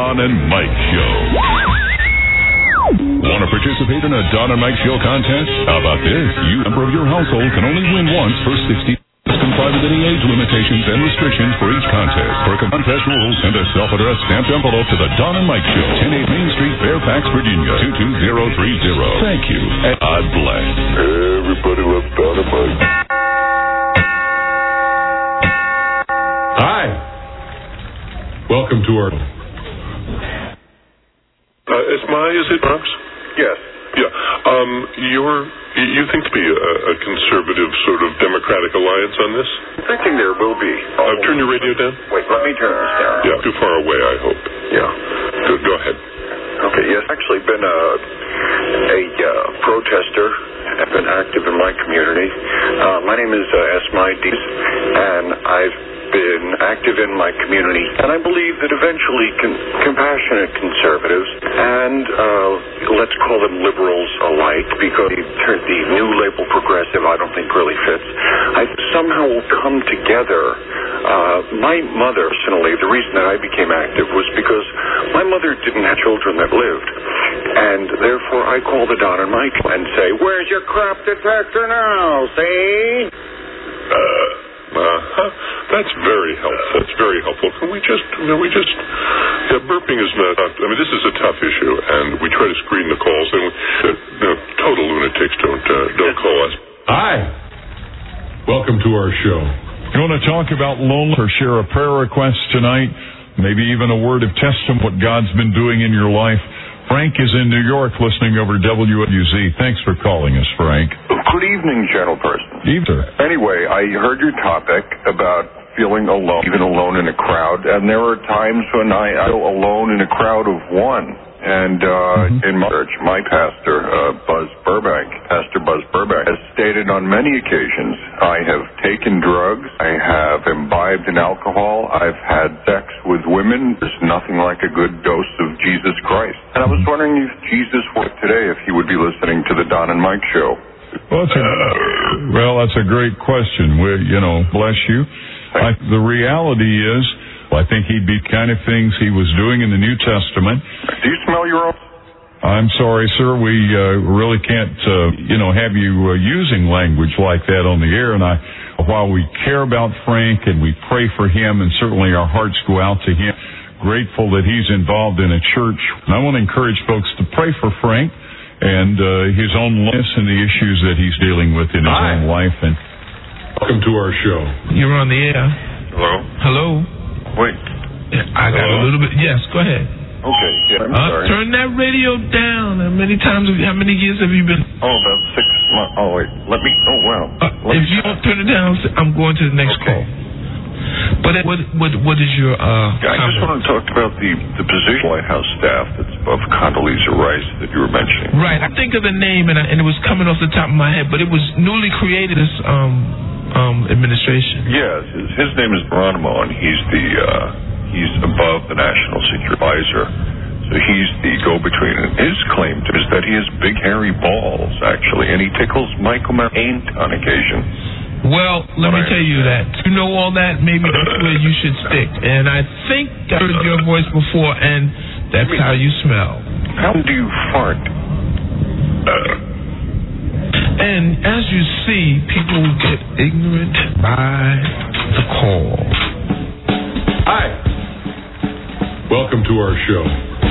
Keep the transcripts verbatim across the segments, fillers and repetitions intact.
Don and Mike Show. Want to participate in a Don and Mike Show contest? How about this? You, member of your household, can only win once for sixty. Comply with any age limitations and restrictions for each contest. For contest rules, send a self-addressed stamped envelope to the Don and Mike Show, ten eight Main Street, Fairfax, Virginia, two two zero three zero. Thank you, and God bless. Everybody loves Don and Mike. Hi. Welcome to our... Uh, is my, is it Bronx? Yes. Yeah. Um, you're, you think to be a, a conservative sort of Democratic alliance on this? I'm thinking there will be. Uh, turn your radio down. Wait, let me turn this down. Yeah, too far away, I hope. Yeah. Go, go ahead. Okay, yes, I've actually been a, a uh, protester. I've been active in my community. Uh, my name is uh, Esmaides, and I've been active in my community, and I believe that eventually con- compassionate conservatives and uh, let's call them liberals alike, because the, the new label progressive I don't think really fits, I somehow will come together. Uh, my mother, personally, the reason that I became active was because my mother didn't have children that lived, and therefore I call the Don and Mike and say, where's your crap detector now, see? Uh... Uh-huh. That's very helpful. That's very helpful. Can we just, you know, we just, yeah, burping is not, I mean, this is a tough issue, and we try to screen the calls, and we, uh, you know, total lunatics don't, uh, don't call us. Hi. Welcome to our show. You want to talk about loneliness or share a prayer request tonight? Maybe even a word of testimony, what God's been doing in your life? Frank is in New York listening over W W Z. Thanks for calling us, Frank. Good evening, gentle person. Evening. Anyway, I heard your topic about feeling alone, even alone in a crowd, and there are times when I feel alone in a crowd of one. And uh, mm-hmm. in my church, my pastor, uh, Buzz Burbank, Pastor Buzz Burbank, has stated on many occasions, I have taken drugs, I have imbibed in alcohol, I've had sex with women. There's nothing like a good dose of Jesus Christ. And I was wondering if Jesus were today, if he would be listening to the Don and Mike Show. Well, that's a, well, that's a great question. We, you know, bless you. I, the reality is, I think he'd be the kind of things he was doing in the New Testament. Do you smell your own? I'm sorry, sir. We uh, really can't, uh, you know, have you uh, using language like that on the air. And I, while we care about Frank and we pray for him, and certainly our hearts go out to him, grateful that he's involved in a church. And I want to encourage folks to pray for Frank and uh, his own loneliness and the issues that he's dealing with in his Hi. own life. And welcome to our show. You're on the air. Hello? Hello? Wait. I got Hello? a little bit. Yes, go ahead. Okay, yeah, I'm uh, sorry. Turn that radio down. How many times have you, how many years have you been? Oh, about six months. Oh, wait. Let me, oh, wow. Uh, if you don't turn it down, I'm going to the next okay. call. But what what what is your uh yeah, I comment? just want to talk about the, the position White House staff that's above Condoleezza Rice that you were mentioning. Right. I think of the name, and, I, and it was coming off the top of my head, but it was newly created as um um administration. Yes, his, his name is Geronimo, and he's the uh, he's above the National Security Advisor. So he's the go-between. And his claim is that he has big hairy balls, actually, and he tickles Michael Ain't on occasion. Well, let me tell you that. You know all that, maybe that's where you should stick. And I think I heard your voice before, and that's how you smell. How do you fart? And as you see, people get ignorant by the call. Hi. Welcome to our show.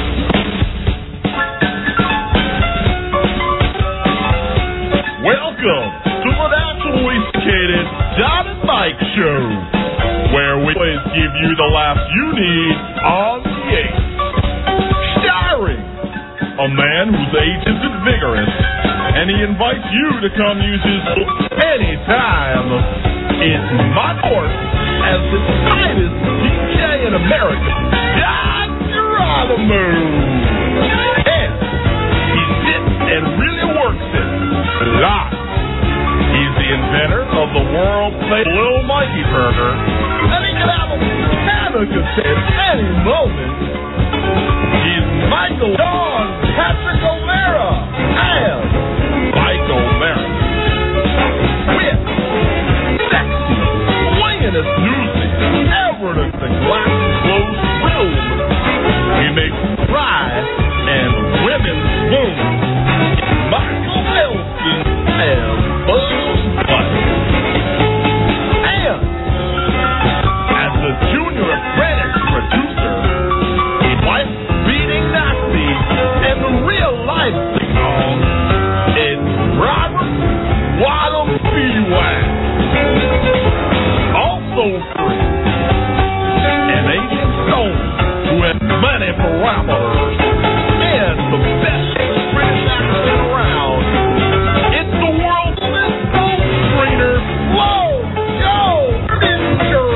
Welcome to the naturally sophisticated Don and Mike Show, where we always give you the laughs you need on the eight. Starring a man whose age isn't vigorous, and he invites you to come use his anytime. It's my course as the tightest D J in America, Don Geronimo. And he sits and really works it live. He's the inventor of the world-famous Little Mikey Burger, and he can have a panic attack at any moment. He's Michael Don Patrick O'Mara and Mike O'Mara. With sexy, swingingest music ever to the glass closed room. He makes parameters and the best British accent around. It's the world's best phone screener, Flo Joe Ninja.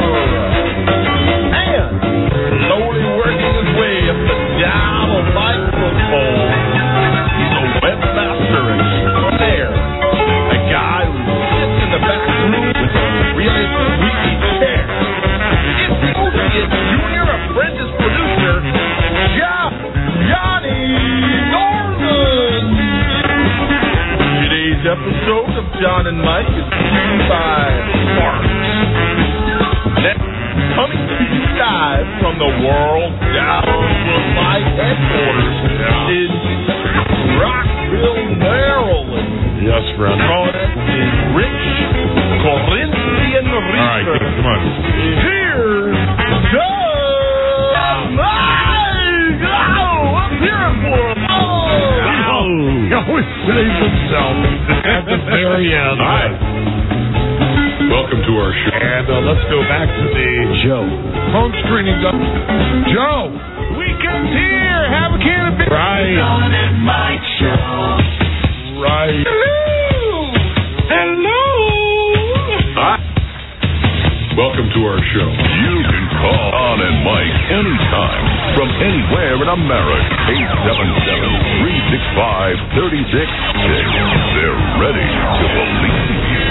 And slowly working his way up the dial of microphone, he's a webmaster extraordinaire. A guy who sits in the back room with a really squeaky chair. It's associate junior apprentice producer, John, Johnny Norman. Today's episode of John and Mike is produced by Marks. Next, coming to you live from the World Download Live headquarters in Rockville, Maryland. Yes, friend. Calling it the Rich Corinthian Reaper. All right, come on. Here's John Mike. Oh, I'm here for him. Oh, He always saves himself at the very end. All right. Welcome to our show. And uh, let's go back to the Joe. phone screening. Joe. Weekend's here. Have a can of beer. Right. John and Mike Show. Right. Hello. Hello. Hi. Welcome to our show. You can call John and Mike anytime from anywhere in America. eight seven seven, three six five, three six six. They're ready to believe you.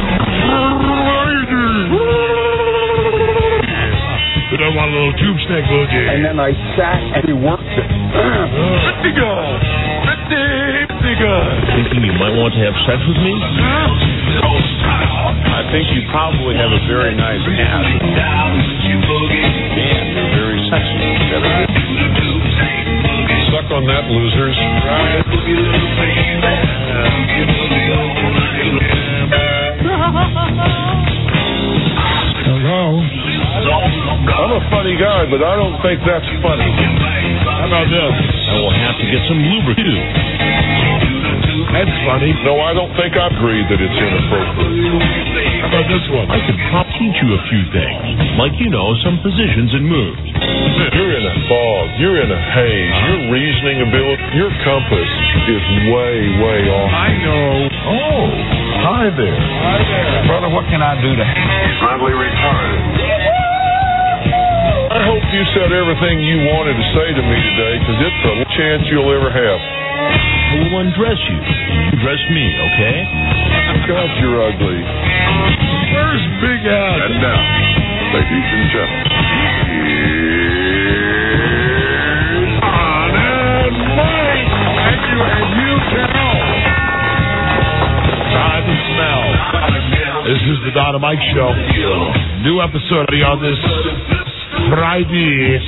We don't want a little tube snake, Boogie. And then I sat and he worked it. Pretty good. Pretty, pretty good. Thinking you might want to have sex with me? I think you probably have a very nice ass. And you're very sexy. Suck on that, losers. Right. Hello. I'm a funny guy, but I don't think that's funny. How about this? I will have to get some lubricant. That's funny. No, I don't think I agree that it's inappropriate. How about this one? I could probably teach you a few things, like, you know, some positions and moves. You're in a fog. You're in a haze. Your reasoning ability, your compass is way, way off. I know. Oh, hi there. Hi there. Brother, what can I do to help? Friendly retarded. I hope you said everything you wanted to say to me today, because it's a chance you'll ever have. I will undress you. You dress me, okay? God, you're ugly. Where's Big Al? And now, ladies and gentlemen, here's John and Mike. And you, and you tell. Time to smell. This is the Don and Mike Show. New episode on this Friday.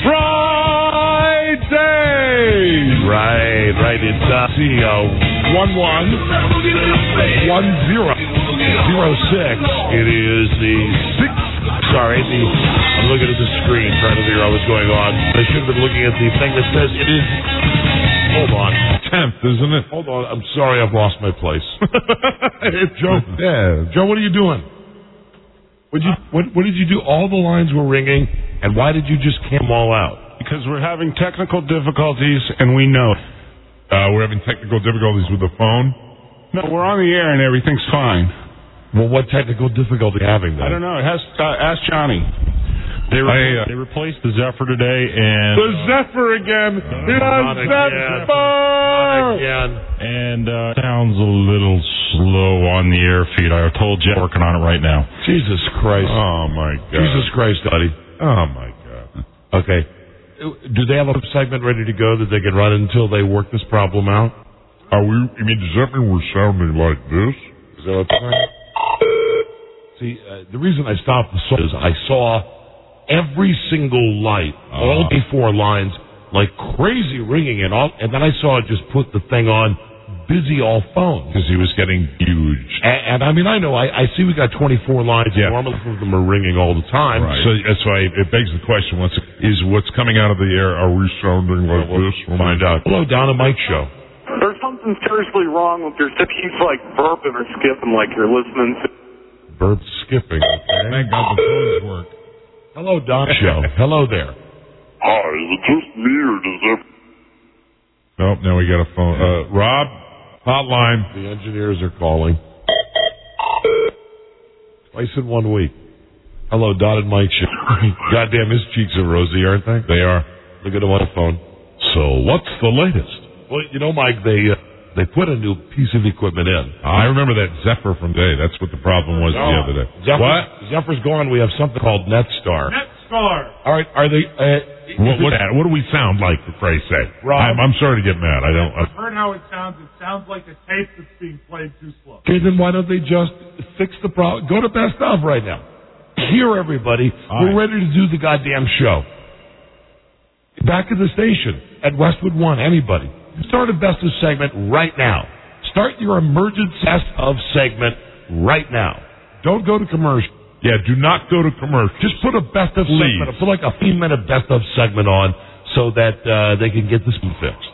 Friday! Right, right. It's uh, see, uh, one one one zero zero six. It is the sixth. Sorry, the I'm looking at the screen trying to figure out what's going on. I should have been looking at the thing that says it is. Hold on, tenth, isn't it? hold on. I'm sorry, I've lost my place. Joe, Yeah. Joe, what are you doing? What did you what, what did you do? All the lines were ringing, and why did you just cam them all out? Because we're having technical difficulties, and we know it. Uh, we're having technical difficulties with the phone. No, we're on the air, and everything's fine. Well, what technical difficulty are you having then? I don't know. It has. Uh, ask Johnny. They, re- I, uh, they replaced the Zephyr today, and the Zephyr again. The Not again. Zephyr. Not again. and uh, sounds a little slow on the air feed. I told Jeff working on it right now. Jesus Christ. Oh my God. Jesus Christ, buddy. Oh my God. Okay. Do they have a segment ready to go that they can run until they work this problem out? Are we? You mean does that mean we're sounding like this? Is that what's saying? See, uh, the reason I stopped the song is I saw every single light, uh-huh. all before lines, like crazy ringing, and all, and then I saw it just put the thing on busy all phones. Because he was getting huge. And, and I mean, I know, I, I see we got twenty-four lines, yeah. and normally some of them are ringing all the time. Right. So that's why it begs the question: What's is what's coming out of the air? Are we sounding like we'll this? We'll find out. Hello, Don and Mike Show. There's something seriously wrong with your tip. He's like burping or skipping like you're listening to. Burp skipping. Okay. Thank God the phones work. Hello, Don Show. Hello there. Hi, is it just me or does every... Nope, now we got a phone. Uh, Rob, hotline. The engineers are calling. Twice in one week. Hello, Don and Mike show. Goddamn, his cheeks are rosy, aren't they? They are. Look at him on the phone. So, what's the latest? Well, you know, Mike, they uh, they put a new piece of equipment in. I remember that Zephyr from day. That's what the problem was no. the other day. Zephyr's, what? Zephyr's gone. We have something called Netstar. Netstar. All right, are they... Uh, What, what, what do we sound like, for Christ's sake? Rob, I'm, I'm sorry to get mad. I don't. I've heard how it sounds. It sounds like a tape that's being played too slow. Okay, then why don't they just fix the problem? Go to Best Of right now. Here, everybody. All We're right. ready to do the goddamn show. Back at the station at Westwood One, anybody. Start a Best of segment right now. Start your emergent Best of segment right now. Don't go to commercial. Yeah, do not go to commercial. Just put a Best of Please. segment, put like a fifteen minute Best of segment on so that uh, they can get this one fixed.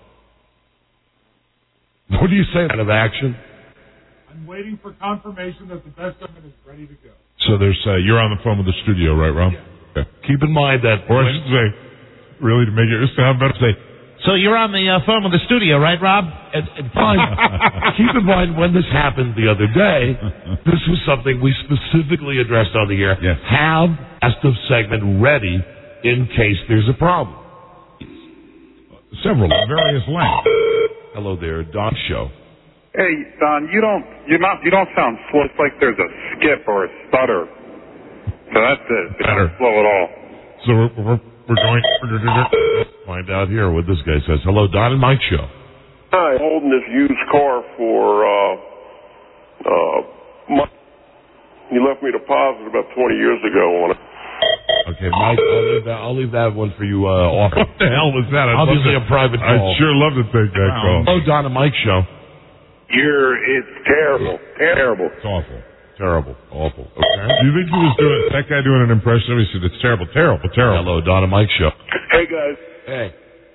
What do you say out of action? I'm waiting for confirmation that the best segment is ready to go. So there's, uh, you're on the phone with the studio, right, Rob? Yeah. Okay. Keep in mind that... Or I should say, really, to make it sound better, say, so you're on the uh, phone with the studio, right, Rob? And, and fine. Keep in mind when this happened the other day, this was something we specifically addressed on the air. Yes. Have best of segment ready in case there's a problem. several, various lengths. Hello there, Don Show. Hey, Don, you don't you're not you don't sound slow. It's like there's a skip or a stutter. So that's it. It's Better. not slow at all. So we're we're, we're going. Find out here what this guy says. Hello, Don and Mike Show. Hi, I'm holding this used car for, uh, uh, my, you left me a deposit about twenty years ago on it. Okay, Mike, I'll leave that, I'll leave that one for you, uh, off. What the hell was that? I'd Obviously love to- a private call. I'd sure love to take that call. Hello, Don and Mike Show. You're, it's terrible, terrible. It's awful. Terrible. Awful. Okay. Do you think he was doing, that guy doing an impression of me? He said, it's terrible, terrible, terrible. Hello, Don and Mike Show. Hey, guys. Hey.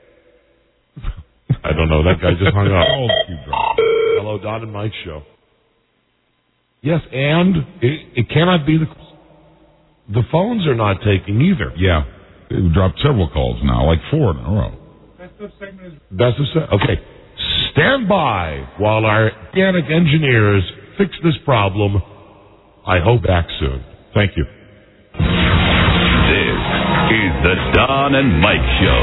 I don't know. That guy just hung up. Calls keep dropping. Hello, Don and Mike Show. Yes, and it, it cannot be the... The phones are not taking either. Yeah. It dropped several calls now, like four in a row. Best of segment is... Best of se- Okay. Stand by while our organic engineers fix this problem. I hope back soon. Thank you. This is the Don and Mike Show.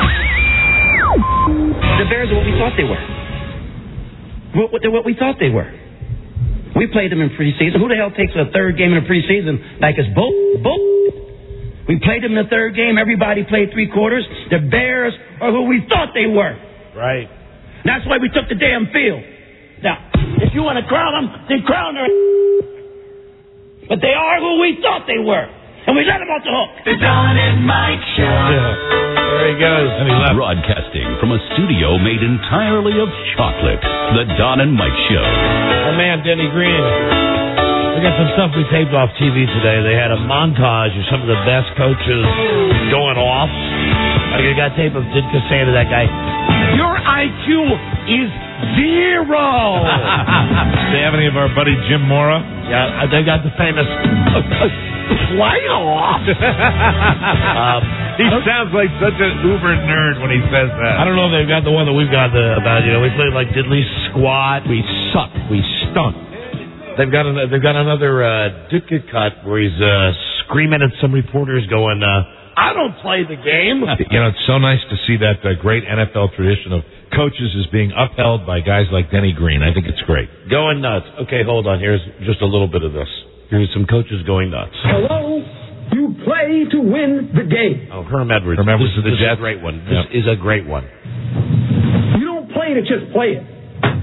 The Bears are what we thought they were. What, what, they're what we thought they were. We played them in preseason. Who the hell takes a third game in a preseason like it's bull? Bull. We played them in the third game. Everybody played three quarters. The Bears are who we thought they were. Right. That's why we took the damn field. Now, if you want to crown them, then crown them. But they are who we thought they were. And we let them off the hook. The Don and Mike Show. Yeah. There he goes. And he left. Broadcasting from a studio made entirely of chocolate. The Don and Mike Show. Our man, Denny Green. We got some stuff we taped off T V today. They had a montage of some of the best coaches going off. Like I got tape of Ditka saying to that guy, your I Q is zero. They have any of our buddy Jim Mora? Yeah, they got the famous playoff. um, He sounds like such an uber nerd when he says that. I don't know if they've got the one that we've got the, about, you know, we played like diddly squat. We suck. We stunk. They've got an, they've got another uh, Ditka cut where he's uh, screaming at some reporters going, uh, I don't play the game. You know, it's so nice to see that uh, great N F L tradition of coaches is being upheld by guys like Denny Green. I think it's great. Going nuts. Okay, hold on. Here's just a little bit of this. Here's some coaches going nuts. Hello, you play to win the game. Oh, Herm Edwards. Herm Edwards this, of the this Jets. is a great one. This yep. is a great one. You don't play to just play it.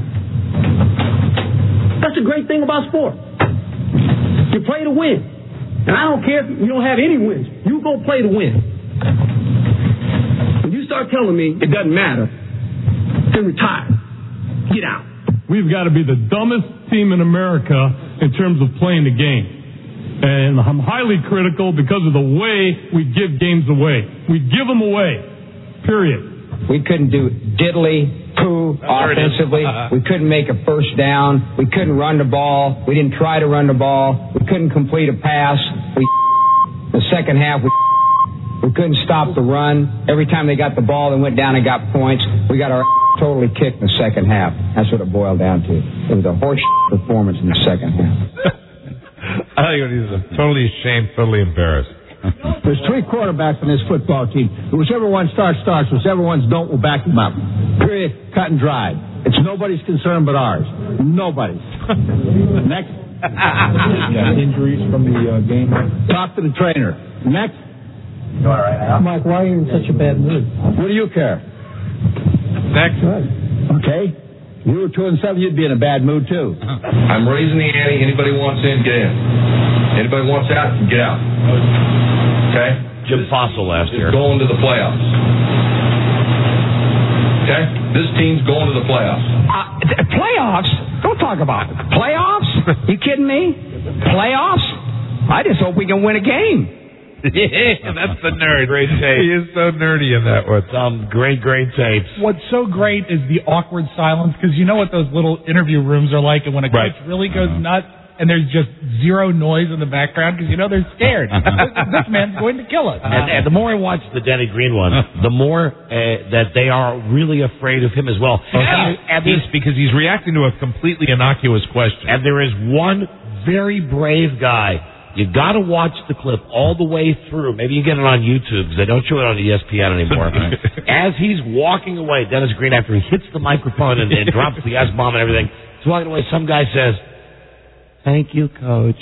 That's a great thing about sport. You play to win. And I don't care if you don't have any wins. You go play to win. When you start telling me it doesn't matter, then retire. Get out. We've got to be the dumbest team in America in terms of playing the game. And I'm highly critical because of the way we give games away. We give them away. Period. We couldn't do diddly poo offensively. We couldn't make a first down. We couldn't run the ball. We didn't try to run the ball. We couldn't complete a pass. We the second half we We couldn't stop the run. Every time they got the ball, they went down and got points. We got our totally kicked in the second half. That's what it boiled down to. It was a horse performance in the second half. I think he was totally ashamed, totally embarrassed. There's three quarterbacks on this football team. Whichever one starts, starts. Whichever ones don't, we'll back them up. Period. Cut and dried. It's nobody's concern but ours. Nobody's. Next. Injuries from the uh, game. Talk to the trainer. Next. You all right, Al? Mike, why are you in such a bad mood? What do you care? Next. Okay. You were two and seven, you'd be in a bad mood too. I'm raising the ante. Anybody wants in, get in. Anybody wants out, get out. Okay? Jim Fossil last year. Going to the playoffs. Okay? This team's going to the playoffs. Uh, th- playoffs? Don't talk about it. Playoffs? You kidding me? Playoffs? I just hope we can win a game. Yeah, that's the nerd. Great tape. He is so nerdy in that one. Some great, great tapes. What's so great is the awkward silence, because you know what those little interview rooms are like, and when a coach Right. really goes Uh-huh. nuts and there's just zero noise in the background, because you know they're scared. This man's going to kill us. And, and the more I watch the Denny Green one, the more uh, that they are really afraid of him as well. Oh, And, and he's, because he's reacting to a completely innocuous question. And there is one very brave guy. You got to watch the clip all the way through. Maybe you get it on YouTube because they don't show it on E S P N anymore. As he's walking away, Dennis Green, after he hits the microphone and, and drops the S-bomb and everything, he's walking away. Some guy says, "Thank you, Coach."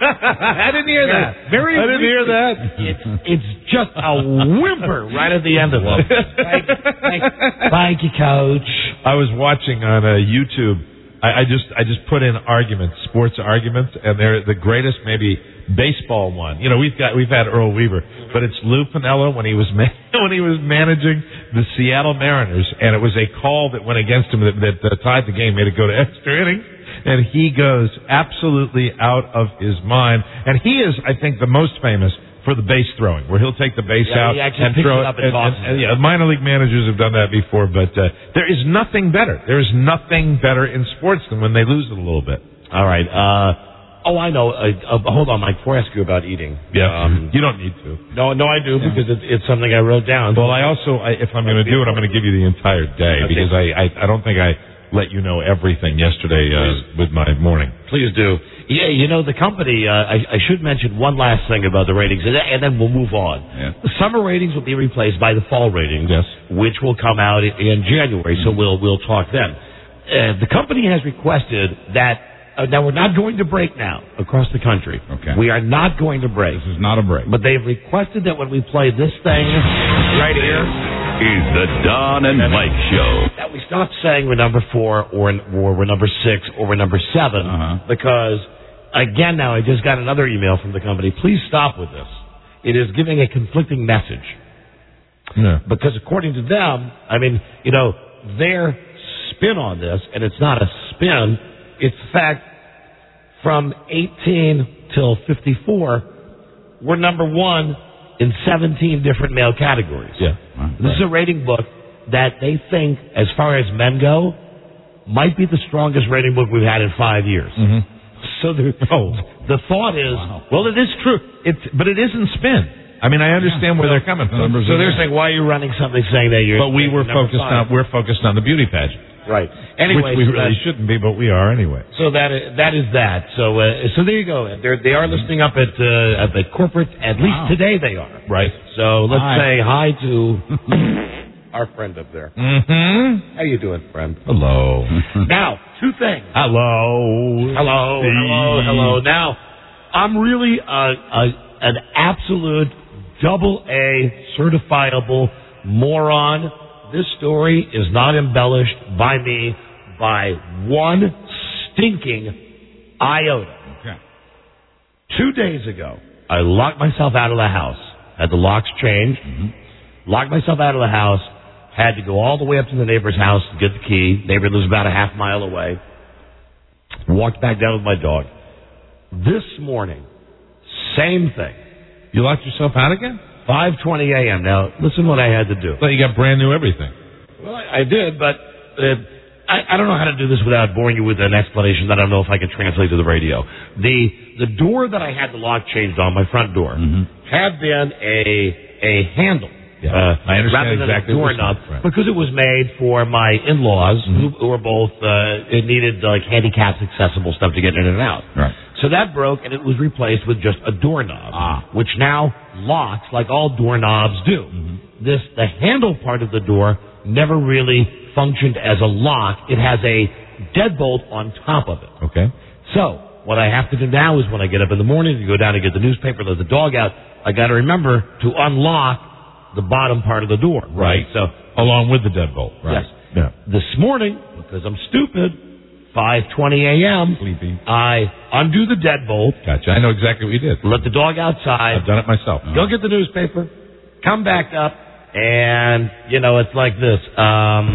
I didn't hear that. Very I didn't hear that. It's, it's just a whimper right at the end of it. Thank, thank, thank you, Coach. I was watching on uh, YouTube. I, I just I just put in arguments, sports arguments, and they're the greatest maybe baseball one. You know, we've got we've had Earl Weaver, but it's Lou Piniella when he was man, when he was managing the Seattle Mariners, and it was a call that went against him that, that uh, tied the game, made it go to extra innings, and he goes absolutely out of his mind. And he is, I think, the most famous for the base throwing, where he'll take the base Yeah, out he actually and picks throw it it. up and And, and, tosses and, it. yeah, minor league managers have done that before, but uh, there is nothing better. There is nothing better in sports than when they lose it a little bit. All right. Uh, oh, I know. Uh, uh, hold on, Mike. Before I ask you about eating. Yeah, Um, you don't need to. no, no, I do, because it, it's something I wrote down. Well, I also, I, if I'm going to do it, I'm going to give you the entire day, Okay. because I, I, I don't think I let you know everything yesterday uh, with my morning. Please do. Yeah, you know, the company, uh, I, I should mention one last thing about the ratings, and, and then we'll move on. Yeah. The summer ratings will be replaced by the fall ratings, Yes. which will come out in, in January, so we'll we'll talk then. Uh, the company has requested that, uh, now we're not going to break now across the country. Okay. We are not going to break. This is not a break. But they've requested that when we play this thing right here, Is the Don and Mike Show. that we stop saying we're number four or, or we're number six or we're number seven, Uh-huh. because, again, now I just got another email from the company. Please stop with this. It is giving a conflicting message. No. Because according to them, I mean, you know, their spin on this, and it's not a spin, it's the fact from eighteen till fifty-four, we're number one in seventeen different male categories. Yeah. This is a rating book that they think, as far as men go, might be the strongest rating book we've had in five years. Mm-hmm. So the, Oh. the thought is, Wow. well, it is true. It's, but it isn't spin. I mean, I understand where they're coming from. So they're saying, why are you running something saying that you're... But we were number focused five? on we're focused on the beauty pageant, Right. Anyway, which we so really that- shouldn't be, but we are anyway. So that is, that is that. So uh, so there you go. They're, they are listening up at uh, at the corporate. At least Wow. today they are. Right. So let's Hi. say hi to our friend up there. Mm-hmm. How you doing, friend? Hello. Now, two things. Hello. Hello, hello, hello. Now, I'm really a, a, an absolute double A certifiable moron. This story is not embellished by me by one stinking iota. Okay. Two days ago, I locked myself out of the house, had the locks changed, Mm-hmm. locked myself out of the house, had to go all the way up to the neighbor's house to get the key. Neighbor lives about a half mile away. Walked back down with my dog. This morning, same thing. You locked yourself out again? five twenty a.m. Now, listen what I had to do. But you got brand new everything. Well, I, I did, but uh, I, I don't know how to do this without boring you with an explanation that I don't know if I can translate to the radio. The the door that I had the lock changed on, my front door, Mm-hmm. had been a a handle. Yeah. Uh, I understand rather than exactly a what you're doorknob, saying. Right. because it was made for my in-laws Mm-hmm. who were both, uh, it needed like handicapped accessible stuff to get in and out. Right. So that broke and it was replaced with just a doorknob, Ah. which now locks like all doorknobs do. Mm-hmm. This, the handle part of the door never really functioned as a lock. It has a deadbolt on top of it. Okay. So, what I have to do now is when I get up in the morning to go down and get the newspaper, let the dog out, I got to remember to unlock the bottom part of the door. Right. So, along with the deadbolt. Right. yes. Yeah. This morning, because I'm stupid, five twenty a.m., Sleepy. I undo the deadbolt. Gotcha. I know exactly what you did. Let the dog outside. I've done it myself. Go get the newspaper. Come back up. And, you know, it's like this. Um,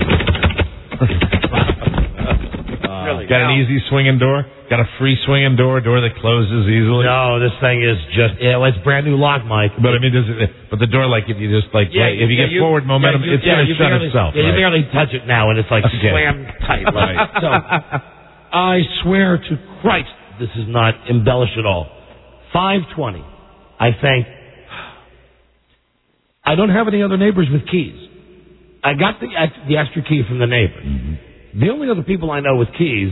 really, Got now- an easy swinging door? Got a free swinging door, a door that closes easily? No, this thing is just, yeah, well, it's brand new lock, Mike. But I mean, does it, but the door, like, if you just, like, Yeah, wait, if you yeah, get forward momentum, yeah, you- it's yeah, going you to shut barely- itself. Yeah, you right? barely touch it now, and it's like Okay. slam tight. Like, Right. So, I swear to Christ, this is not embellished at all. five twenty. I think, I don't have any other neighbors with keys. I got the, the extra key from the neighbor. Mm-hmm. The only other people I know with keys,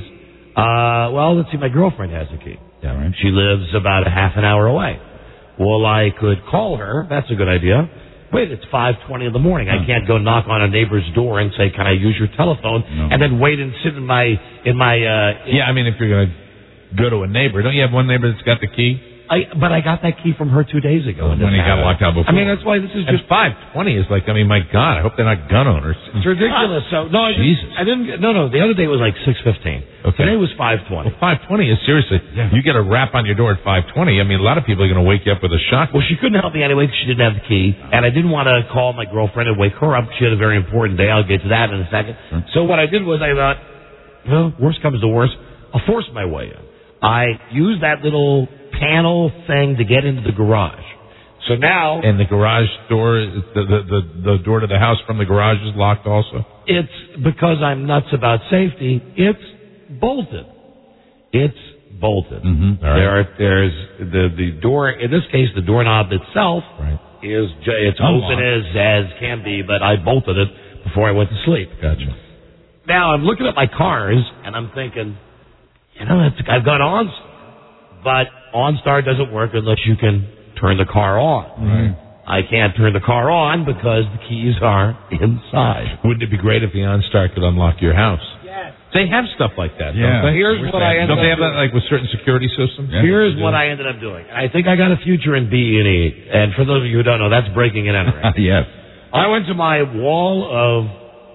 uh, well, let's see, my girlfriend has a key. Yeah, right. She lives about a half an hour away. Well, I could call her. That's a good idea. Wait, it's five twenty in the morning. I can't go knock on a neighbor's door and say, "Can I use your telephone?" No. And then wait and sit in my in my. Uh, Yeah, I mean, if you're going to go to a neighbor, don't you have one neighbor that's got the key? I, but I got that key from her two days ago. and When he didn't got have it. locked out before. I mean, that's why this is And just five twenty is like, I mean, my God, I hope they're not gun owners. it's ridiculous. So no, I Jesus. didn't, I didn't. get- No, no. The other day was like six fifteen. Okay. Today was five twenty. Well, five twenty is seriously, you get a rap on your door at five twenty. I mean, a lot of people are going to wake you up with a shock. Well, she couldn't help me anyway because she didn't have the key, and I didn't want to call my girlfriend and wake her up. She had a very important day. I'll get to that in a second. Sure. So what I did was I thought, well, worst comes to worst, I'll force my way in. I used that little panel thing to get into the garage. So now And the garage door, the, the, the, the door to the house from the garage is locked also? it's because I'm nuts about safety. It's bolted. It's bolted. Mm-hmm. All right. There are, there's the the door. In this case, the doorknob itself Right. is j- it's Unlocked. open as as can be, but I bolted it before I went to sleep. Gotcha. Now I'm looking at my cars and I'm thinking, you know, it's, I've got OnStar, but OnStar doesn't work unless you can turn the car on. Right. I can't turn the car on because the keys are inside. Wouldn't it be great if the OnStar could unlock your house? Yes. They have stuff like that, Yeah. don't they? Here's what I ended Don't they up have that like with certain security systems? Here's what I ended up doing. I think I got a future in B and E. And for those of you who don't know, that's breaking and entering. Yes. I went to my wall of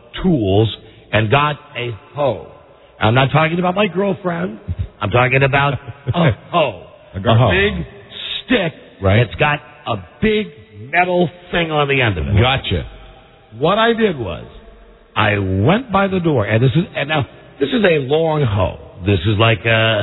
tools and got a hoe. I'm not talking about my girlfriend. I'm talking about a hoe. A A hoe. big stick Right. that's got a big metal thing on the end of it. Gotcha. What I did was I went by the door, and this is and now this is a long hoe. This is like a,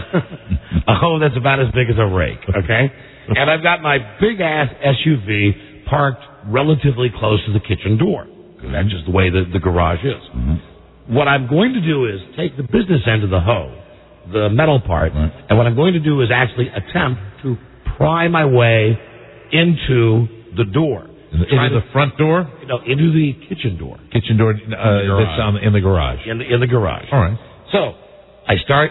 a hoe that's about as big as a rake, okay? And I've got my big ass S U V parked relatively close to the kitchen door. 'Cause that's just the way the, the garage is. Mm-hmm. What I'm going to do is take the business end of the hoe, the metal part, Right. and what I'm going to do is actually attempt to pry my way into the door. Into Try the to- front door? No, into the kitchen door. Kitchen door uh, that's on, in the garage. In the, in the garage. All right. So I start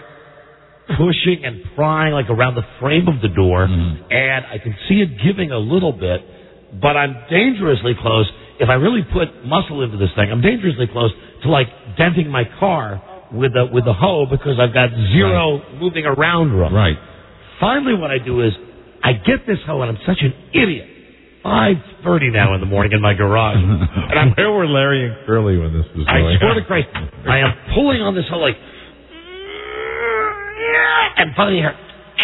pushing and prying like around the frame of the door, Mm-hmm. and I can see it giving a little bit, but I'm dangerously close. If I really put muscle into this thing, I'm dangerously close to like denting my car with the with the hoe because I've got zero moving around room. Right. Finally, what I do is I get this hoe, and I'm such an idiot. five thirty now in the morning in my garage, and I'm Where were Larry and Curly when this was I going swear on? to Christ, I am pulling on this hoe like, and finally here,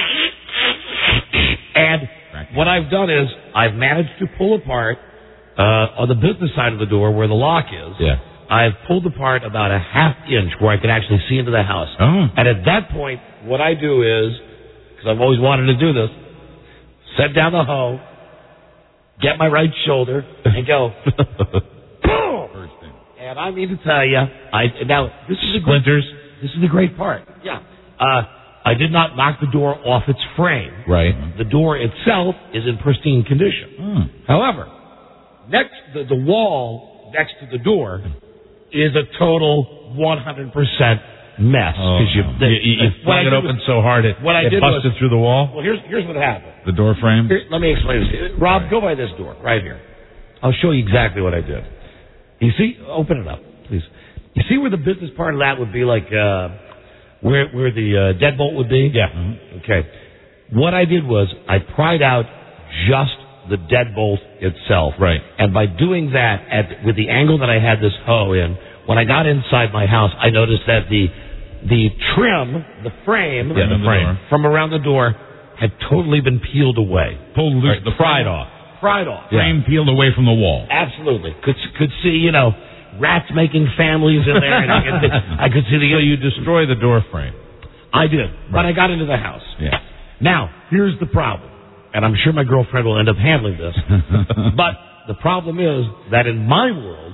and what I've done is I've managed to pull apart uh, on the business side of the door where the lock is. Yeah. I've pulled apart about a half inch where I can actually see into the house. Oh. And at that point, what I do is, because I've always wanted to do this, set down the hoe, get my right shoulder, and go, boom! And I mean to tell you, I now this is a great, Splinters? this is the great part. Yeah. Uh, I did not knock the door off its frame. Right. The door itself is in pristine condition. Hmm. However, next the, the wall next to the door is a total one hundred percent mess. Oh, you, no. the, you, you, you flung it open was, so hard it, what I it did busted was, through the wall? Well, here's here's what happened. The door frame? Here, let me explain this. Rob, right. Go by this door right here. I'll show you exactly what I did. You see, open it up, please. You see where the business part of that would be, like uh, where where the uh, deadbolt would be? Yeah. Mm-hmm. Okay. What I did was I pried out just the deadbolt itself. Right. And by doing that, at with the angle that I had this hoe in, when I got inside my house, I noticed that the the trim, the frame, yeah, the frame from around the door had totally been peeled away. Pulled loose, right. the pried off. Pried off. Yeah. Frame peeled away from the wall. Absolutely. Could could see, you know, rats making families in there. And I, could, I could see the... So you destroy the door frame. I did. Right. But I got into the house. Yeah. Now, here's the problem. And I'm sure my girlfriend will end up handling this. But the problem is that in my world,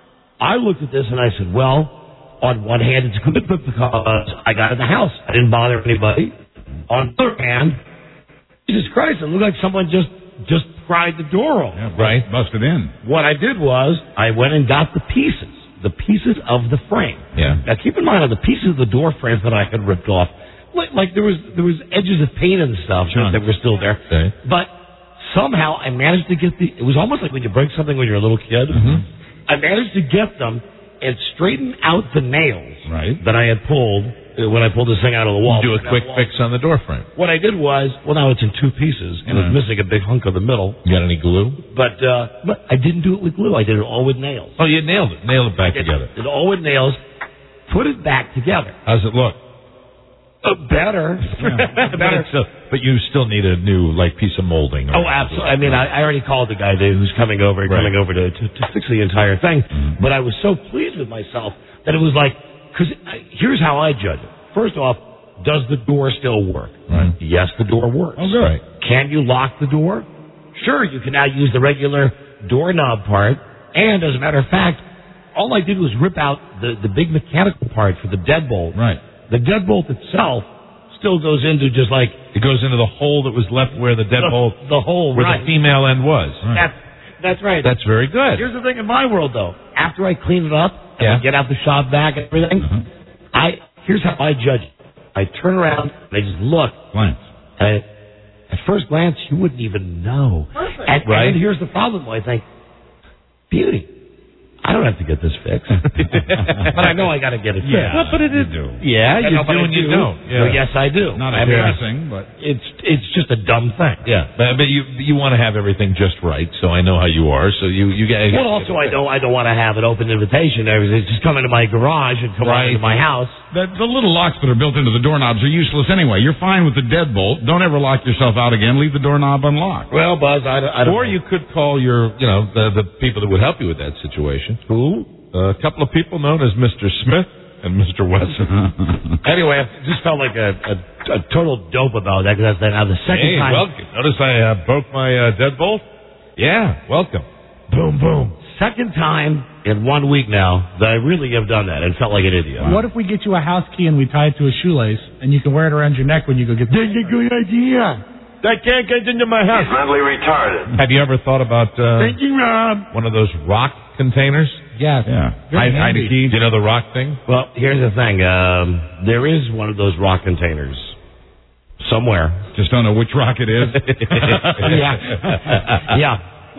I looked at this and I said, well, on one hand, it's good because I got in the house. I didn't bother anybody. On the other hand, Jesus Christ, it looked like someone just just pried the door open. Yeah, right. Busted in. What I did was I went and got the pieces, the pieces of the frame. Yeah. Now keep in mind, the pieces of the door frames that I had ripped off, like, like there was there was edges of paint and stuff that, that were still there. Okay. But somehow I managed to get the. It was almost like when you break something when you're a little kid. Mm-hmm. I managed to get them and straighten out the nails right. that I had pulled when I pulled this thing out of the wall. You do a quick fix on the door frame. What I did was, well, now it's in two pieces, and mm-hmm. it's missing a big hunk of the middle. You got any glue? But uh, but I didn't do it with glue. I did it all with nails. Oh, you nailed it. Nailed it back I did, together. Did it all with nails. Put it back together. How's it look? Uh, better. Yeah. better. But, still, but you still need a new like piece of molding. Oh, absolutely. I mean, I, I already called the guy who's coming over, right. coming over to, to, to fix the entire thing. Mm-hmm. But I was so pleased with myself that it was like, because here's how I judge it. First off, does the door still work? Right. Yes, the door works. Oh, good. Right. Can you lock the door? Sure, you can now use the regular doorknob part. And as a matter of fact, all I did was rip out the, the big mechanical part for the deadbolt. Right. The deadbolt itself still goes into just like... It goes into the hole that was left where the deadbolt... The, the hole, where right. the female end was. Right. That's, that's right. That's very good. Here's the thing in my world, though. After I clean it up, and yeah. I get out the shop vac and everything, uh-huh. I here's how I judge it. I turn around and I just look. Glance. And at first glance, you wouldn't even know. Perfect. And, right. and here's the problem. I think, beauty. I don't have to get this fixed. But I know I got to get it fixed. Yeah, well, but it is. You do. Yeah, you know, do and you don't. Yeah. Well, yes, I do. Not I embarrassing, mean, but it's it's just a dumb thing. Yeah, but, but you you want to have everything just right, so I know how you are. So you you get. Well, also I don't I don't want to have an open invitation. Everything just come into my garage and come right. right into my house. The, the little locks that are built into the doorknobs are useless anyway. You're fine with the deadbolt. Don't ever lock yourself out again. Leave the doorknob unlocked. Well, Buzz, I, I don't. Or know. you could call your you know the the people that would help you with that situation. Who? A couple of people known as Mister Smith and Mister Wesson. Anyway, I just felt like a, a, a total dope about that because that's now the second hey, time. welcome. Notice I uh, broke my uh, deadbolt? Yeah, welcome. Boom, boom. Second time in one week now that I really have done that and felt like an idiot. What if we get you a house key and we tie it to a shoelace and you can wear it around your neck when you go get... That's a good idea. That can't get into my house. He's mentally retarded. Have you ever thought about uh, Thank you, Rob. one of those rock containers? Yes. Yeah. Very Hide, hide a handy. key. Do you know the rock thing? Well, here's the thing. Um, there is one of those rock containers somewhere. Just don't know which rock it is. yeah. Yeah.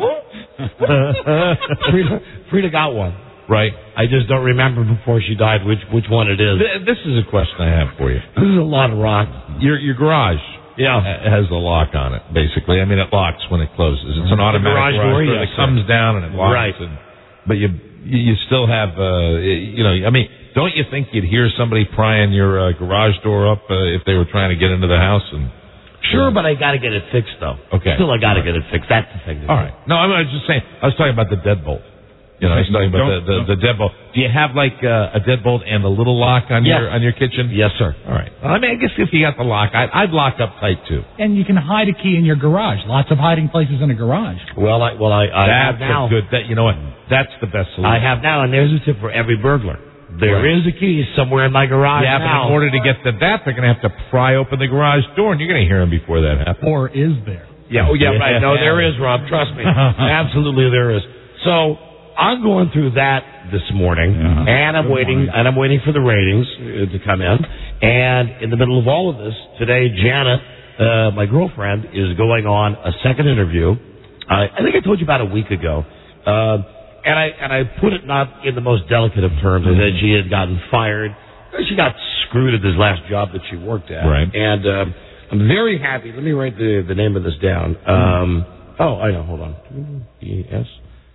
Frida, Frida got one. Right. I just don't remember before she died which which one it is. Th- This is a question I have for you. This is a lot of rock. Your your garage Yeah. ha- has a lock on it, basically. I mean, it locks when it closes. It's an automatic garage garage door, door yes, that comes down and it locks. Right. And, but you you you still have, uh, you know, I mean, don't you think you'd hear somebody prying your uh, garage door up uh, if they were trying to get into the house? And Sure, but I got to get it fixed, though. Okay. Still, I got to All right. get it fixed. That's the thing. All right. No, I was just saying. I was talking about the deadbolt. You know, I was talking about the, the, the deadbolt. Do you have like uh, a deadbolt and a little lock on Yes. your on your kitchen? Yes, sir. All right. Well, I mean, I guess if you got the lock, I'd, I'd lock up tight too. And you can hide a key in your garage. Lots of hiding places in a garage. Well, I well I, I have That's now. a good. That you know what? That's the best solution. I have now, and there's a tip for every burglar. There Right. is a key somewhere in my garage Yeah, but now. in order to get to that, they're going to have to pry open the garage door, and you're going to hear them before that happens. Or is there? Yeah, oh yeah, right. No, there is, Rob. Trust me. Absolutely, there is. So I'm going through that this morning, Uh-huh. and I'm Good waiting, morning. and I'm waiting for the ratings uh, to come in. And in the middle of all of this, today, Janet, uh, my girlfriend, is going on a second interview. I, I think I told you about a week ago, uh, and I and I put it not in the most delicate of terms. I said she had gotten fired. She got screwed at this last job that she worked at, Right. and uh, I'm very happy. Let me write the the name of this down. Um, oh, I know. Hold on. E S.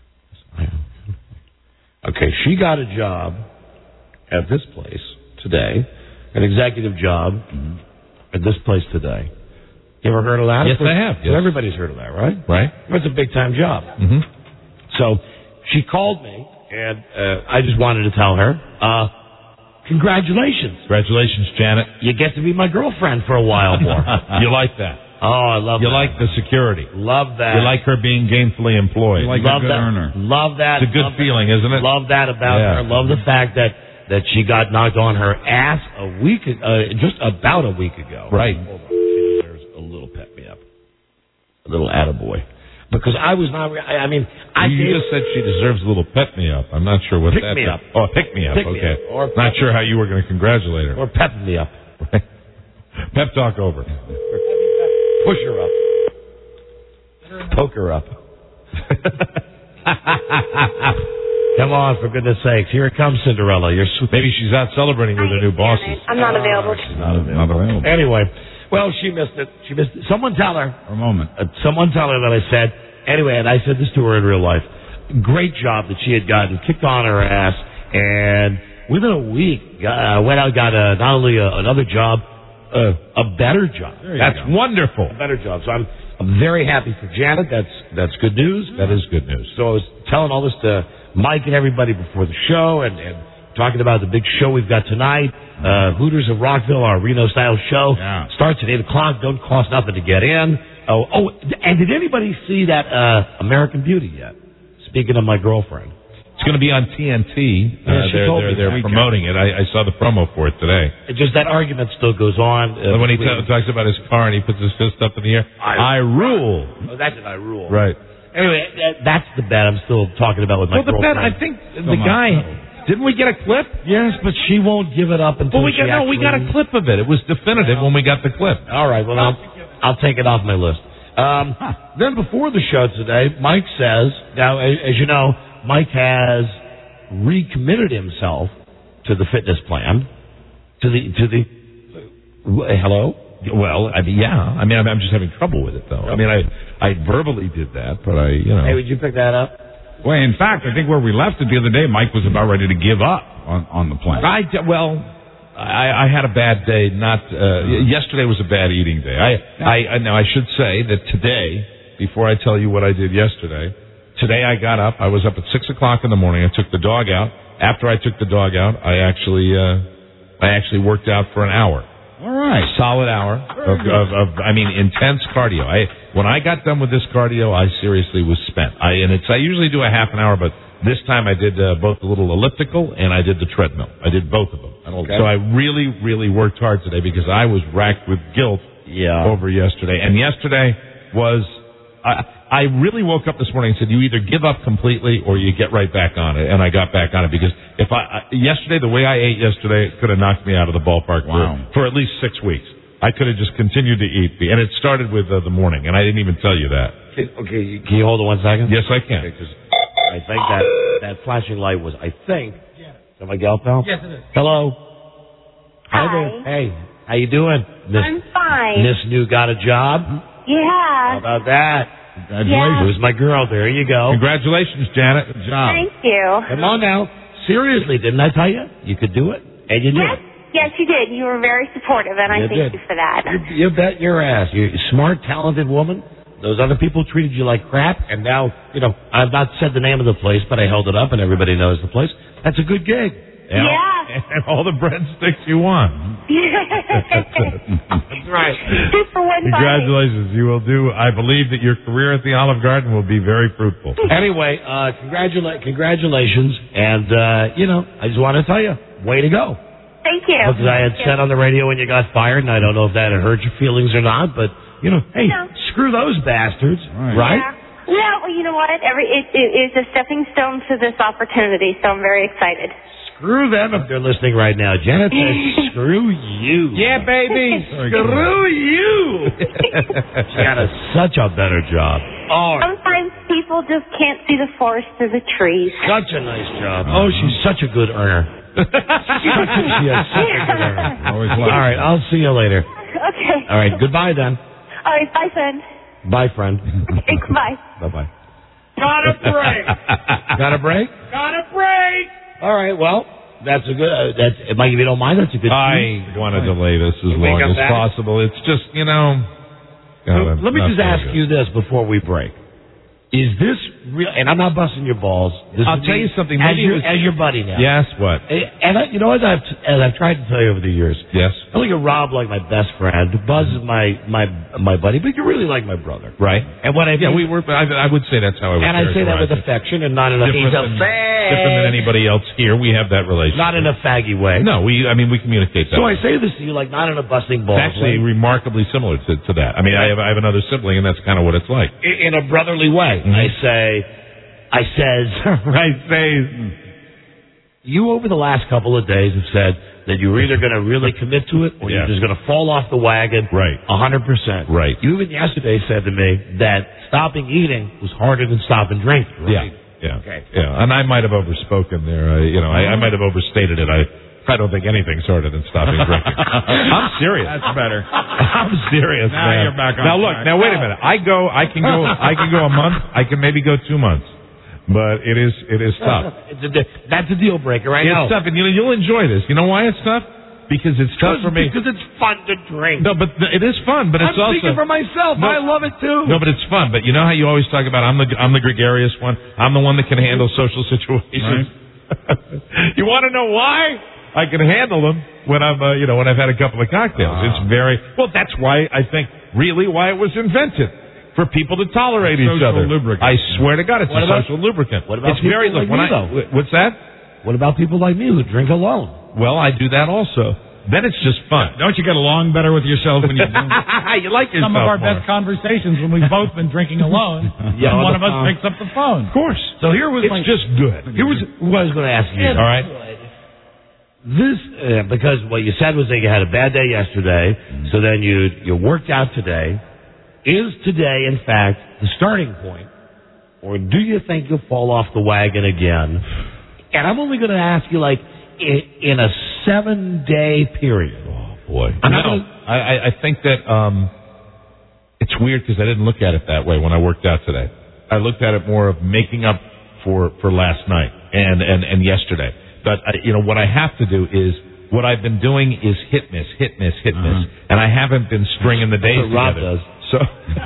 Okay, she got a job at this place today, an executive job at this place today. You ever heard of that? Yes, I have. Well, Yes. everybody's heard of that, right? Right. It's a big time job. Mm-hmm. So she called me, and uh, I just wanted to tell her, uh, congratulations. Congratulations, Janet. You get to be my girlfriend for a while more. You like that? Oh, I love You that. like the security. Love that. You like her being gainfully employed. You like love a good that. earner. Love that. It's a good love feeling, that. isn't it? Love that about Yeah. her. Love the fact that that she got knocked on her ass a week, uh, just about a week ago. Right. Hold on. She deserves a little pep me up, a little attaboy, because I was not. I, I mean, I you gave, just said she deserves a little pep me up. I'm not sure what Pick that me is. up. Oh, pick me up. Pick me okay. up. Or not pep sure me how you were going to congratulate her. or pep me up. Pep talk over. Push her up. Poke her up. Come on, for goodness sakes. Here it comes, Cinderella. You're sweet. Maybe she's out celebrating with her new bosses. I'm not available. She's not available. Not available. Anyway, well, she missed it. She missed it. Someone tell her. For a moment. Uh, someone tell her that I said. Anyway, and I said this to her in real life. Great job that she had gotten kicked on her ass, and within a week, uh, went out and got a, not only a, another job, uh, a better job. That's go. wonderful. A better job. So I'm I'm very happy for Janet. That's that's good news. That is good news. So I was telling all this to Mike and everybody before the show, and, and talking about the big show we've got tonight. Uh, Hooters of Rockville, our Reno-style show, Yeah. starts at eight o'clock. Don't cost nothing to get in. Oh, oh, and did anybody see that uh, American Beauty yet? Speaking of my girlfriend. It's going to be on T N T. Yeah, Uh, she they're told they're, me they're that. promoting it. I, I saw the promo for it today. It just that argument still goes on. Uh, when he between- t- talks about his car and he puts his fist up in the air, I- I, rule. Oh, that's an I rule. Right. Anyway, that, that's the bet I'm still talking about with my Well, the bet, girlfriend. I think the guy, didn't we get a clip? Yes, but she won't give it up until Well, we she got, no, we got a actually- clip of it. It was definitive when we got the clip. All right, well, I'll, I'll take it off my list. Um, then before the show today, Mike says, now, as, as you know, Mike has recommitted himself to the fitness plan, to the, to the, uh, hello? Well, I mean, yeah. I mean, I'm, I'm just having trouble with it, though. I mean, I, I verbally did that, but I, you know. Hey, would you pick that up? Well, in fact, I think where we left it the other day, Mike was about ready to give up on, on the plan. I, well, I, I had a bad day. Not uh, yesterday was a bad eating day. I, I, I now I should say that today, before I tell you what I did yesterday, today I got up. I was up at six o'clock in the morning. I took the dog out. After I took the dog out, I actually, uh, I actually worked out for an hour. All right. Solid hour of, of, of, I mean, intense cardio. I when I got done with this cardio, I seriously was spent. I and it's I usually do a half an hour, but this time I did uh, both the little elliptical and I did the treadmill. I did both of them. Okay. So I really, really worked hard today because I was racked with guilt Yeah. over yesterday. And yesterday was, I, I really woke up this morning and said, you either give up completely or you get right back on it. And I got back on it because if I, I yesterday, the way I ate yesterday, it could have knocked me out of the ballpark Wow. for, for at least six weeks. I could have just continued to eat. And it started with uh, the morning, and I didn't even tell you that. Okay, okay, can you hold it one second? Yes, I can. Okay, 'cause I think that that flashing light was, I think, is that my gal pal? Yes, it is. Hello. Hi. there. Hey, how you doing? Miss, I'm fine. Miss New got a job? How Yeah. about that? Congratulations. Who's my girl? There you go. Congratulations, Janet. Good job. Thank you. Come on now. Seriously, didn't I tell you? You could do it. And you did. Yes, yes, you did. You were very supportive, and I You thank did. you for that. You, you bet your ass. You're a smart, talented woman. Those other people treated you like crap, and now, you know, I've not said the name of the place, but I held it up, and everybody knows the place. That's a good gig. And all- Yeah. and all the breadsticks you want. That's right. Super one Congratulations. You will do, I believe that your career at the Olive Garden will be very fruitful. Anyway, uh, congratula- congratulations, and, uh, you know, I just want to tell you, way to go. Thank you. Because I had Thank you. said on the radio when you got fired, and I don't know if that had hurt your feelings or not, but, you know, hey, No. screw those bastards, Right. right? Yeah. Yeah, well, you know what? Every it, it is a stepping stone to this opportunity, so I'm very excited. Screw them if they're listening right now. Janet says, screw you. Yeah, baby. Screw you. She got a, such a better job. Oh, Sometimes people just can't see the forest through the trees. such a nice job. Oh, she's such a good earner. Such a- she is such a good earner. Always All like right, I'll see you later. Okay. All right, goodbye then. All right, bye, friend. Bye, friend. Okay, goodbye. Bye-bye. Got a break. Got a break? Got a break. All right, well, that's a good, uh, that's, Mike, if you don't mind, that's a good I want to delay this as You long make up as that? possible. It's just, you know. God, Let me I'm just not ask so you this before we break. Is this real? And I'm not busting your balls. This I'll is tell me you something. As Maybe your, it was- as your buddy now. Yes, what? And I, you know, as I've as I've tried to tell you over the years, Yes. I look at Rob like my best friend. Buzz is my my my buddy, but you're really like my brother, Right. And what I Yeah, we were. I, I would say that's how I would. and I say that with characterize it. affection and not in a Different he's a than, fag. different than anybody else here. We have that relationship. Not in a faggy way. No, we. I mean, we communicate that. So way. I say this to you like not in a busting balls It's actually way. remarkably similar to, to that. I mean, I have I have another sibling, and that's kind of what it's like. in, in a brotherly way. Mhm. I say, I says, I say, you over the last couple of days have said that you're either going to really commit to it or Yeah. you're just going to fall off the wagon. Right. A hundred percent. Right. You even yesterday said to me that stopping eating was harder than stopping drinking. Right? Yeah. Yeah. Okay. Yeah. And I might have overspoken there. I, you know, I, I might have overstated it. I. I don't think anything's harder than stopping drinking. I'm serious. That's better. I'm serious, Now man. you're back on now look, track. now wait a minute. I go, I can go, I can go a month. I can maybe go two months, but it is, it is tough. It's a, that's a deal breaker, right? It's tough, and you know, you'll enjoy this. You know why it's tough? Because it's tough for me. Because it's fun to drink. No, but th- it is fun. But it's I'm also speaking for myself. No. I love it too. No, but it's fun. But you know how you always talk about I'm the I'm the gregarious one. I'm the one that can handle social situations. You want to know why? I can handle them when I'm, uh, you know, when I've had a couple of cocktails. Wow. It's very well. That's why I think really why it was invented for people to tolerate each Social other. lubricant. I swear to God, it's What a about- social lubricant. what about it's very people look like when me, I though? what's that? What about people like me who drink alone? Well, I do that also. Then it's just fun. Don't you get along better with yourself when you do? You like yourself Some of our more. best conversations when we've both been drinking alone, Yeah, and on one the of us phone. picks up the phone. Of course. So here was It's my, just good. Here was what I was going to ask you. All right. This uh, because what you said was that you had a bad day yesterday, so then you you worked out today. Is today, in fact, the starting point, or do you think you'll fall off the wagon again? And I'm only going to ask you, like, in, in a seven-day period. Oh boy. I'm no, not gonna- I, I I think that um, it's weird because I didn't look at it that way when I worked out today. I looked at it more of making up for for last night and and and yesterday. But I, you know what I have to do is what I've been doing is hit miss, hit miss, hit miss, Uh-huh. and I haven't been stringing the days what Rob together. does. So,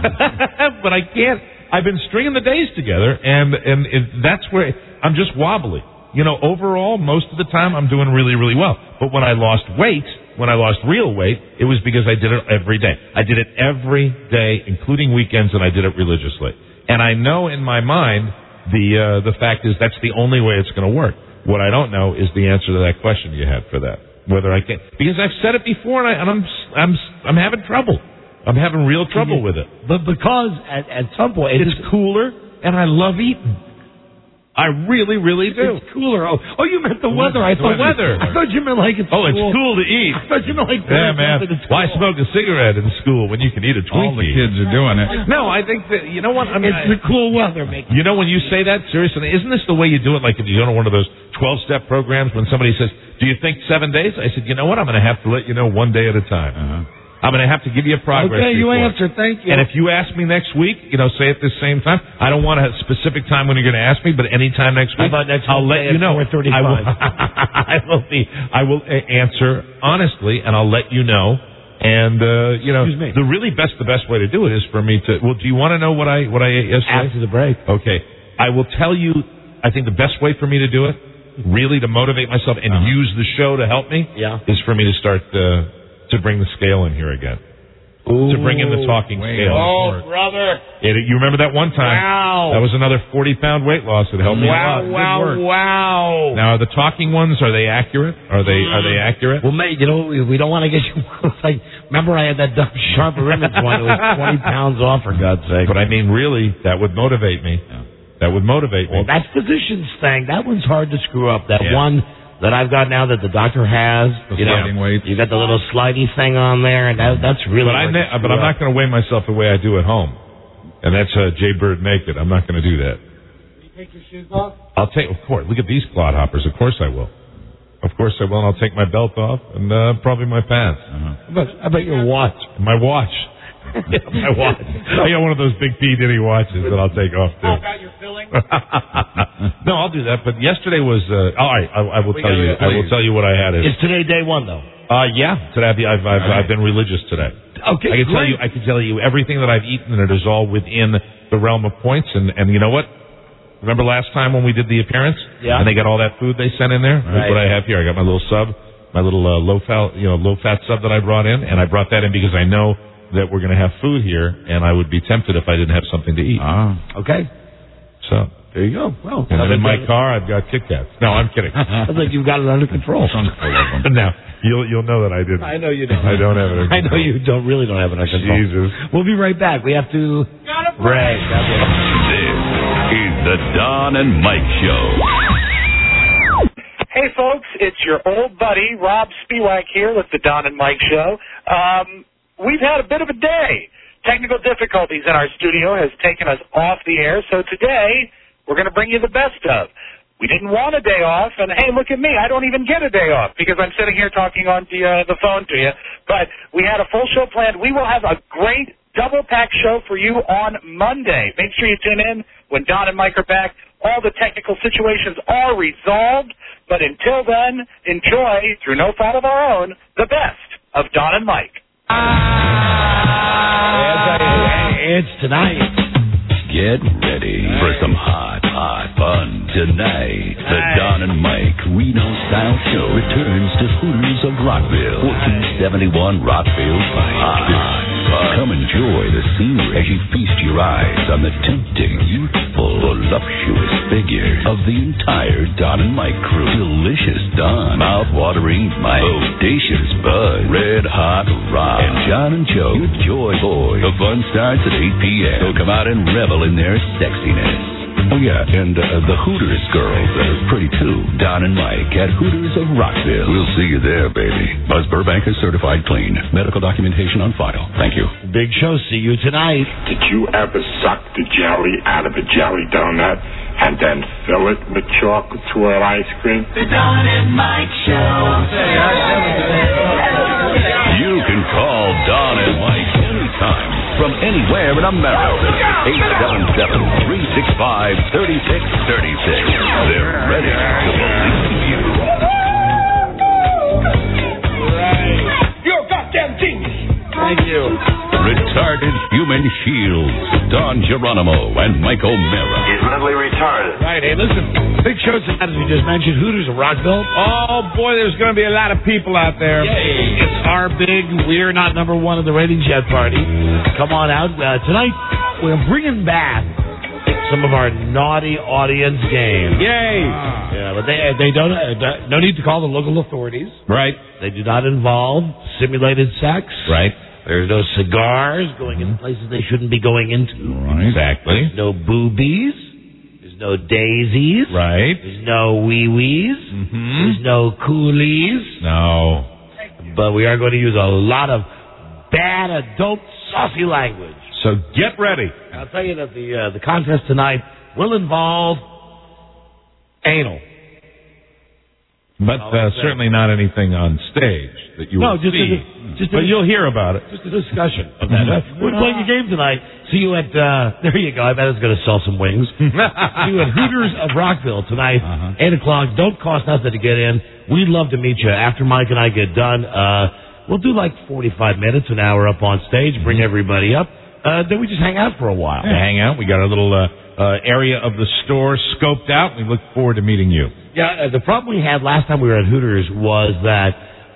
but I can't. I've been stringing the days together, and and it, that's where I'm just wobbly. You know, overall, most of the time I'm doing really, really well. But when I lost weight, when I lost real weight, it was because I did it every day. I did it every day, including weekends, and I did it religiously. And I know in my mind the uh, the fact is that's the only way it's going to work. What I don't know is the answer to that question you had for that. Whether I can, because I've said it before, and, I, and I'm I'm I'm having trouble. I'm having real trouble with it. But because at, at some point It's cooler, and I love eating. I really, really do. It's cooler. Oh, oh, you meant the weather. I The thought weather. I thought you meant like it's Oh, it's cool. cool to eat. I thought you meant like Yeah, man. It's Why cool. smoke a cigarette in school when you can eat a Twinkie? All the kids are doing it. No, I think that, you know what? I mean, It's the cool weather, making. you know when you say that, seriously, isn't this the way you do it? Like if you go to one of those twelve-step programs when somebody says, do you think seven days? I said, you know what? I'm going to have to let you know one day at a time. Uh-huh. I'm going to have to give you a progress Okay, you report. answer. Thank you. And if you ask me next week, you know, say at the same time. I don't want a specific time when you're going to ask me, but anytime next How week, about next I'll let Wednesday you at know. four thirty-five? I will, I will be. I will uh, answer honestly, and I'll let you know. And uh, you know, Excuse me. the really best, the best way to do it is for me to. Well, do you want to know what I what I ate yesterday? After the break. Okay, I will tell you. I think the best way for me to do it, really to motivate myself and use the show to help me, Yeah. is for me to start uh, to bring the scale in here again. to bring in the talking scale. Oh, brother. It, you remember that one time? Wow. That was another forty pound weight loss that helped me Wow, a lot. wow, Good work. wow. Now, are the talking ones, are they accurate? Are they are they accurate? Well, mate, you know, we, we don't want to get you... like, remember I had that dumb sharper image one that was twenty pounds off, for God's sake. But I mean, really, that would motivate me. That would motivate Well, me. that's physician's thing. That one's hard to screw up. That Yeah. one that I've got now that the doctor has. The you know, sliding weights. You got the little slidey thing on there, and that, that's really But, I hard ne- to but screw I'm not up. going to weigh myself the way I do at home. And that's uh, Jay Bird Make It. I'm not going to do that. You take your shoes off? I'll take, of course, look at these clod hoppers. Of course I will. Of course I will, and I'll take my belt off and uh, probably my pants. How about, how about your watch? My watch. my watch. I got one of those big P. Diddy watches that I'll take off, too. How about your filling? No, I'll do that. But yesterday was, uh, all right, I, I will We tell gotta you, go, I will please. tell you what I had. Is, Is today day one, though? uh, yeah, today I've, I've, I've, I've been religious today. Okay, I can tell great. you, I can tell you everything that I've eaten, and it is all within the realm of points. And, and you know what? Remember last time when we did the appearance? Yeah. And they got all that food they sent in there? That's Right. what I have here. I got my little sub, my little uh, low fat, you know, low fat sub that I brought in, and I brought that in because I know that we're going to have food here, and I would be tempted if I didn't have something to eat. Ah, okay. So There you go. Well, and then in my car, I've got Kit Kats. No, I'm kidding. I think you've got it under control. Now you'll you'll know that I didn't. I know you don't. I don't have it. Under I know control. you don't really don't have it under control. Jesus. We'll be right back. We have to break. This is the Don and Mike Show. Hey, folks, it's your old buddy, Rob Spiewak here with the Don and Mike Show. Um, we've had a bit of a day. Technical difficulties in our studio has taken us off the air, so today we're going to bring you the best of. We didn't want a day off, and hey, look at me. I don't even get a day off because I'm sitting here talking on the, uh, the phone to you. But we had a full show planned. We will have a great double-pack show for you on Monday. Make sure you tune in when Don and Mike are back. All the technical situations are resolved. But until then, enjoy, through no fault of our own, the best of Don and Mike. It's tonight. Get ready for some hot, hot fun tonight. The Don and Mike Reno Style Show returns to Hooters of Rockville. fourteen seventy-one Rockville Pike. Hot, hot fun. Come enjoy the scenery as you feast your eyes on the tempting, youthful, voluptuous figures of the entire Don and Mike crew. Delicious Don, mouth-watering Mike, audacious Bud, Red Hot Rob, and John and Joe, your Joy Boys. The fun starts at eight p.m. So come out and revel in their sexiness. Oh, yeah, and uh, the Hooters girls that are pretty, too. Don and Mike at Hooters of Rockville. We'll see you there, baby. Buzz Burbank is certified clean. Medical documentation on file. Thank you. Big show. See you tonight. Did you ever suck the jelly out of a jelly donut and then fill it with chocolate swirl ice cream? The Don and Mike Show. You can call Don and Mike anytime from anywhere in America. eight seven seven, three six five, three six three six. They're ready to believe you. You're a goddamn genius. Thank you. Retarded Human Shields, Don Geronimo and Mike O'Mara. He's mentally retarded. Right, hey, listen. Big show tonight, as we just mentioned, Hooters of Rockville. Oh boy, there's going to be a lot of people out there. Yay. It's our big We're Not Number One of the Ratings Yet party. Come on out. Uh, tonight, we're bringing back some of our naughty audience games. Yay! Yeah, but they they don't, uh, no need to call the local authorities. Right. They do not involve simulated sex. Right. There's no cigars going into places they shouldn't be going into. Right. Exactly. There's no boobies. There's no daisies. Right. There's no wee-wees. Mm-hmm. There's no coolies. No. But we are going to use a lot of bad adult saucy language. So get ready. I'll tell you that the uh, the contest tonight will involve anal. But uh, certainly not anything on stage that you No, will just see. a- just but a- you'll hear about it. Just a discussion of that. Uh, we're playing a game tonight. See you at, uh, there you go. I bet it's going to sell some wings. See you at Hooters of Rockville tonight, Uh-huh. eight o'clock. Don't cost nothing to get in. We'd love to meet you after Mike and I get done. Uh, we'll do like forty-five minutes, an hour up on stage, bring everybody up. Uh, then we just hang out for a while. To hang out. We got our little uh, uh, area of the store scoped out. We look forward to meeting you. Yeah, uh, the problem we had last time we were at Hooters was that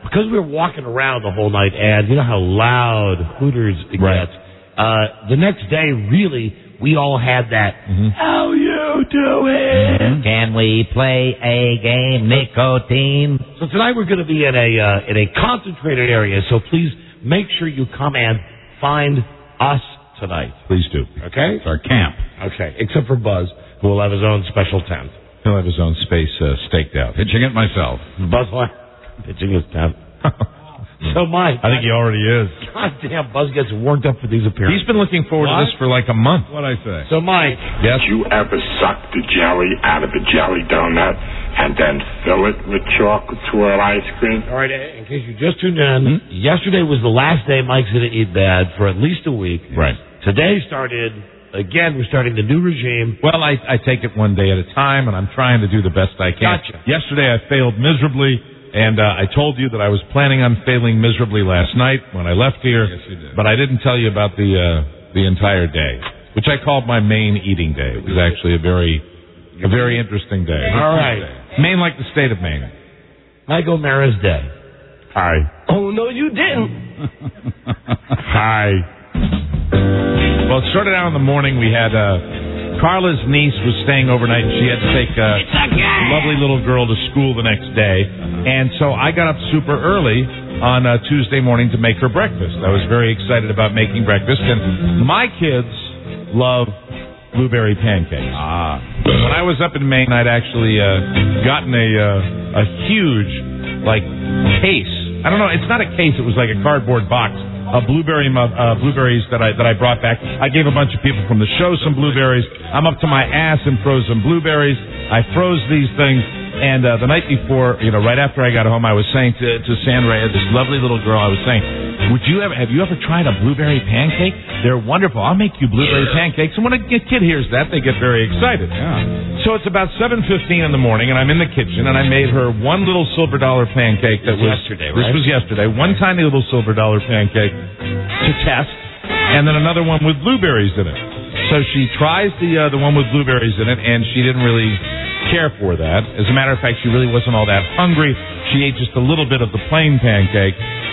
because we were walking around the whole night, and you know how loud Hooters it Right. gets. Uh, the next day, really, we all had that. Mm-hmm. How you doing? Mm-hmm. Can we play a game, nicotine? So tonight we're going to be in a uh, in a concentrated area. So please make sure you come and find us tonight. Please do. Okay? It's our camp. Okay. Except for Buzz, who will have his own special tent. He'll have his own space uh, staked out. Pitching it myself. Buzz what? Pitching his tent. So Mike, I think he already is. God damn, Buzz gets worked up for these appearances. He's been looking forward What? to this for like a month. What'd I say? So Mike, Yes. Did you ever suck the jelly out of a jelly donut and then fill it with chocolate or ice cream? all right, in case you just tuned in, yesterday was the last day Mike's going to eat bad for at least a week. Right. Today started, again, we're starting the new regime. Well, I, I take it one day at a time, and I'm trying to do the best I can. Gotcha. Yesterday I failed miserably, and uh, I told you that I was planning on failing miserably last night when I left here. Yes, you did. But I didn't tell you about the uh, the entire day, which I called my Maine eating day. It was actually a very a very interesting day. All right. Maine like the state of Maine. Mike O'Mara's day. Hi. Oh, no, you didn't. Hi. Well, it started out in the morning. We had uh, Carla's niece was staying overnight, and she had to take uh, a lovely little girl to school the next day. And so I got up super early on uh, Tuesday morning to make her breakfast. I was very excited about making breakfast, and my kids love blueberry pancakes. Ah. When I was up in Maine, I'd actually uh, gotten a uh, a huge like case. I don't know. It's not a case. It was like a cardboard box of blueberry uh, blueberries that I that I brought back. I gave a bunch of people from the show some blueberries. I'm up to my ass in frozen blueberries. I froze these things. And uh, the night before, you know, right after I got home, I was saying to, to Sandra, this lovely little girl, I was saying, would you ever, have you ever tried a blueberry pancake? They're wonderful. I'll make you blueberry pancakes. And when a kid hears that, they get very excited. Yeah. So it's about seven fifteen in the morning, and I'm in the kitchen, and I made her one little silver dollar pancake that was yesterday, This right? was yesterday. One tiny little silver dollar pancake to test, and then another one with blueberries in it. So she tries the uh, the one with blueberries in it, and she didn't really care for that. As a matter of fact, she really wasn't all that hungry. She ate just a little bit of the plain pancake.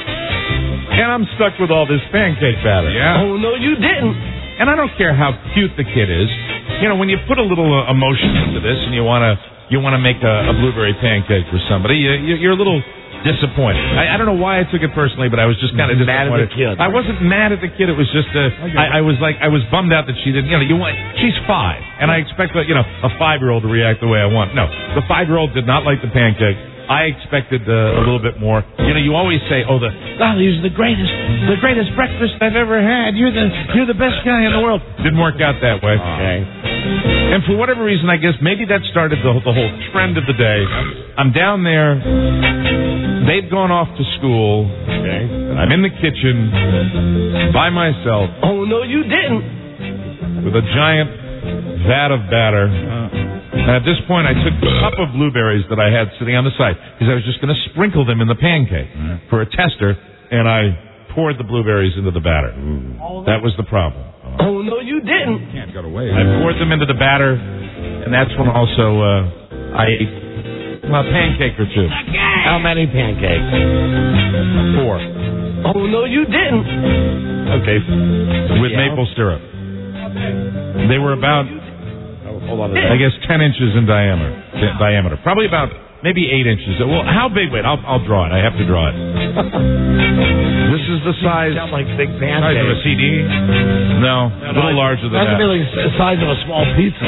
And I'm stuck with all this pancake batter. Yeah. Oh, no, you didn't. And I don't care how cute the kid is. You know, when you put a little uh, emotion into this and you want to you want to make a, a blueberry pancake for somebody, you, you, you're a little disappointed. I, I don't know why I took it personally, but I was just kind of Mad at disappointed. the kid. I wasn't mad at the kid. It was just uh, I, I was like I was bummed out that she didn't. You know, you want she's five, and I expect that you know a five-year-old to react the way I want. No, the five-year-old did not like the pancake. I expected uh, a little bit more. You know, you always say, "Oh, the oh, these are the greatest, the greatest breakfast I've ever had. You're the you're the best guy in the world." Didn't work out that way. Okay. And for whatever reason, I guess maybe that started the the whole trend of the day. I'm down there. They've gone off to school. Okay. I'm in the kitchen by myself. Oh, no, you didn't. With a giant vat of batter. And at this point, I took a cup of blueberries that I had sitting on the side because I was just going to sprinkle them in the pancake for a tester, and I poured the blueberries into the batter. That was the problem. Oh, no, you didn't. Can't get away. I poured them into the batter, and that's when also uh, I ate well, a pancake or two. How many pancakes? Four. Oh, no, you didn't. Okay. With Yeah. maple syrup. They were about, Hold on a I guess, ten inches in diameter. di- diameter. Probably about maybe eight inches. Well, how big? Wait, I'll, I'll draw it. I have to draw it. This is the size. Sound like big Size of a pancakes. C D? No, a little larger than That's that. really the size of a small pizza.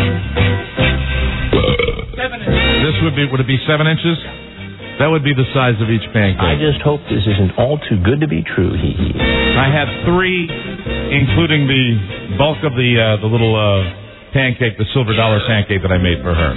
This would be, would it be seven inches? That would be the size of each pancake. I just hope this isn't all too good to be true. Hee hee. I had three, including the bulk of the uh, the little uh, pancake, the silver dollar pancake that I made for her.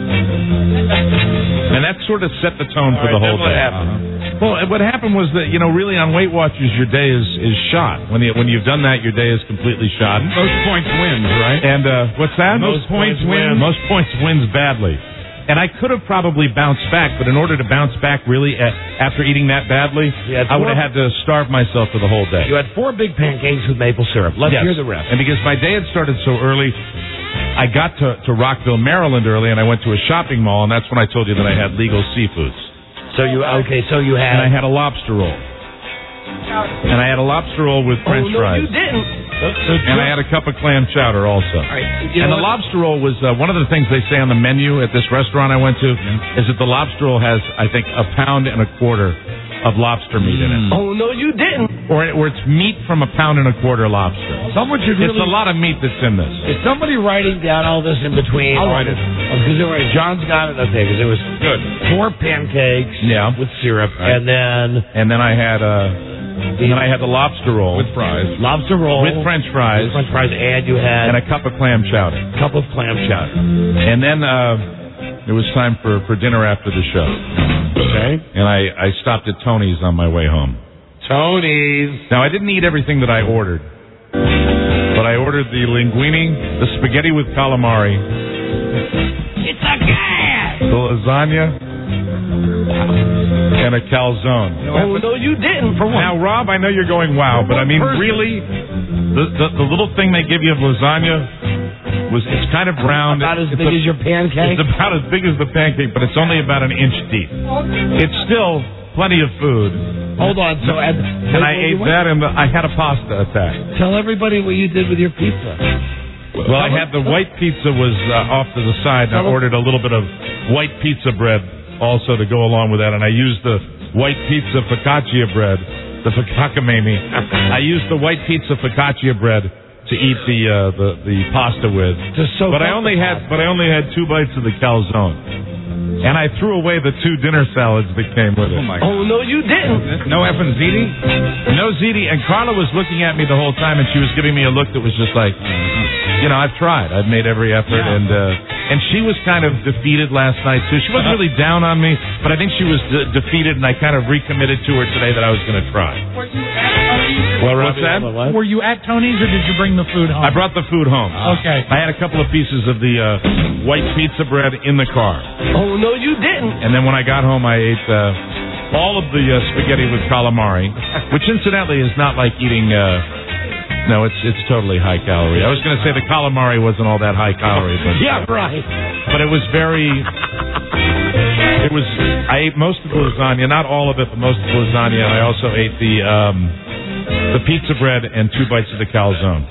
And that sort of set the tone for the whole day. Uh-huh. Well, what happened was that, you know, really on Weight Watchers, your day is, is shot. When you, when you've done that, your day is completely shot. Most points wins, right? And uh, what's that? Most points win. Most points wins badly. And I could have probably bounced back, but in order to bounce back really uh, after eating that badly, had I would four- have had to starve myself for the whole day. You had four big pancakes with maple syrup. Let's Yes. hear the rest. And because my day had started so early, I got to, to Rockville, Maryland early, and I went to a shopping mall, and that's when I told you that I had legal seafoods. So you okay? So you had. And I had a lobster roll. And I had a lobster roll with French oh, no, fries. you didn't. And I had a cup of clam chowder also. Right, you and know the what? lobster roll was uh, one of the things they say on the menu at this restaurant I went to is that the lobster roll has, I think, a pound and a quarter of lobster meat in it. Oh, no, you didn't. Or, or it's meat from a pound and a quarter lobster. Someone should It's really... a lot of meat that's in this. Is somebody writing down all this in between? I'll write it. Because oh, John's got it. Okay, because it was good. Four pancakes Yeah. with syrup, Right. and then... And then I had uh, and then I had the lobster roll. With fries. Lobster roll. With French fries. With French fries, and you had... And a cup of clam chowder. cup of clam chowder. And then uh, it was time for, for dinner after the show. Okay. And I, I stopped at Tony's on my way home. Tony's. Now, I didn't eat everything that I ordered. But I ordered the linguine, the spaghetti with calamari. It's a gas! The lasagna. And a calzone. Oh, no, you didn't. For what? Now, Rob, I know you're going, wow, but I mean, really, the, the the little thing they give you of lasagna was, it's kind of round. About as it's big a, as your pancake? It's about as big as the pancake, but it's only about an inch deep. It's still plenty of food. Hold on. So, and, And I ate that, and the, I had a pasta attack. Tell everybody what you did with your pizza. Well, I had the white pizza was uh, off to the side, and I ordered a little bit of white pizza bread also to go along with that, and I used the white pizza focaccia bread, the focacciamimi. I used the white pizza focaccia bread to eat the uh, the the pasta with. But I only had but I only had two bites of the calzone, and I threw away the two dinner salads that came with it. Oh my God. Oh, no, you didn't. No effing ziti? No ziti. And Carla was looking at me the whole time, and she was giving me a look that was just like, you know, I've tried. I've made every effort, Yeah. and uh, and she was kind of defeated last night too. She wasn't really down on me, but I think she was de- defeated, and I kind of recommitted to her today that I was going to try. Were you at Tony's? Well, what's that? Were you at Tony's, or did you bring the food home? I brought the food home. Okay. I had a couple of pieces of the uh, white pizza bread in the car, Oh, no, you didn't. and then when I got home, I ate uh, all of the uh, spaghetti with calamari, which incidentally is not like eating. Uh, No, it's it's totally high calorie. I was going to say the calamari wasn't all that high calorie, but Yeah, right. but it was very. It was. I ate most of the lasagna, not all of it, but most of the lasagna. And I also ate the um, the pizza bread and two bites of the calzone.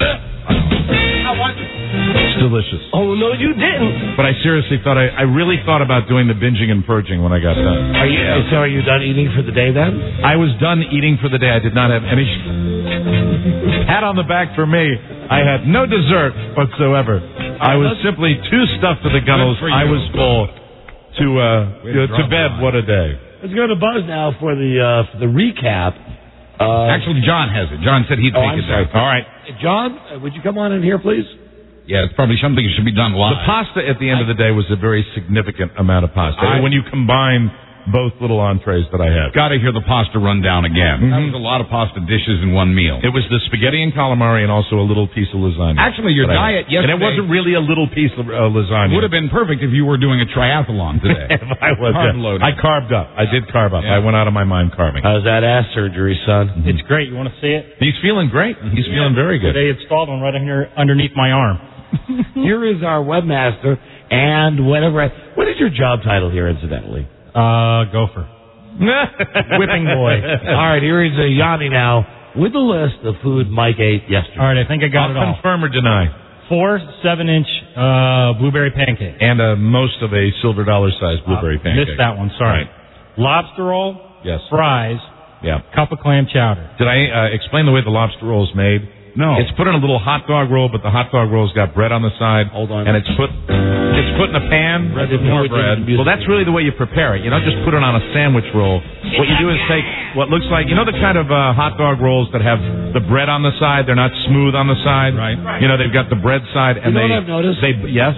It's delicious. Oh, no, you didn't. But I seriously thought I, I really thought about doing the binging and purging when I got done. Are you, so are you done eating for the day then? I was done eating for the day. I did not have any pat on the back for me. I had no dessert whatsoever. I was simply too stuffed to the gunnels. Good for you. I was full to uh, Way to, to to drop bed. by. What a day. Let's go to Buzz now for the uh, for the recap. Uh, Actually, John has it. John said he'd Oh, take I'm it sorry. down. All right. John, uh, would you come on in here, please? Yeah, it's probably something that should be done The live. pasta at the end of the day was a very significant amount of pasta. I- when you combine both little entrees that I had. Got to hear the pasta rundown again. That was a lot of pasta dishes in one meal. It was the spaghetti and calamari and also a little piece of lasagna. Actually, your that I diet had. yesterday And it wasn't really a little piece of uh, lasagna. would have been perfect if you were doing a triathlon today. If I was. Carb yeah. loading. I carved up. I did carb up. Yeah. I went out of my mind carving. How's that ass surgery, son? It's great. You want to see it? He's feeling great. He's feeling very good. They installed one right in here underneath my arm. Here is our webmaster and whatever. What is your job title here, incidentally? Uh, gopher. Whipping boy. All right, here is uh, Yanni now with the list of food Mike ate yesterday. All right, I think I got I'll it all. confirm or deny. Four seven-inch uh, blueberry pancakes. And uh, most of a silver dollar size blueberry Uh, pancake. Missed that one. Sorry. Lobster roll. Yes. Fries. Yeah. Cup of clam chowder. Did I uh, explain the way the lobster roll is made? No. It's put in a little hot dog roll, but the hot dog roll's got bread on the side. Hold on. And it's put it's put in a pan. Bread with more more bread. bread. Well, that's really the way you prepare it. You don't just put it on a sandwich roll. What you do is take what looks like, you know the kind of uh, hot dog rolls that have the bread on the side? They're not smooth on the side. Right. You know, they've got the bread side. And You know they, what I've noticed? They, yes?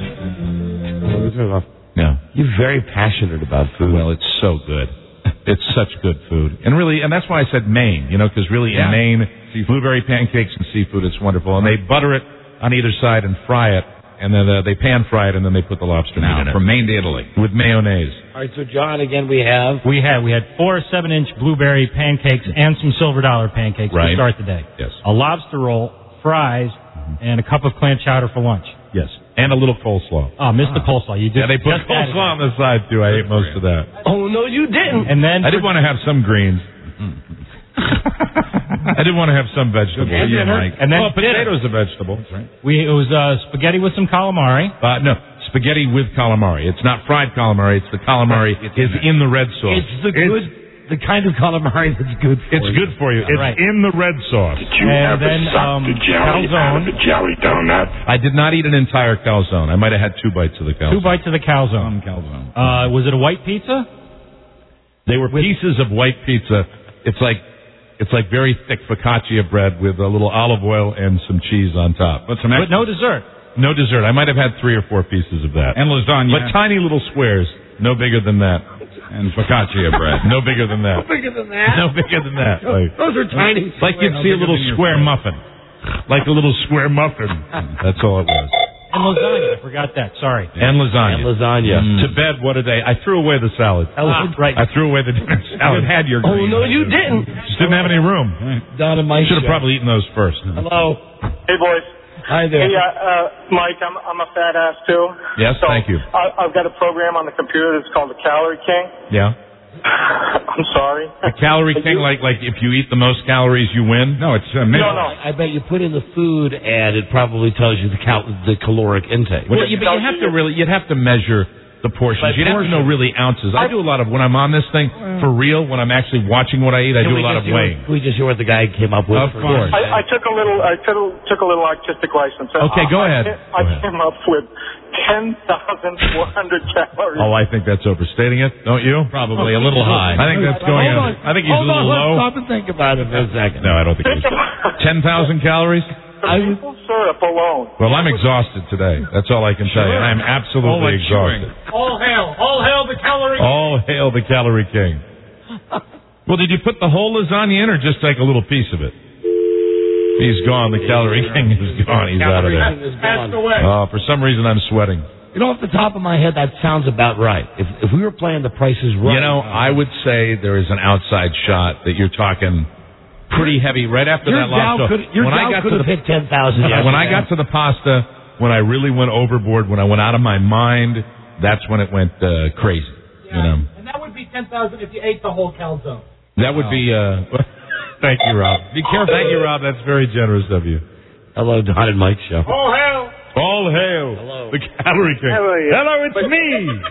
Yeah. You're very passionate about food. Well, it's so good. It's such good food. And really, and that's why I said Maine, you know, because really Yeah. in Maine, blueberry pancakes and seafood, it's wonderful. And they butter it on either side and fry it, and then uh, they pan fry it, and then they put the lobster meat in Now, it. from Maine to Italy. With mayonnaise. All right, so John, again, we have. We had we had four seven-inch blueberry pancakes and some silver dollar pancakes Right. to start the day. Yes. A lobster roll, fries, and a cup of clam chowder for lunch. Yes. And a little coleslaw. Oh, missed the coleslaw. You just, Yeah, they put just added coleslaw on the side, too. I ate most of that. Oh, no, you didn't. And then I did want to have some greens. I did want to have some vegetables. And Yeah, dinner. Mike. And then well, potatoes a vegetable. We it was uh, spaghetti with some calamari. Uh, no, spaghetti with calamari. It's not fried calamari. It's the calamari is in the red sauce. It's the good, the kind of calamari that's good for It's you. good for you. It's Right. in the red sauce. Did you And ever then, suck um, the jelly out of calzone. a jelly donut? I did not eat an entire calzone. I might have had two bites of the calzone. Two bites of the calzone. calzone. Uh, was it a white pizza? They were pieces of white pizza. It's like it's like very thick focaccia bread with a little olive oil and some cheese on top. But some But no dessert. No dessert. I might have had three or four pieces of that. And lasagna. But tiny little squares, no bigger than that. And focaccia bread. No bigger than that. Bigger than that. No bigger than that. Like, Those are tiny. like you'd No see a bigger little than your square fist. muffin. Like a little square muffin. That's all it was. And lasagna. I forgot that. Sorry. And lasagna. And lasagna. Mm. To bed, what a day. I threw away the salad. Ah, right. I threw away the dinner salad. You had your Oh, green. no, you didn't. Just didn't have any room. Down in my Should have show. probably eaten those first. Hello. Hey, boys. Hi there. Hey, uh, uh, Mike, I'm, I'm a fat ass, too. Yes, so thank you. I, I've got a program on the computer that's called the Calorie King. Yeah. I'm sorry. The calorie king, like like if you eat the most calories, you win. No, it's uh, No, middle. no. I bet you put in the food ad, it probably tells you the cal- the caloric intake. Well, you, but you have to really, you'd have to measure the portions. By You'd have to know portion. really ounces. I do a lot of when I'm on this thing for real. When I'm actually watching what I eat, I Can do we a lot just of hear- weighing. Can we just hear what the guy came up with? Of course. I, I took a little. I took a, took a little artistic license. Okay, go I, ahead. I, I Go ahead. came up with ten thousand four hundred calories. Oh, I think that's overstating it, don't you? Probably a little high. I think that's going. Hold on. I think he's Hold a little on, low. let's stop and think about it for a second. No, I don't think it was. Ten thousand calories. The maple syrup alone. Well, I'm exhausted today. That's all I can tell you. I am absolutely exhausted. All hail. All hail the calorie. All hail the calorie king. Well, did you put the whole lasagna in or just like a little piece of it? He's gone. The calorie king is gone. He's out of there. Everything is gone. Oh, for some reason I'm sweating. You know, off the top of my head, that sounds about right. If if we were playing The Price is Right, You know, I would say there is an outside shot that you're talking pretty heavy right after your that last Dow show. could your when I Dow got could to have the hit ten thousand. when I got to the pasta, when I really went overboard, when I went out of my mind, that's when it went uh, crazy. You know, And that would be ten thousand if you ate the whole calzone. that would be. Uh, thank you, Rob. Be careful. Thank you, Rob. That's very generous of you. Hello, Don and Mike show. All hail. All hail Hello. the calorie king. Hello, yeah. Hello, it's me.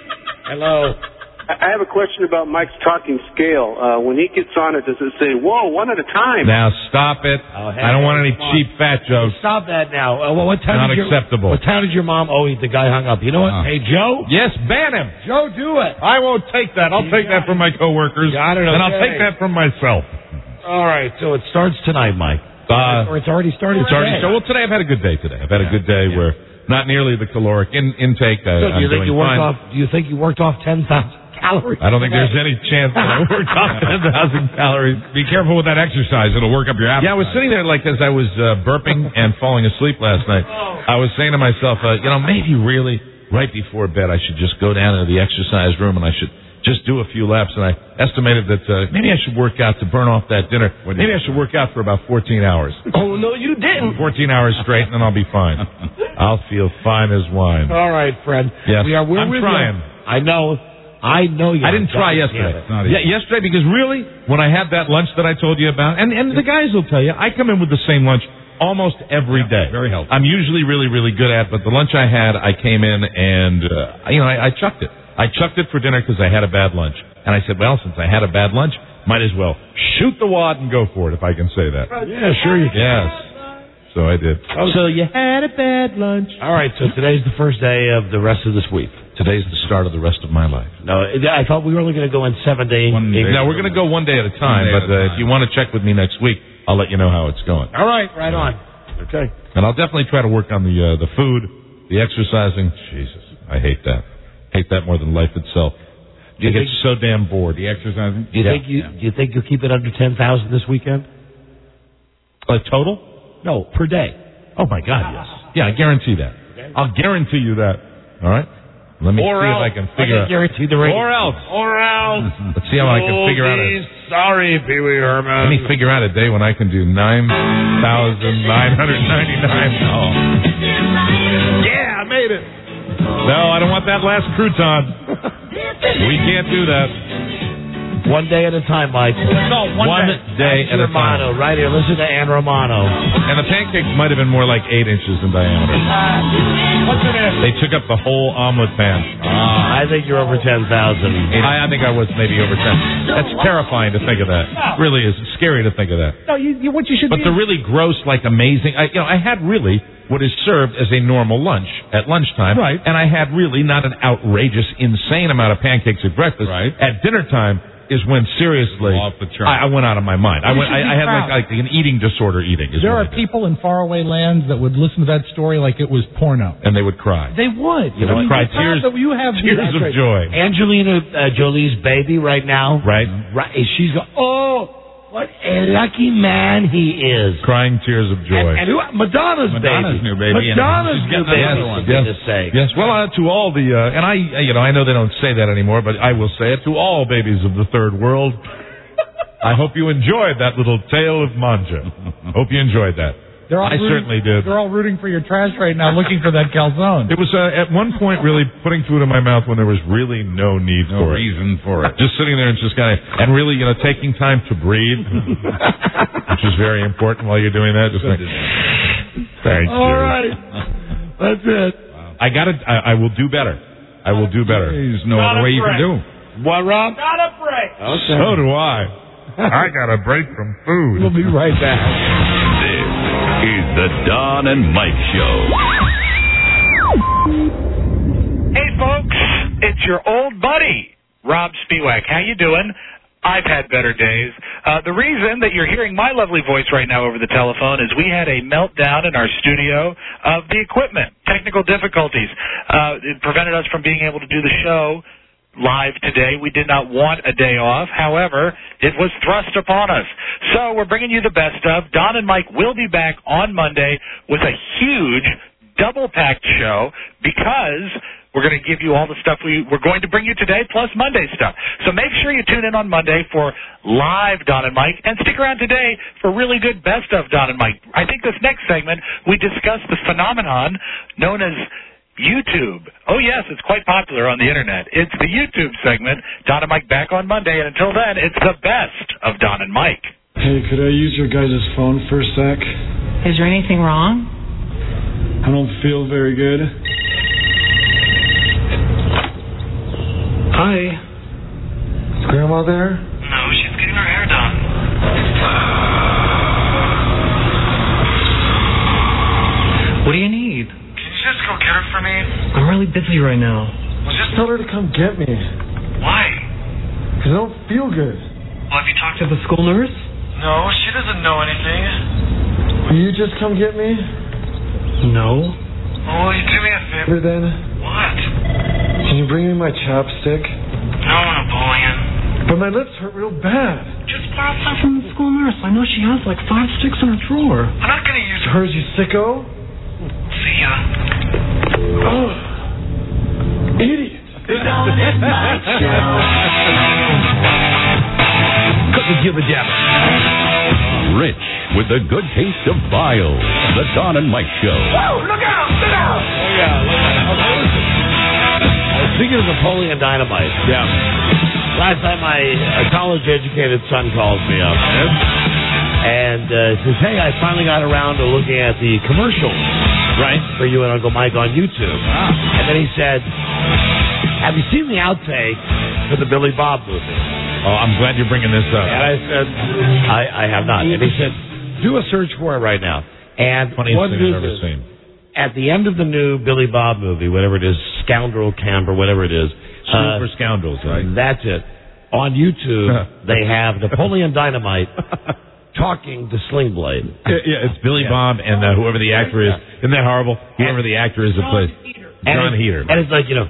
Hello. I have a question about Mike's talking scale. Uh, when he gets on it, does it say, whoa, one at a time? Now stop it. Oh, hey, I don't want any come on. cheap fat jokes. Stop that now. Uh, well, what time Not did your, acceptable. What time did your mom? Oh, the guy hung up. You know what? Uh. Hey, Joe. Yes, ban him. Joe, do it. I won't take that. I'll You take that got from my coworkers, Got it, and I'll okay. take that from myself. All right. So it starts tonight, Mike. Uh, or it's already started. It's already today. so. Well, today I've had a good day. Today I've had a good day where not nearly the caloric in, intake. I, So do I'm you think doing you worked fine. off? Do you think you worked off ten thousand calories? I don't think there's any chance that I worked off ten thousand calories. Be careful with that exercise. It'll work up your appetite. Yeah, I was sitting there like as I was uh, burping and falling asleep last night. I was saying to myself, uh, you know, maybe really right before bed I should just go down into the exercise room and I should just do a few laps. And I estimated that uh, maybe I should work out to burn off that dinner. Maybe I should work out for about fourteen hours. Oh no, you didn't. fourteen hours straight, and then I'll be fine. I'll feel fine as wine. All right, friend. Yes, we are. We're I'm with trying. You. I know. I know you. I didn't try yesterday. Yeah, yesterday because really, when I had that lunch that I told you about, and and the guys will tell you, I come in with the same lunch almost every day. Very healthy. I'm usually really really good at, but the lunch I had, I came in and uh, you know I, I chucked it. I chucked it for dinner because I had a bad lunch, and I said, well, since I had a bad lunch, might as well shoot the wad and go for it if I can say that. Yeah, sure you can. Yes. So I did. So you had a bad lunch. All right. So today's the first day of the rest of this week. Today's the start of the rest of my life. No, I thought we were only going to go in seven days. One day. No, we're going to go one day at a time, One day but at a uh, time. if you want to check with me next week, I'll let you know how it's going. All right, right on. Okay. And I'll definitely try to work on the uh, the food, the exercising. Jesus, I hate that. Hate that more than life itself. You get so damn bored. The exercising. Do you Yeah. think you do you think you'll keep it under ten thousand this weekend? Uh, total? No, per day. Oh my God, yes. Yeah, I guarantee that. I'll guarantee you that. All right. Let me Or see else. if I can I figure can out. guarantee the rating. Or else. Or else. Let's see how I can figure out a. Sorry, Pee Wee Herman. Let me figure out a day when I can do nine thousand nine hundred ninety-nine. Oh. Yeah, made it. No, I don't want that last crouton. We can't do that. One day at a time, Mike. No, one, One day, Ann at a Romano, time. right here. Listen to Ann Romano. And the pancakes might have been more like eight inches in diameter. What's it in? They took up the whole omelet pan. I think you're over ten thousand. I, I think I was maybe over ten. That's terrifying to think of that. It really is. It's scary to think of that. No, you, you, what you should But be... the really gross, like amazing, I, you know, I had really what is served as a normal lunch at lunchtime. Right. And I had really not an outrageous, insane amount of pancakes at breakfast. Right. At dinner time is when seriously Off the chart. I, I went out of my mind. I You went. should I, be I had like, proud. like an eating disorder. Eating. Is There what are I did. people in faraway lands that would listen to that story like it was porno. And they would cry. They would. They would cry tears, That you have tears of right. joy. Angelina uh, Jolie's baby right now. Right. Right. She's go, oh, what a lucky man he is. Crying tears of joy. And, and who, Madonna's, Madonna's baby. new baby, and Madonna's she's new getting baby. another one. For goodness sake. Yes, well, uh, to all the, uh, and I, uh, you know, I know they don't say that anymore, but I will say it to all babies of the third world. I hope you enjoyed that little tale of Manja. Hope you enjoyed that. They're all I rooting, certainly did. They're all rooting for your trash right now, looking for that calzone. It was uh, at one point really putting food in my mouth when there was really no need No for reason for it. it. Just sitting there and just kind of, and really, you know, taking time to breathe, which is very important while you're doing that. Just like, thank you. All right. That's it. I got to. I, I will do better. I will do better. There's no other way you can do. What, Rob? Got a break. Okay. So do I. I got a break from food. We'll be right back. This is the Don and Mike Show. Hey, folks, it's your old buddy, Rob Spiewak. How you doing? I've had better days. Uh, the reason that you're hearing my lovely voice right now over the telephone is we had a meltdown in our studio of the equipment, technical difficulties. Uh, it prevented us from being able to do the show live today. We did not want a day off. However, it was thrust upon us. So we're bringing you the best of. Don and Mike will be back on Monday with a huge double-packed show because we're going to give you all the stuff we, we're going to bring you today plus Monday stuff. So make sure you tune in on Monday for live Don and Mike, and stick around today for really good best of Don and Mike. I think this next segment we discuss the phenomenon known as YouTube. Oh, yes, it's quite popular on the Internet. It's the YouTube segment. Don and Mike back on Monday, and until then, it's the best of Don and Mike. Hey, could I use your guys' phone for a sec? Is there anything wrong? I don't feel very good. Hi. Is Grandma there? No, she's getting her hair done. What do you need? Can you just go get her for me? I'm really busy right now. Well, just tell her to come get me. Why? Because I don't feel good. Well, have you talked to the school nurse? No, she doesn't know anything. Will you just come get me? No. Oh, will you do me a favor then? What? Can you bring me my chapstick? No, Napoleon. But my lips hurt real bad. Just borrow some from the school nurse. I know she has like five sticks in her drawer. I'm not going to use hers, you sicko. See ya. Oh, idiot. Couldn't give a damn. Rich with the good taste of bile. The Don and Mike Show. Whoa, look out! Look out! Oh, yeah, look out. Uh, speaking of Napoleon Dynamite. Yeah. Last night, my uh, college-educated son calls me up. And uh, says, hey, I finally got around to looking at the commercial, right, for you and Uncle Mike on YouTube. Ah. And then he said, have you seen the outtake for the Billy Bob movie? Oh, I'm glad you're bringing this up. And I said, I, I have not. And he said, do a search for it right now. And Funniest what thing it is I've ever is, seen. at the end of the new Billy Bob movie, whatever it is, Scoundrel Camp or whatever it is. Super uh, Scoundrels, right? That's it. On YouTube, they have Napoleon Dynamite talking to Sling Blade. Yeah, yeah, it's Billy Yeah. Bob and uh, whoever the actor is. Isn't that horrible? Whoever the actor is that plays John and Heater. And it's like, you know,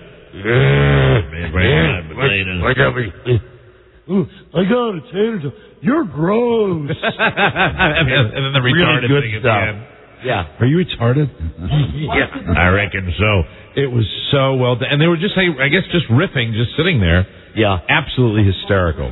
Ooh, I got a tater tot. You're gross. and, then, and then the retarded really good thing at stuff. the end. Yeah. Are you retarded? Yeah. I reckon so. It was so well done. And they were just, hey, I guess, just riffing, just sitting there. Yeah. Absolutely hysterical.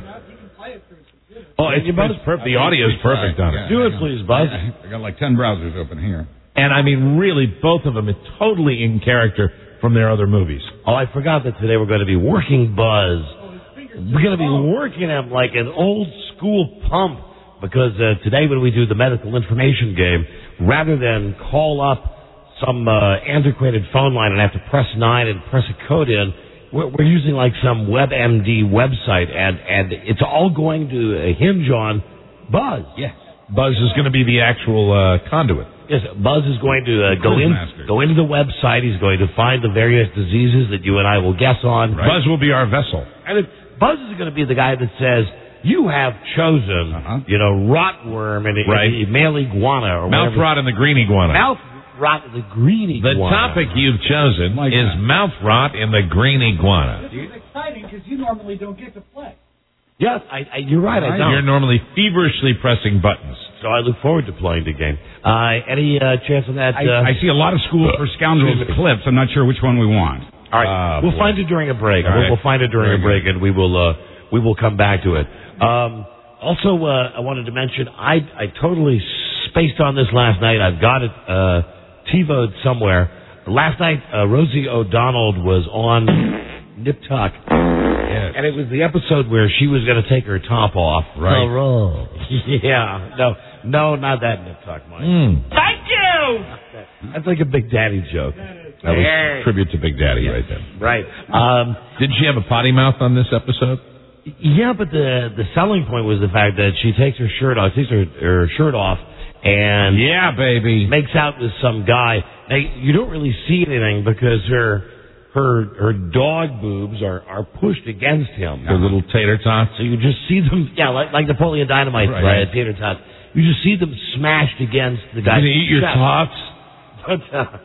Oh, it's, it's perfect. The audio is perfect on it. Do it, please, Buzz. I got like ten browsers open here. And I mean, really, both of them are totally in character from their other movies. Oh, I forgot that today we're going to be working Buzz. We're going to be working him like an old school pump because uh, today when we do the medical information game, rather than call up some uh, antiquated phone line and have to press nine and press a code in, we're, we're using like some WebMD website, and, and it's all going to uh, hinge on Buzz. Yes. Buzz is going to be the actual uh, conduit. Yes, Buzz is going to uh, go in, go into the website. He's going to find the various diseases that you and I will guess on. Right. Buzz will be our vessel. And it, Buzz is going to be the guy that says, you have chosen, uh-huh. you know, rotworm and, right. and male iguana. Or mouth whatever. rot and the green iguana. Mouth rot and the green iguana. The topic you've chosen like is that. Mouth rot and the green iguana. This is exciting because you normally don't get to play. Yes, I, I, you're right, I don't. You're normally feverishly pressing buttons. So I look forward to playing the game. Uh, any uh, chance on that? I, uh, I see a lot of School for Scoundrels clips. I'm not sure which one we want. All right, uh, we'll boy. find it during a break. All We'll, right. we'll find it during Very a break, good. and we will uh, we will come back to it. Um, also, uh, I wanted to mention I I totally spaced on this last night. I've got it uh, TiVo'd somewhere. Last night, uh, Rosie O'Donnell was on Nip Tuck. Yes. And it was the episode where she was going to take her top off. Right. Oh, yeah. No, no, not that Nip Tuck, Mike. Mm. Thank you! That's like a Big Daddy joke. That was tribute to Big Daddy right there. Right. Um, Did she have a potty mouth on this episode? yeah, but the the selling point was the fact that she takes her shirt off, takes her, her shirt off, and yeah, baby, makes out with some guy. Now, you don't really see anything because her her her dog boobs are, are pushed against him. Her little tater tots. So you just see them, yeah, like, like Napoleon Dynamite, Right. right, tater tots. You just see them smashed against the guy. You gonna eat your chest. tots? But, uh,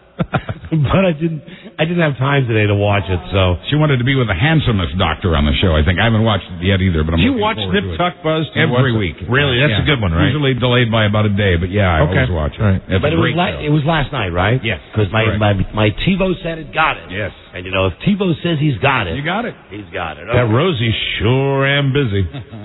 but I didn't I didn't have time today to watch it, so. She wanted to be with the handsomest doctor on the show, I think. I haven't watched it yet either, but I'm Do you looking watch forward Nip to it. Tuck, Buzz? Do you Every watch week. it? Really? That's Yeah. a good one, right? Usually delayed by about a day, but yeah, I Okay. always watch it. Right. It's But a it was, great la- show. it was last night, right? Yes. Because my, Correct. my, my TiVo said it got it. Yes. And, you know, if TiVo says he's got it. You got it. He's got it. That Okay. Rosie sure am busy.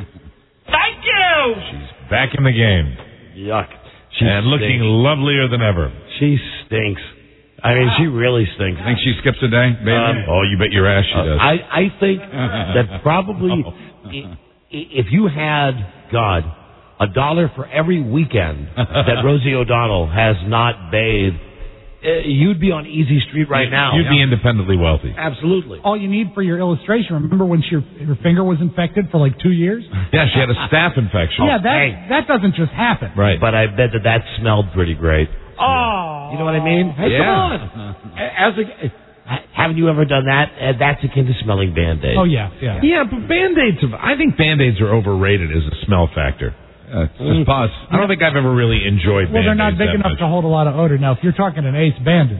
Thank you! She's back in the game. Yuck. She and looking stinks. lovelier than ever. She stinks. I mean, she really stinks. Think she skips a day, baby? Um, Oh, you bet your ass she Uh, does. I, I think that probably Oh. i- i- if you had, God, a dollar for every weekend that Rosie O'Donnell has not bathed, uh, you'd be on Easy Street right now. You'd be independently wealthy. Absolutely. All you need for your illustration, remember when she, her finger was infected for like two years? Yeah, she had a staph infection. yeah, that hey. that doesn't just happen. Right. But I bet that that smelled pretty great. Oh. You know what I mean? Hey, Yeah. come on. As a, haven't you ever done that? Uh, that's akin to smelling Band-Aids. Oh, yeah, yeah. Yeah, but Band-Aids, have- I think Band-Aids are overrated as a smell factor. Uh, it's pause. I don't think I've ever really enjoyed Well, they're not Band-Aids big that enough much. to hold a lot of odor. Now, if you're talking an ace bandage.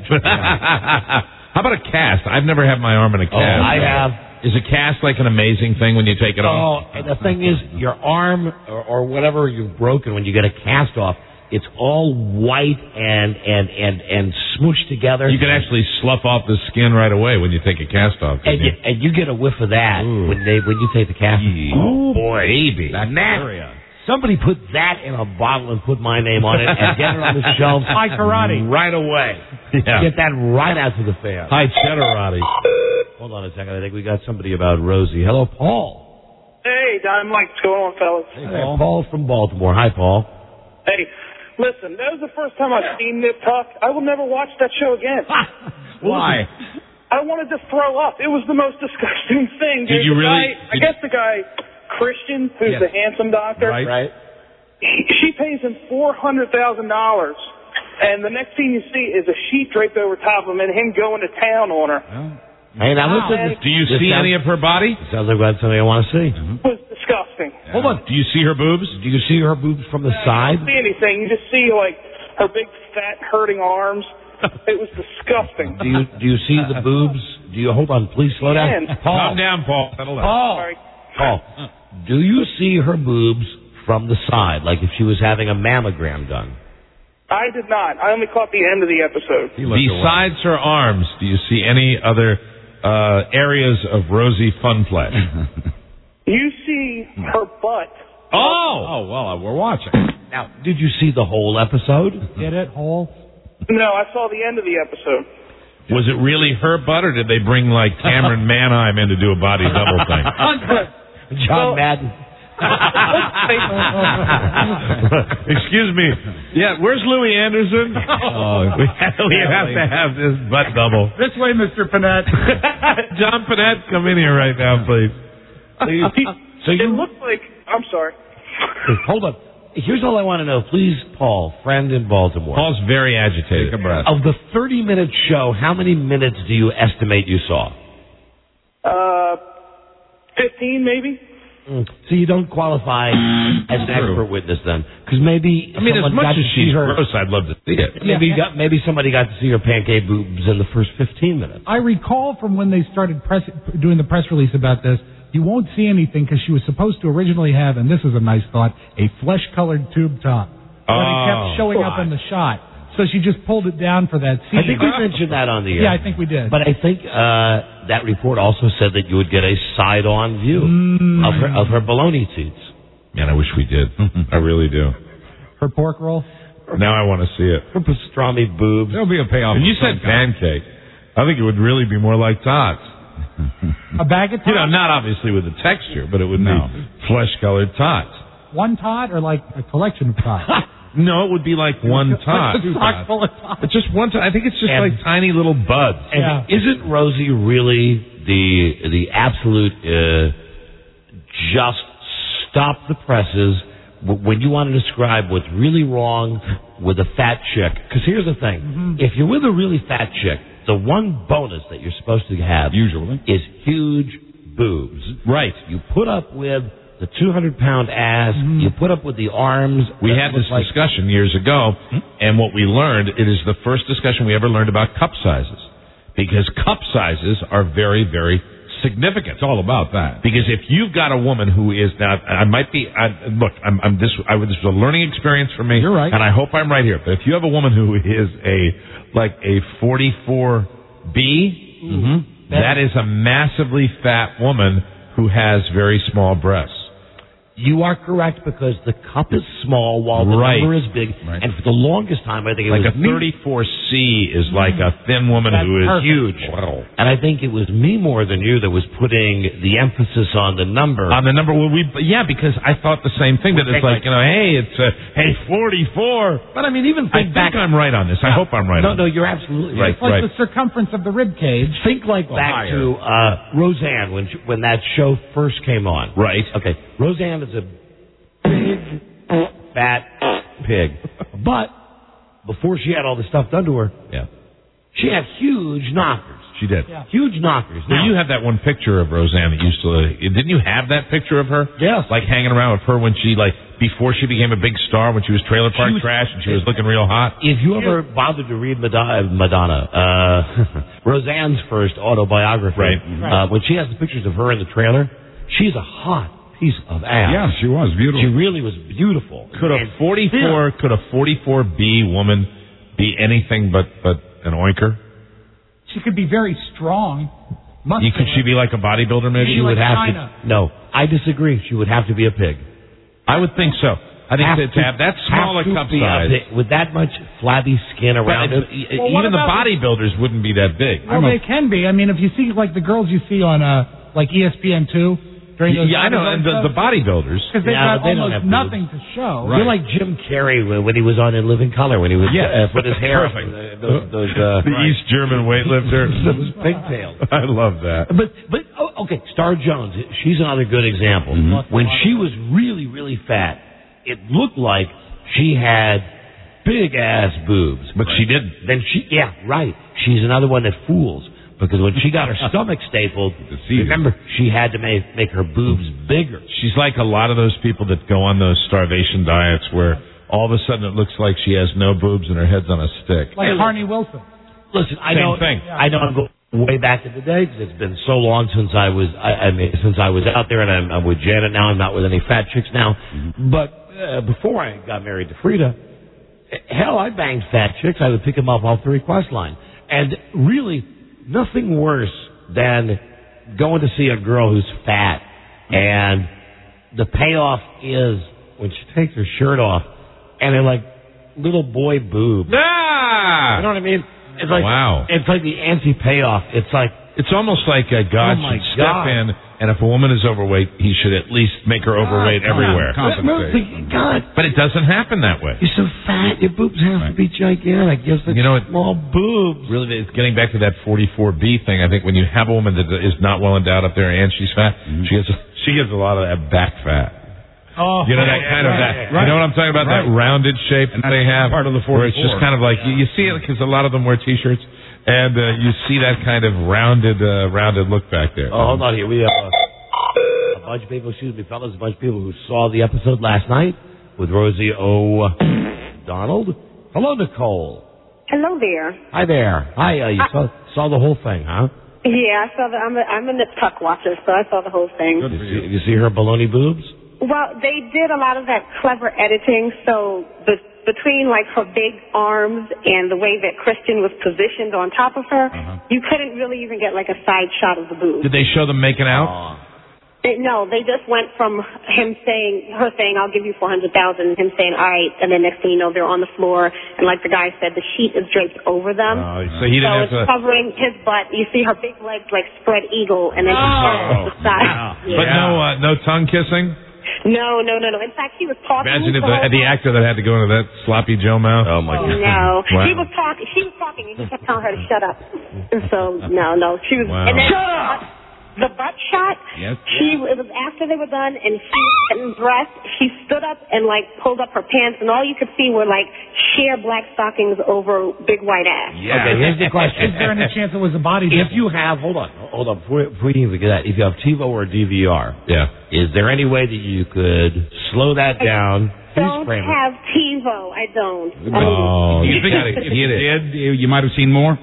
How about a cast? I've never had my arm in a cast. Oh, I have. Is a cast like an amazing thing when you take it Oh, off? and the thing is, your arm or, or whatever you've broken when you get a cast off, it's all white and and and and smooshed together. You can actually slough off the skin right away when you take a cast off. and you, and you get a whiff of that Ooh. when they when you take the cast. Oh, boy, baby. That Somebody put that in a bottle and put my name on it and get it on the shelf. Hi, karate. Right away. Yeah. Get that right out to the fan. Hi, Cheddarati. Hold on a second. I think we got somebody about Rosie. Hello, Paul. Hey, Don, Mike, what's going on, fellas? Hey, Paul. Paul from Baltimore. Hi, Paul. Hey, listen, that was the first time I've seen Nip Tuck. I will never watch that show again. Why? I wanted to throw up. It was the most disgusting thing. Did dude. you The really- Guy, I did- guess the guy, Christian, who's Yes. the handsome doctor, Right. Right. he, she pays him four hundred thousand dollars. And the next thing you see is a sheet draped over top of him and him going to town on her. Hey, now Wow. listen. This, Do you this see sounds, any of her body? Sounds like that's something I want to see. It was disgusting. Hold on. Do you see her boobs? Do you see her boobs from the You side? don't see anything. You just see, like, her big, fat, hurting arms. It was disgusting. Do you do you see the boobs? Do you hold on? Please slow down. Man. Paul. Calm down, Paul. Settle down. Paul. Sorry. Paul. Do you see her boobs from the side, like if she was having a mammogram done? I did not. I only caught the end of the episode. Besides her arms, do you see any other uh, areas of rosy fun flesh? You see her butt. Oh! Oh, well, uh, we're watching. Now, did you see the whole episode? Get it? Hole? No, I saw the end of the episode. Was it really her butt, or did they bring, like, Cameron Manheim in to do a body double thing? John Madden. Excuse me. Yeah, where's Louis Anderson? Oh, we have, we have to have this butt double. This way, Mister Panette. John Panette, come in here right now, please. So you it looked like. I'm sorry. Hold on. Here's all I want to know. Please, Paul, friend in Baltimore. Paul's very agitated. Take a breath. Of the thirty-minute show, how many minutes do you estimate you saw? Uh, fifteen maybe. Mm. So you don't qualify as an expert witness then, because maybe I mean, as someone much got as to see she's her. gross, I'd love to see it. Maybe you got maybe somebody got to see her pancake boobs in the first fifteen minutes. I recall from when they started press, doing the press release about this, you won't see anything because she was supposed to originally have, and this is a nice thought, a flesh-colored tube top. But it Oh. kept showing up in the shot. So she just pulled it down for that scene. I think we mentioned that on the air. Yeah, I think we did. But I think uh, that report also said that you would get a side-on view Mm. of her of her bologna teats. Man, I wish we did. I really do. Her pork roll? Now I want to see it. Her pastrami boobs. There'll be a payoff. And you said pancake. I think it would really be more like tots. A bag of tots? You know, not obviously with the texture, but it would No. be flesh-colored tots. One tot or like a collection of tots? No, it would be like one tot. Like a sock full of tots. It's just one tot. I think it's just And- like tiny little buds. And Yeah. isn't Rosie really the the absolute uh, just stop the presses w- when you want to describe what's really wrong with a fat chick? Because here's the thing: Mm-hmm. if you're with a really fat chick, the one bonus that you're supposed to have Usually. is huge boobs. Right. You put up with the two hundred pound ass. Mm-hmm. You put up with the arms. We that had look this like- discussion years ago, and what we learned, it is the first discussion we ever learned about cup sizes. Because cup sizes are very, very significant. It's all about that. Because if you've got a woman who is now, I might be, I, look, I'm, I'm this, I, this was a learning experience for me. You're right. And I hope I'm right here. But if you have a woman who is a, like a forty-four B, Mm-hmm. that is a massively fat woman who has very small breasts. You are correct because the cup is small while the Right. number is big. Right. And for the longest time, I think it Like was a me- thirty-four C is like a thin woman That's who is perfect. huge. And I think it was me more than you that was putting the emphasis on the number. On the number, well, we, yeah, because I thought the same thing, that it's like, you know, hey, it's a, hey, forty-four. But I mean, even I think think back. I'm right on this. I hope I'm right no, on no, this. you're absolutely Right. It's like the circumference of the rib cage. Think like Well, back higher. to uh, Roseanne when she, when that show first came on. Right. Okay, Roseanne is a big, fat pig, but before she had all the stuff done to her, Yeah. she had huge knockers. She did. Yeah. Huge knockers. Now, Now, you have that one picture of Roseanne that used to, uh, didn't you have that picture of her? Yes. Like hanging around with her when she, like, before she became a big star, when she was Trailer Park She was- Trash and she was looking real hot? if you ever bothered to read Madonna, Madonna uh, Roseanne's first autobiography, Right. uh, when she has the pictures of her in the trailer, she's a hot piece of ass. Yeah, she was beautiful. She really was beautiful. Could a And forty-four, could a forty-four B woman be anything but, but an oinker? She could be very strong. You, could she be like a bodybuilder maybe? She would like have China. to. No, I disagree. She would have to be a pig. I would think so. I think Have to, to have that smaller have to cup be a size. pig with that much flabby skin around But, it. uh, Well, what even the about- bodybuilders wouldn't be that big. Well, they can be. I mean, if you see like the girls you see on uh, like E S P N two during those Yeah, I know, and the, the bodybuilders. because they've Yeah, got but they don't almost have boobs. nothing to show. You're like Jim Carrey when when he was on In Living Color when he was Yes. uh, put his hair up Perfect. in the- those, those uh, The East German weightlifter. those pigtails. I love that. But but oh, okay, Star Jones, she's another good example. Mm-hmm. When she was really really fat, it looked like she had big ass boobs, But she didn't. Then she, yeah, right. She's another one that fools because when she got her stomach stapled, Deceiving. remember she had to make make her boobs bigger. She's like a lot of those people that go on those starvation diets where all of a sudden it looks like she has no boobs and her head's on a stick. Like Harney Wilson. Listen, I Same know, thing. I know, I'm going way back in the day because it's been so long since I was, I, I mean, since I was out there, and I'm, I'm with Janet now. I'm not with any fat chicks now. Mm-hmm. But uh, before I got married to Frida, hell, I banged fat chicks. I would pick them up off the request line, and really, nothing worse than going to see a girl who's fat, and the payoff is when she takes her shirt off, and they're like little boy boobs. Ah! You know what I mean? It's like Wow. It's like the anti-payoff. It's like It's almost like uh, God Oh, my should step God. in, and if a woman is overweight, he should at least make her overweight God, everywhere. God, Compensate. God, But it doesn't happen that way. you're so fat. Your boobs have to be gigantic. You have such You know what? small boobs. Really, it's getting back to that forty-four B thing. I think when you have a woman that is not well endowed up there and she's fat, she gets she gets a lot of that back fat. Oh, You know that right, kind of right, that. right. You know what I'm talking about? Right. That rounded shape that they have, part of the where it's just forty-four. kind of like you, you see it because a lot of them wear T-shirts, and uh, you see that kind of rounded, uh, rounded look back there. Oh, hold on here. We have uh, a bunch of people, excuse me, fellas, a bunch of people who saw the episode last night with Rosie O'Donnell. Hello, Nicole. Hello there. Hi there. Hi, uh, you saw, saw the whole thing, huh? Yeah, I saw the. I'm a, I'm a nip tuck watcher, so I saw the whole thing. Did you, did you see her baloney boobs? Well, they did a lot of that clever editing, so the, between like her big arms and the way that Christian was positioned on top of her, Uh-huh. you couldn't really even get like a side shot of the boob. Did they show them making out? They, no, they just went from him saying, her saying, "I'll give you four hundred thousand," and him saying, "All right," and then next thing you know, they're on the floor, and like the guy said, the sheet is draped over them. Oh, so he didn't so have it's to. covering his butt. You see her big legs like spread eagle, and then his head Oh, at the side. Yeah. But no, uh, no tongue kissing. No, no, no, no. In fact, he was talking. Imagine if the the, whole the time. actor that had to go into that sloppy Joe mouth. Oh my Oh, no. Wow. She was talking. She was talking, and he kept telling her to shut up. And so, no, no. She was. Wow. And then, Shut up! The butt shot. Yes. She. It was after they were done, and she was getting dressed. She stood up and like pulled up her pants, and all you could see were like sheer black stockings over big white ass. Okay, here's the question. Is there any chance it was a body If double? you have, hold on, hold on, before, before you even get that, if you have TiVo or D V R, Yeah. is there any way that you could slow that down? Don't freeze frame it? have TiVo. I don't. Oh, you think gotta if get you it. did, you might have seen more?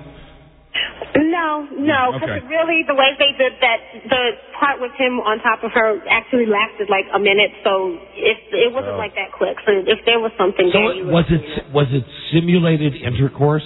No, no, because Okay. really the way they did that, the part with him on top of her actually lasted like a minute, so if it wasn't Oh. like that quick. So if there was something So there, it- you would was have it seen was it simulated intercourse?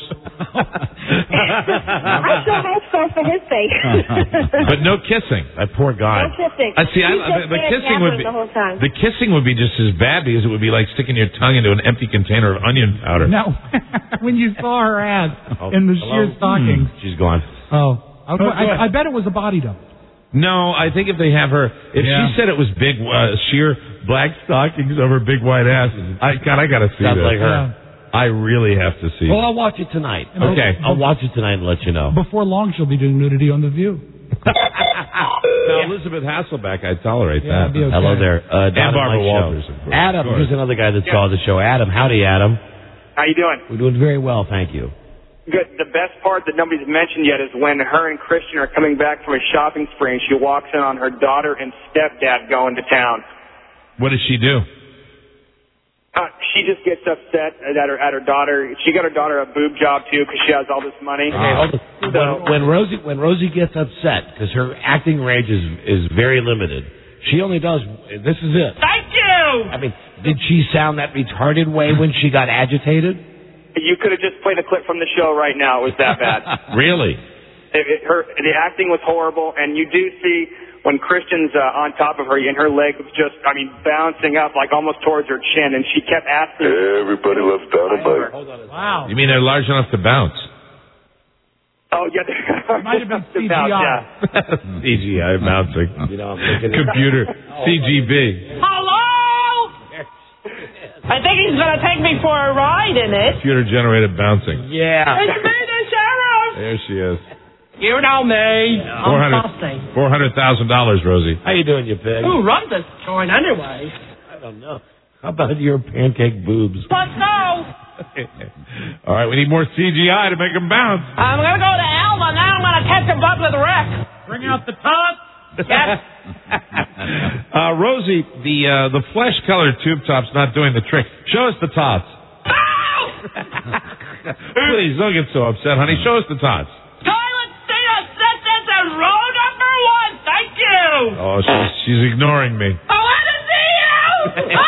I sure hope so for his sake. But no kissing. That poor guy. No kissing. I see. I, He just the, the stared kissing at would her be the whole time. the kissing would be just as bad because it would be like sticking your tongue into an empty container of onion powder. No. When you saw her ass Oh, in the hello? sheer stockings. She's gone. Oh. I, Oh, I, I bet it was a body double. No, I think if they have her, if Yeah. she said it was big, uh, sheer black stockings over big white ass, I God, I gotta see Sounds that. like her. I really have to see. Well, it. I'll watch it tonight. Okay. I'll watch it tonight and let you know. Before long, she'll be doing nudity on The View. Now, Elizabeth Hasselbeck, I tolerate Yeah, that. it'd be okay. Hello there. Uh, Don And Barbara Mike Show. Walters, of course. Adam, Of course. here's another guy that saw the show. Adam, howdy, Adam. How you doing? We're doing very well, thank you. Good. The best part that nobody's mentioned yet is when her and Christian are coming back from a shopping spree and she walks in on her daughter and stepdad going to town. What does she do? Uh, she just gets upset at her at her daughter. She got her daughter a boob job too because she has all this money. Okay, hold on. So- When, when Rosie when Rosie gets upset because her acting range is is very limited, she only does. This is it. Thank you. I mean, did she sound that retarded way when she got agitated? You could have just played a clip from the show right now. It was that bad. Really? It, it, her the acting was horrible, and you do see when Christian's uh, on top of her, and her leg was just, I mean, bouncing up like almost towards her chin, and she kept asking. Everybody loves Dynamite. Wow. You mean they're large enough to bounce? Oh yeah, It might have been C G I. Yeah. C G I bouncing. You know, I'm thinking Computer. C G B. Hello? I think he's going to take me for a ride in it. Computer generated bouncing. Yeah. It's me, the sheriff. There she is. You know me. Four I'm hundred busting. four hundred thousand dollars, Rosie. How you doing, you pig? Who runs this joint anyway? I don't know. How about your pancake boobs? Let's go. All right, we need more C G I to make them bounce. I'm going to go to Alma. Now I'm going to catch him up with Rick. Bring out the tots. Yes. uh, Rosie, the uh, the flesh-colored tube top's not doing the trick. Show us the tots. Please, don't get so upset, honey. Show us the tots. Toilet seat assistance and row number one. Thank you. Oh, she's, she's ignoring me. I want to see you.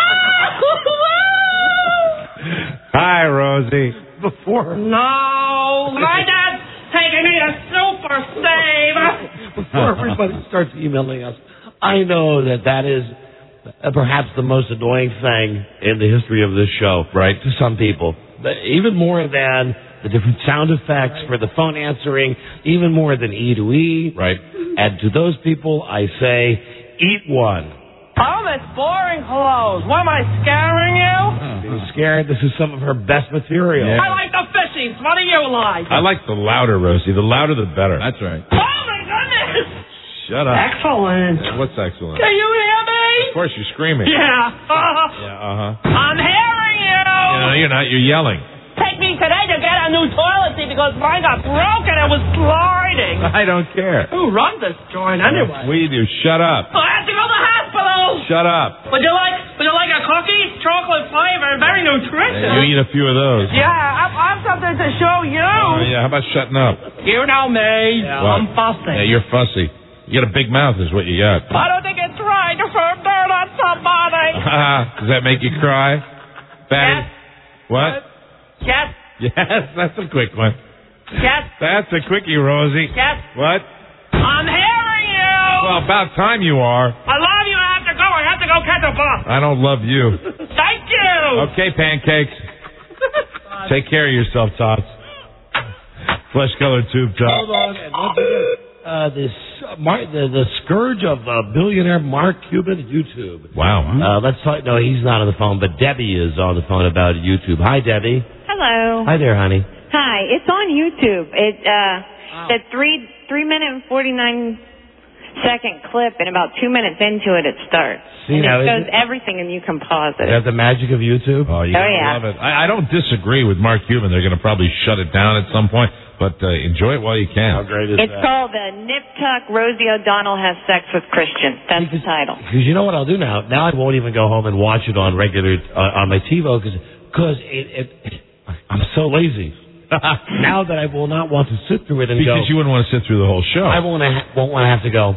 Hi, Rosie. Before. No. My dad's taking me to Super Save. Before everybody starts emailing us, I know that that is uh, perhaps the most annoying thing in the history of this show, right? To some people, but even more than the different sound effects for the phone answering, even more than E to E. Right. And to those people, I say, eat one. Oh, that's boring clothes. What, am I scaring you? Being scared, this is some of her best material. Yeah. I like the fishies. What do you like? I like the louder, Rosie. The louder, the better. That's right. Oh, my goodness. Shut up. Excellent. Yeah, what's excellent? Can you hear me? Of course, you're screaming. Yeah. Yeah, uh-huh. I'm hearing you. No, you're not. You're yelling. Take me today to get a new toilet seat because mine got broken and was sliding. I don't care. Who runs this joint anyway? We do. Shut up. I have to go to the hospital. Shut up. Would you like Would you like a cookie? Chocolate flavor, very nutritious. You eat a few of those. Yeah, I I have something to show you. Oh, yeah. How about shutting up? You know me. What? I'm fussy. Yeah, you're fussy. You got a big mouth is what you got. I don't think it's right to throw dirt on somebody. Does that make you cry? Fatty? Yes. What? Yes. Yes, that's a quick one. Yes. That's a quickie, Rosie. Yes. What? I'm hearing you. Well, about time you are. I love you. I have to go. I have to go catch a bus. I don't love you. Thank you. Okay, pancakes. Take care of yourself, Tots. Flesh-colored tube top. Hold on, and don't forget, uh, this, uh, Mar- the, the scourge of uh, billionaire Mark Cuban, YouTube. Wow. Uh, let's talk. No, he's not on the phone, but Debbie is on the phone about YouTube. Hi, Debbie. Hello. Hi there, honey. Hi. It's on YouTube. It uh, the three three minute and forty nine second clip, and about two minutes into it, it starts. See, and now, it is shows it- everything, and you can pause it. Is that the magic of YouTube? Oh, you Oh, gotta yeah. love it. I, I don't disagree with Mark Cuban. They're going to probably shut it down at some point, but uh, enjoy it while you can. How great is It's that? called uh, Nip Tuck Rosie O'Donnell Has Sex with Christian. That's the title. Because you know what I'll do now? Now I won't even go home and watch it on regular uh, on my TiVo because it, it, it, I'm so lazy. Now that I will not want to sit through it and Because go. you wouldn't want to sit through the whole show. I won't ha- won't want to have to go.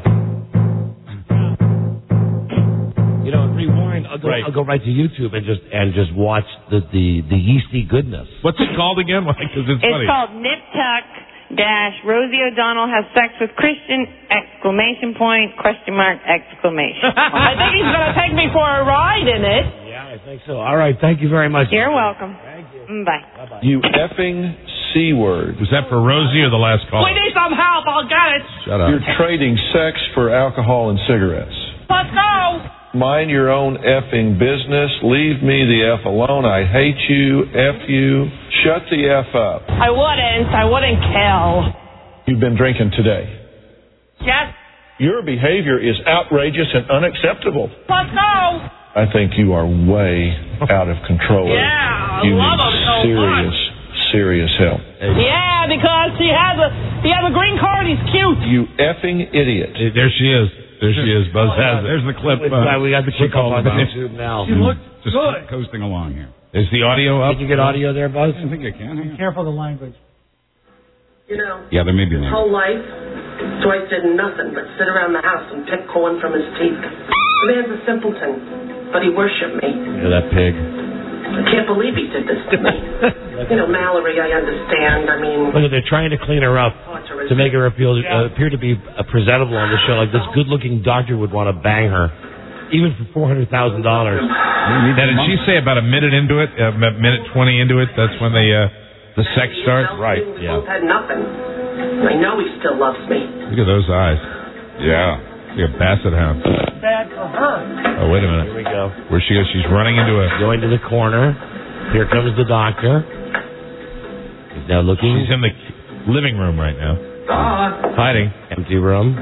You know, rewind. I'll go, Right. I'll go right to YouTube and just and just watch the the, the yeasty goodness. What's it called again? Because it's, It's funny. called Nip Tuck dash Rosie O'Donnell Has Sex with Christian exclamation point question mark exclamation. I think he's going to take me for a ride in it. Yeah, I think so. All right, thank you very much. You're welcome. Thank you. Mm, Bye. Bye-bye. You effing C word. Was that for Rosie or the last call? We need some help. I'll get it. Shut up. You're trading sex for alcohol and cigarettes. Let's go. Mind your own effing business. Leave me the F alone. I hate you. F you. Shut the F up. I wouldn't. I wouldn't kill. You've been drinking today. Yes. Your behavior is outrageous and unacceptable. Let's go. I think you are way out of control. Yeah, I you love need him so serious, serious help. Yeah, because he has a he has a green card. He's cute. You effing idiot. Hey, there she is. There she is. Buzz has it. There's the clip. Wait, uh, we got the she clip up called on about. YouTube now. You look just good. Coasting along here. Is the audio up? Did you get audio there, Buzz? I think I can. Hang on. Careful of the language. You know, Yeah, there may be his language. whole life, Dwight did nothing but sit around the house and pick corn from his teeth. The man's a simpleton, but he worshipped me. Yeah, that pig. I can't believe he did this to me. You know, Mallory, I understand. I mean, Look, they're trying to clean her up to make her appeal, uh, appear to be uh, presentable on the show. Like this good-looking doctor would want to bang her, even for four hundred thousand dollars. Now, did she say about a minute into it, a minute twenty into it? That's when they uh, the sex starts, right? we Yeah. both had nothing. I know he still loves me. Look at those eyes. Yeah. Look at Basset Hound. Bad for her. Oh, wait a minute. Here we go. Where she goes? She's running into a. Going to the corner. Here comes the doctor. He's now looking. She's in the living room right now. God. Hiding. Empty room.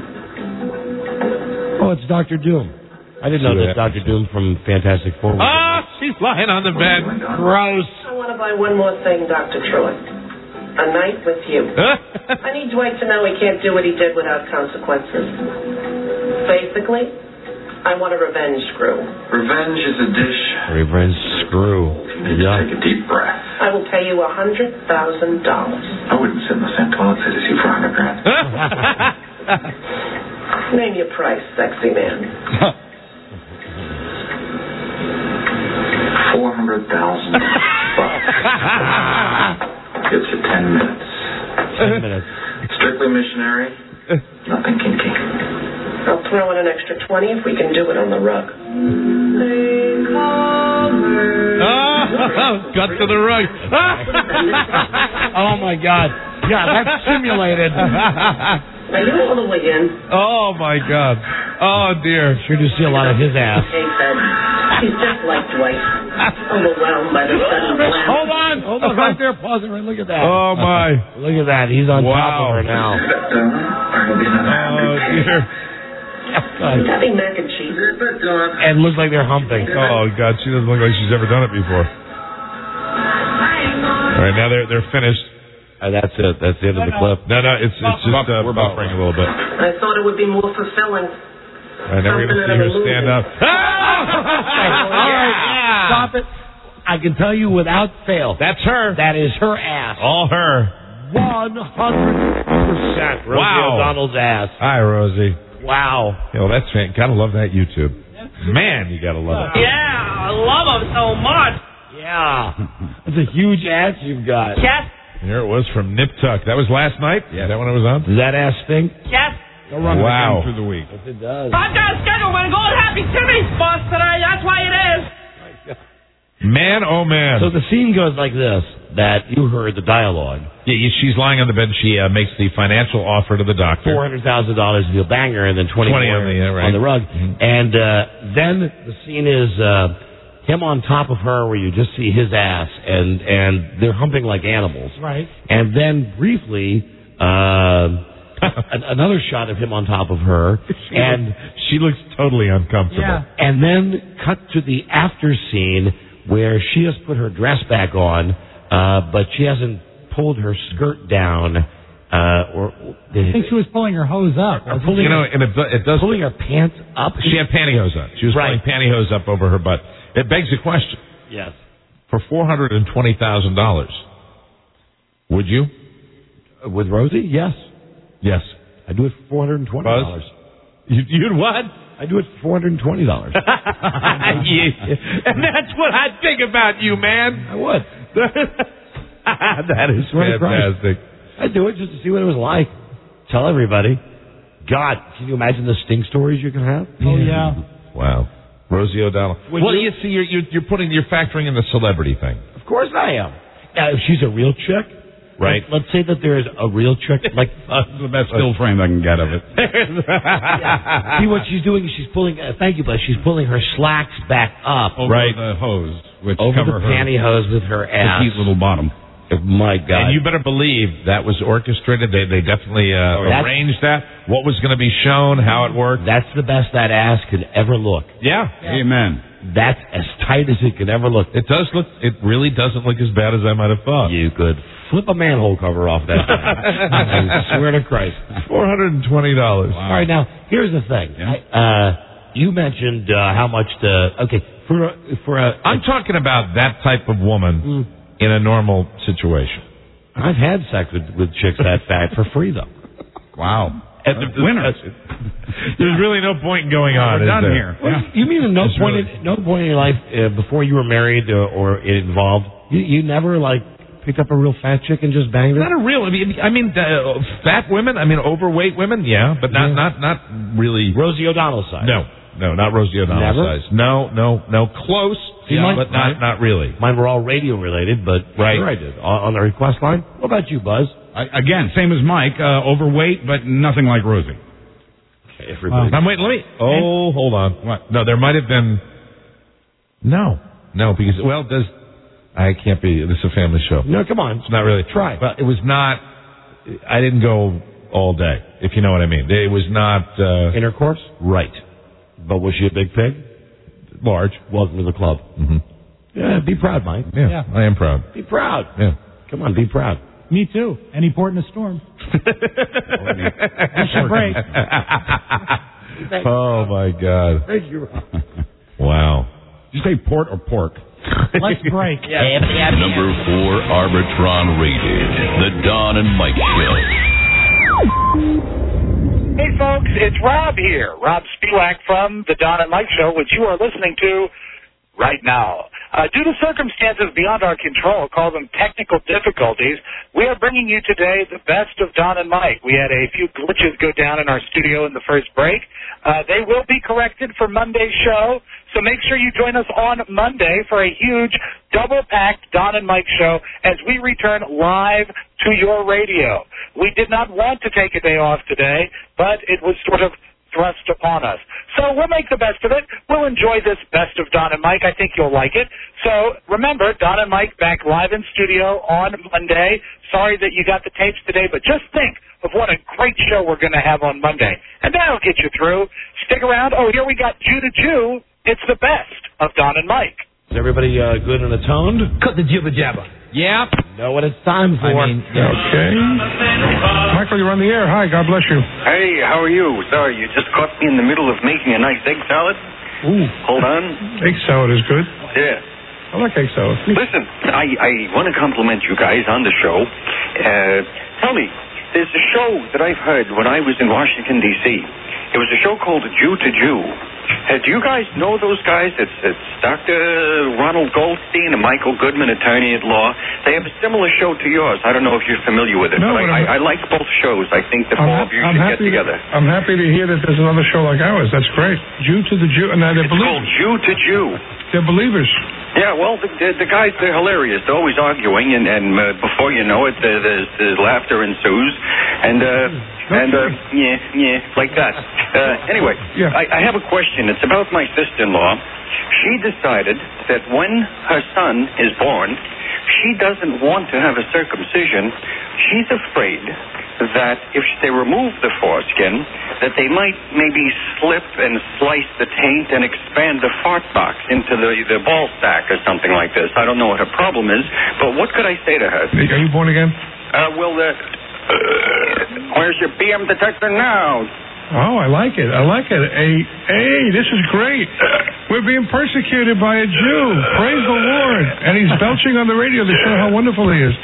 Oh, it's Doctor Doom. I didn't know See that what Doctor Doom from Fantastic Four. was- Ah, she's lying on the bed. Gross. I want to buy one more thing, Doctor Truitt. A night with you. I need Dwight to know he can't do what he did without consequences. Basically, I want a revenge screw. Revenge is a dish. Revenge screw. Yeah. Take a deep breath. I will pay you a hundred thousand dollars. I wouldn't sit in the same toilet seat as you for a hundred grand. Name your price, sexy man. Four hundred thousand bucks. Gives you ten minutes. Ten minutes. Strictly missionary. Nothing kinky. I'll throw in an extra twenty if we can do it on the rug. Ah! Cut to the rug. Oh, my God. Yeah, that's simulated. Are you all the way in? Oh, my God. Oh, dear. Sure do see a lot of his ass. Hey, Fed. He's just like Dwight. Overwhelmed by the sudden blast. Hold on. Hold on right there. Pause it right. Look at that. Oh, my. Look at that. He's on Wow. top of her now. Oh, dear. Having mac and cheese. And looks like they're humping. Oh, God. She doesn't look like she's ever done it before. All right, now they're they're finished. Uh, that's it. That's the end of the clip. No, no, it's it's just uh, we're buffering a little bit. I thought it would be more fulfilling. All right, now we're going to see her stand up. All right, stop it. I can tell you without fail. That's her. That is her ass. All her. One hundred percent. Rosie Wow. O'Donnell's ass. Hi, Rosie. Wow. Yo, that's fan- gotta love that YouTube. Man, you gotta love it. Yeah, I love him so much. Yeah. That's a huge ass you've got. Yes, Here it was from Nip Tuck. That was last night? Yeah. Is that when it was on? Does that ass stink? yes. Go run it Wow. again through the week. Yes, it does. I've got a schedule. We're going to Happy Timmy's bus today. That's why it is. Man, oh man. So the scene goes like this, that you heard the dialogue. Yeah, yeah, she's lying on the bed. She uh, makes the financial offer to the doctor. four hundred thousand dollars if you'll bang her, and then twenty, twenty more on the, yeah, right. on the rug. Mhm. And uh, then the scene is uh, him on top of her where you just see his ass, and, and they're humping like animals. Right. And then briefly, uh, an- another shot of him on top of her, She and looks, she looks totally uncomfortable. Yeah. and then cut to the after scene where she has put her dress back on, uh, but she hasn't pulled her skirt down, uh, or I think she was pulling her hose up. wasn't pulling You know, her, and it, it does. pulling her pants up. She had pantyhose on. She was Right. pulling pantyhose up over her butt. It begs a question. Yes. For four hundred and twenty thousand dollars, would you? With Rosie, yes. Yes. I do it for four hundred and twenty dollars. You, you'd what? I do it for four hundred and twenty dollars. Yeah. And that's what I think about you, man. I would. That is Swear to Christ. fantastic. I do it just to see what it was like. Tell everybody. God, can you imagine the sting stories you can have? Oh, yeah. Wow. Rosie O'Donnell. Would well, you- you see, you're, you're, you're putting, you're factoring in the celebrity thing. Of course I am. Now, if she's a real chick, Right. Let's, let's say that there's a real chick, like That's the best still frame I can get of it. yeah. See what she's doing? is She's pulling. Uh, thank you, Buzz. She's pulling her slacks back up Over Right. the hose, which over cover the her pantyhose with her ass. petite little bottom. My God. And you better believe that was orchestrated. They they definitely uh, That's- arranged that. What was going to be shown, how it worked. That's the best that ass could ever look. Yeah. Amen. That's as tight as it could ever look. It does look. It really doesn't look as bad as I might have thought. You could flip a manhole cover off that thing. I swear to Christ. Four hundred and twenty dollars. All right, now here's the thing. Yeah. I, uh, you mentioned uh, how much the okay for a, for a. I'm talking about that type of woman Mm. in a normal situation. I've had sex with, with chicks that fat for free though. Wow. At the winners. There's really no point in going on. We're is done there? here. Well, Yeah. You mean at no It's point really- in, no point in your life uh, before you were married or, or involved, you, you never like picked up a real fat chick and just banged her? Not a real. I mean, I mean uh, fat women. I mean, overweight women. Yeah, but not Yeah. not not really. Rosie O'Donnell size. No, no, not Rosie O'Donnell Never? size. No, no, no. Close, See, mine- but not not really. Mine were all radio related, but Right. sure I did. On, on the request line. What about you, Buzz? I, again, same as Mike, uh, overweight, but nothing like Rosie. Everybody. Now wait, let me. Oh, hold on. What? No, there might have been. No, no, because well, does I can't be. This is a family show. No, come on. It's not really. Try. Well, it was not. I didn't go all day, if you know what I mean. It was not uh, Intercourse? right. But was she a big pig? Large. Welcome to the club. Mm-hmm. Yeah, be proud, Mike. Yeah, Yeah. I am proud. Be proud. Yeah. Come on, be proud. Me too. Any port in a storm. Push a break. Oh my God! Thank you, Rob. Wow. Did you say port or pork? Let's break. Number four Arbitron rated. The Don and Mike Show. Hey, folks, it's Rob here. Rob Spiewak from The Don and Mike Show, which you are listening to right now. Uh, due to circumstances beyond our control, call them technical difficulties, we are bringing you today the best of Don and Mike. We had a few glitches go down in our studio in the first break. Uh, they will be corrected for Monday's show, so make sure you join us on Monday for a huge double-packed Don and Mike show as we return live to your radio. We did not want to take a day off today, but it was sort of thrust upon us. So we'll make the best of it. We'll enjoy this best of Don and Mike. I think you'll like it. So remember, Don and Mike back live in studio on Monday. Sorry that you got the tapes today, but just think of what a great show we're going to have on Monday. And that'll get you through. Stick around. Oh, here we got Jew to Jew. It's the best of Don and Mike. Is everybody uh, good and atoned? Cut the jibber jabber. Yeah. Know what it's time for. I mean, yeah. Okay. Michael, you're on the air. Hi, God bless you. Hey, how are you? Sorry, you just caught me in the middle of making a nice egg salad. Ooh. Hold on. Egg salad is good. Yeah. I like egg salad. Listen, I, I want to compliment you guys on the show. Uh, tell me, there's a show that I've heard when I was in Washington, D C It was a show called Jew to Jew. Uh, do you guys know those guys? It's, it's Doctor Ronald Goldstein and Michael Goodman, attorney at law. They have a similar show to yours. I don't know if you're familiar with it, no, but, but I, I, I like both shows. I think the I'm four ha- of you I'm should happy get together. To, I'm happy to hear that there's another show like ours. That's great. Jew to the Jew. Now they're it's believers. called Jew to Jew. They're believers. Yeah, well, the, the, the guys, they're hilarious. They're always arguing, and, and uh, before you know it, the, the, the laughter ensues. And, uh, and uh, yeah, yeah, like that. Uh, anyway, yeah. I, I have a question. It's about my sister-in-law. She decided that when her son is born, she doesn't want to have a circumcision. She's afraid that if they remove the foreskin, that they might maybe slip and slice the taint and expand the fart box into the, the ball sack or something like this. I don't know what her problem is, but what could I say to her? Are you born again? Uh, well, uh, uh, where's your B M detector now? Oh, I like it. I like it. Hey, hey, this is great. We're being persecuted by a Jew. Praise the Lord. And he's belching on the radio to show how wonderful he is.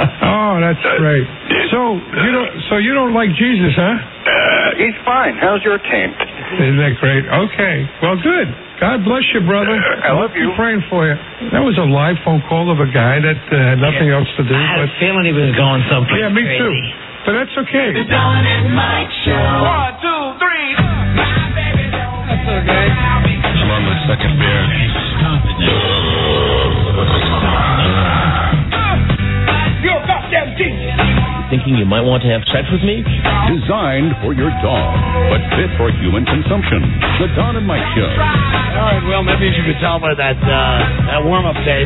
Oh, that's great. So you don't, so you don't like Jesus, huh? Uh, he's fine. How's your taint? Isn't that great? Okay. Well, good. God bless you, brother. Uh, I love you. I'm praying for you. That was a live phone call of a guy that uh, had nothing yeah. else to do. I had but... a feeling he was going someplace Yeah, me crazy. too. But that's okay. The Don and Mike Show. One, two, three. My baby don't. That's okay. I'm on the second beer. Stop it now. You're a goddamn genius. Thinking you might want to have sex with me? Designed for your dog, but fit for human consumption. The Don and Mike Show. All right, well, maybe as you could tell by that, uh, that warm-up tape,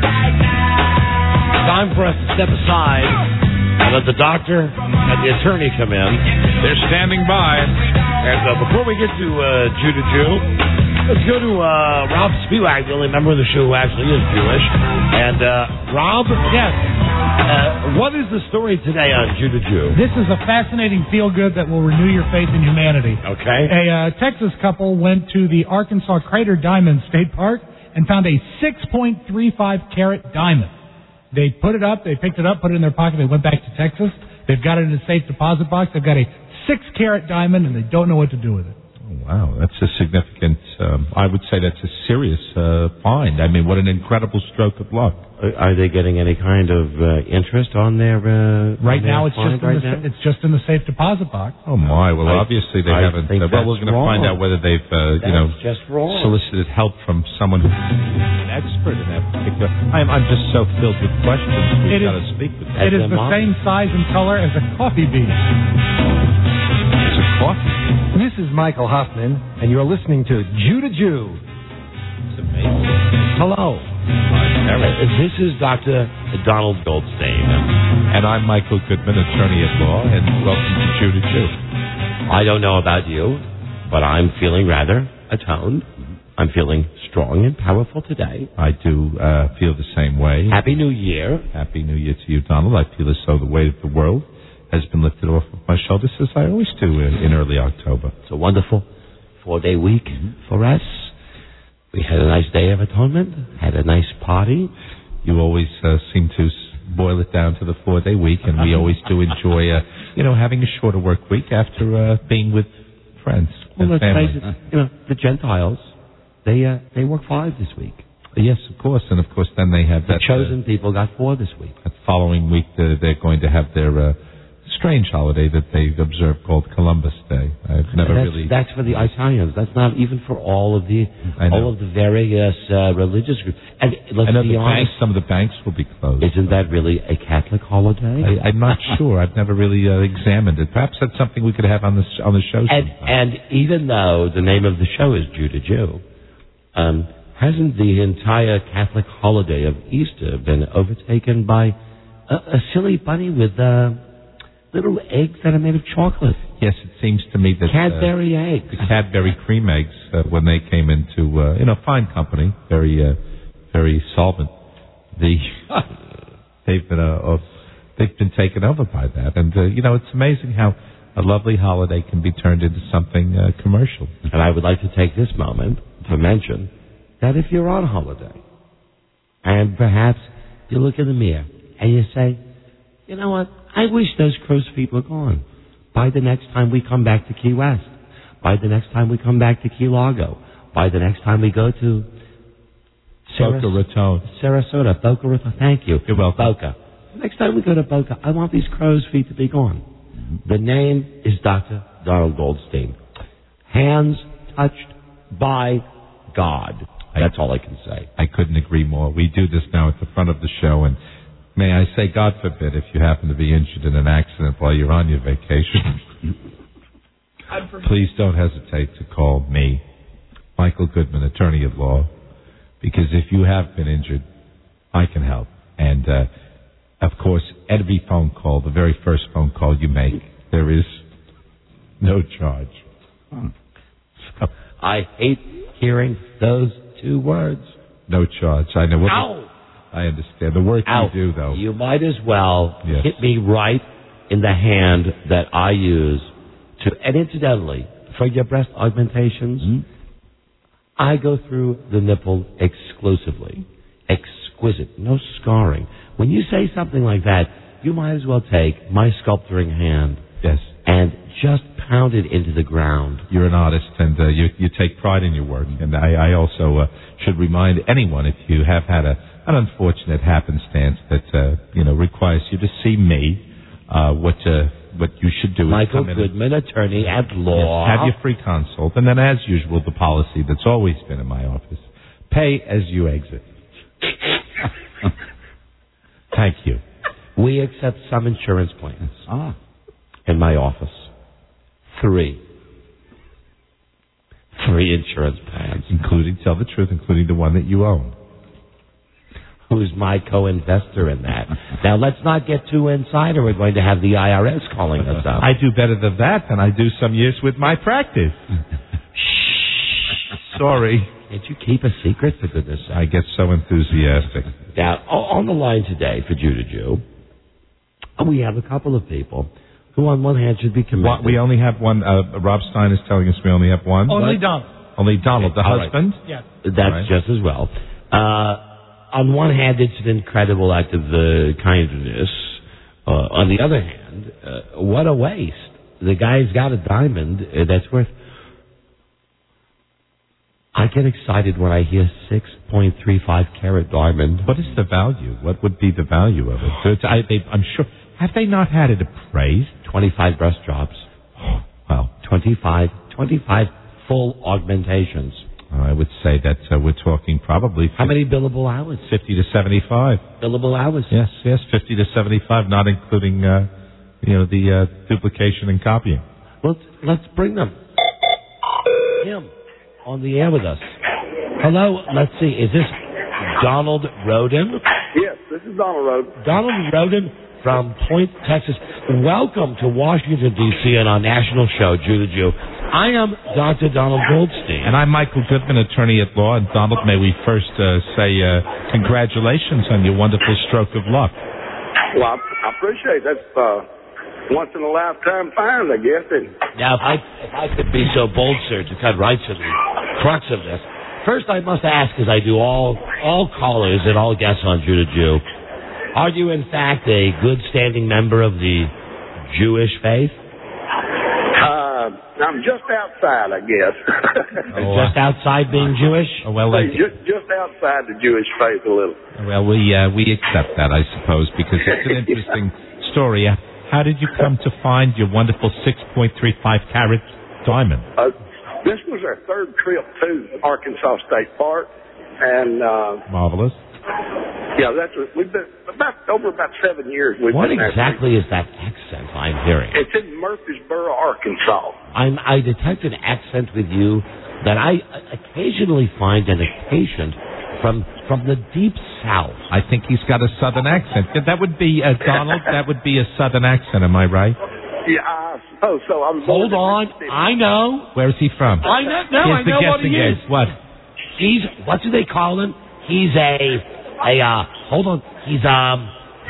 time for us to step aside and let the doctor and the attorney come in. They're standing by. And uh, before we get to uh, Jew to Jew, let's go to uh, Rob Spiewak, the only member of the show who actually is Jewish. And uh, Rob, yes, uh, what is the story today on Jew to Jew? This is a fascinating feel-good that will renew your faith in humanity. Okay. A uh, Texas couple went to the Arkansas Crater Diamond State Park and found a six point three five carat diamond. They put it up, they picked it up, put it in their pocket, they went back to Texas. They've got it in a safe deposit box. They've got a six-carat diamond, and they don't know what to do with it. Oh, wow, that's a significant, um, I would say that's a serious uh, find. I mean, what an incredible stroke of luck. Are they getting any kind of uh, interest on their uh, Right on now, their it's just in right the, now? it's just in the safe deposit box. Oh, my. Well, I- obviously they I haven't. think Uh, well, we're that's going to find wrong. out whether they've, uh, you know, That's just wrong. solicited help from someone who's an expert in that particular. I'm, I'm just so filled with questions. We've It got is- to speak with them. It is the same size and color as a coffee bean. It's a coffee. This is Michael Hoffman, and you're listening to Jew to Jew. It's amazing. Hello. Uh, this is Doctor Donald Goldstein. And I'm Michael Goodman, attorney at law, and welcome to Jew to Jew. I don't know about you, but I'm feeling rather atoned. I'm feeling strong and powerful today. I do uh, feel the same way. Happy New Year. Happy New Year to you, Donald. I feel as though the weight of the world has been lifted off of my shoulders, as I always do in, in early October. It's a wonderful four-day week for us. We had a nice day of atonement, had a nice party. You always uh, seem to s- boil it down to the four-day week, and we always do enjoy, uh, you know, having a shorter work week after uh, being with friends Well, and let's family. face it, you know, the Gentiles, they uh, they work five this week. Yes, of course, and of course then they have The that... chosen uh, people got four this week. That following week, uh, they're going to have their uh, strange holiday that they observe called Columbus Day. I've never that's, really... That's for the Italians. That's not even for all of the I know. all of the various uh, religious groups. And let's I know be the honest. banks, some of the banks will be closed. Isn't that really a Catholic holiday? I, I'm not sure. I've never really uh, examined it. Perhaps that's something we could have on the on the show. And, sometime. and even though the name of the show is Jew to Jew, um, hasn't the entire Catholic holiday of Easter been overtaken by a, a silly bunny with uh, little eggs that are made of chocolate? Yes, it seems to me that Cadbury uh, eggs, the Cadbury cream eggs, uh, when they came into uh, you know fine company, very uh, very solvent. The they've been uh, uh, they've been taken over by that, and uh, you know it's amazing how a lovely holiday can be turned into something uh, commercial. And I would like to take this moment to mention that if you're on holiday and perhaps you look in the mirror and you say, you know what, I wish those crow's feet were gone. By the next time we come back to Key West, by the next time we come back to Key Largo, by the next time we go to Saras- Boca Raton. Sarasota, Boca Raton, thank you. You're welcome. Boca. Next time we go to Boca, I want these crow's feet to be gone. The name is Doctor Donald Goldstein. Hands touched by God. That's all I can say. I couldn't agree more. We do this now at the front of the show, and may I say, God forbid, if you happen to be injured in an accident while you're on your vacation, please don't hesitate to call me, Michael Goodman, attorney at law, because if you have been injured, I can help. And, uh, of course, every phone call, the very first phone call you make, there is no charge. So, I hate hearing those two words. no charge. I know what. Ow! I understand. The work Ow. you do, though. You might as well Yes. hit me right in the hand that I use to, and incidentally, for your breast augmentations, Mm-hmm. I go through the nipple exclusively. Exquisite. No scarring. When you say something like that, you might as well take my sculpturing hand Yes. and just pound it into the ground. You're an artist, and uh, you you take pride in your work. And I, I also uh, should remind anyone, if you have had a an unfortunate happenstance that uh, you know requires you to see me, uh, what uh, what you should do is Michael come in Goodman, attorney at and, law. yes, have your free consult, and then, as usual, the policy that's always been in my office: pay as you exit. Thank you. We accept some insurance plans. Ah. In my office. Three. Three insurance plans. Including, tell the truth, including the one that you own. Who's my co-investor in that? Now, let's not get too inside or we're going to have the I R S calling us up. I do better than that than I do some years with my practice. Sorry. Can't you keep a secret, for goodness sake? I get so enthusiastic. Now, o- on the line today for Jew to Jew, we have a couple of people who, on one hand, should be commended. What, we only have one. Uh, Rob Stein is telling us we only have one. Only What? Donald. Only Donald, the All right. husband. Yeah. That's All right. just as well. Uh, on one hand, it's an incredible act of uh, kindness. Uh, on the other hand, uh, what a waste. The guy's got a diamond uh, that's worth... I get excited when I hear six point three five carat diamond. What is the value? What would be the value of it? So it's, I, they, I'm sure. Have they not had it appraised? twenty-five breast jobs. Well, twenty-five, twenty-five full augmentations. I would say that uh, we're talking probably How many billable hours? fifty to seventy-five. Billable hours? Yes, yes, fifty to seventy-five, not including uh, you know the uh, duplication and copying. Let's, let's bring them. Him on the air with us. Hello, let's see, is this Donald Roden? Yes, this is Donald Roden. Donald Roden from Point, Texas. Welcome to Washington, D C and our national show, Jew to Jew. I am Doctor Donald Goldstein. And I'm Michael Goodman, attorney at law. And Donald, may we first uh, say uh, congratulations on your wonderful stroke of luck. Well, I, I appreciate that. That's uh, once in a lifetime find, I guess. And Now, if I, if I could be so bold, sir, to cut right to the crux of this, first I must ask, as I do all all callers and all guests on Jew to Jew, are you in fact a good standing member of the Jewish faith? uh, I'm just outside, I guess. Oh, just outside being Jewish? Oh, well, Hey, like, just, just outside the Jewish faith a little. well, we uh, we accept that, I suppose, because it's an interesting story. Uh, How did you come to find your wonderful six point three five carat diamond? Uh, this was our third trip to Arkansas State Park, and uh, Marvelous. yeah, that's what we've been about over about seven years. We've What been there. exactly is that accent I'm hearing? It's in Murfreesboro, Arkansas. I'm, I detect an accent with you that I occasionally find an occasion from from the deep south. I think he's got a southern accent. That would be, uh, Donald, that would be a southern accent, am I right? Yeah, I suppose so. I'm Hold on, I know. Where is he from? I know. No, Here's I the know what he guessing is. game. What? He's what do they call him? He's a a uh, hold on. He's um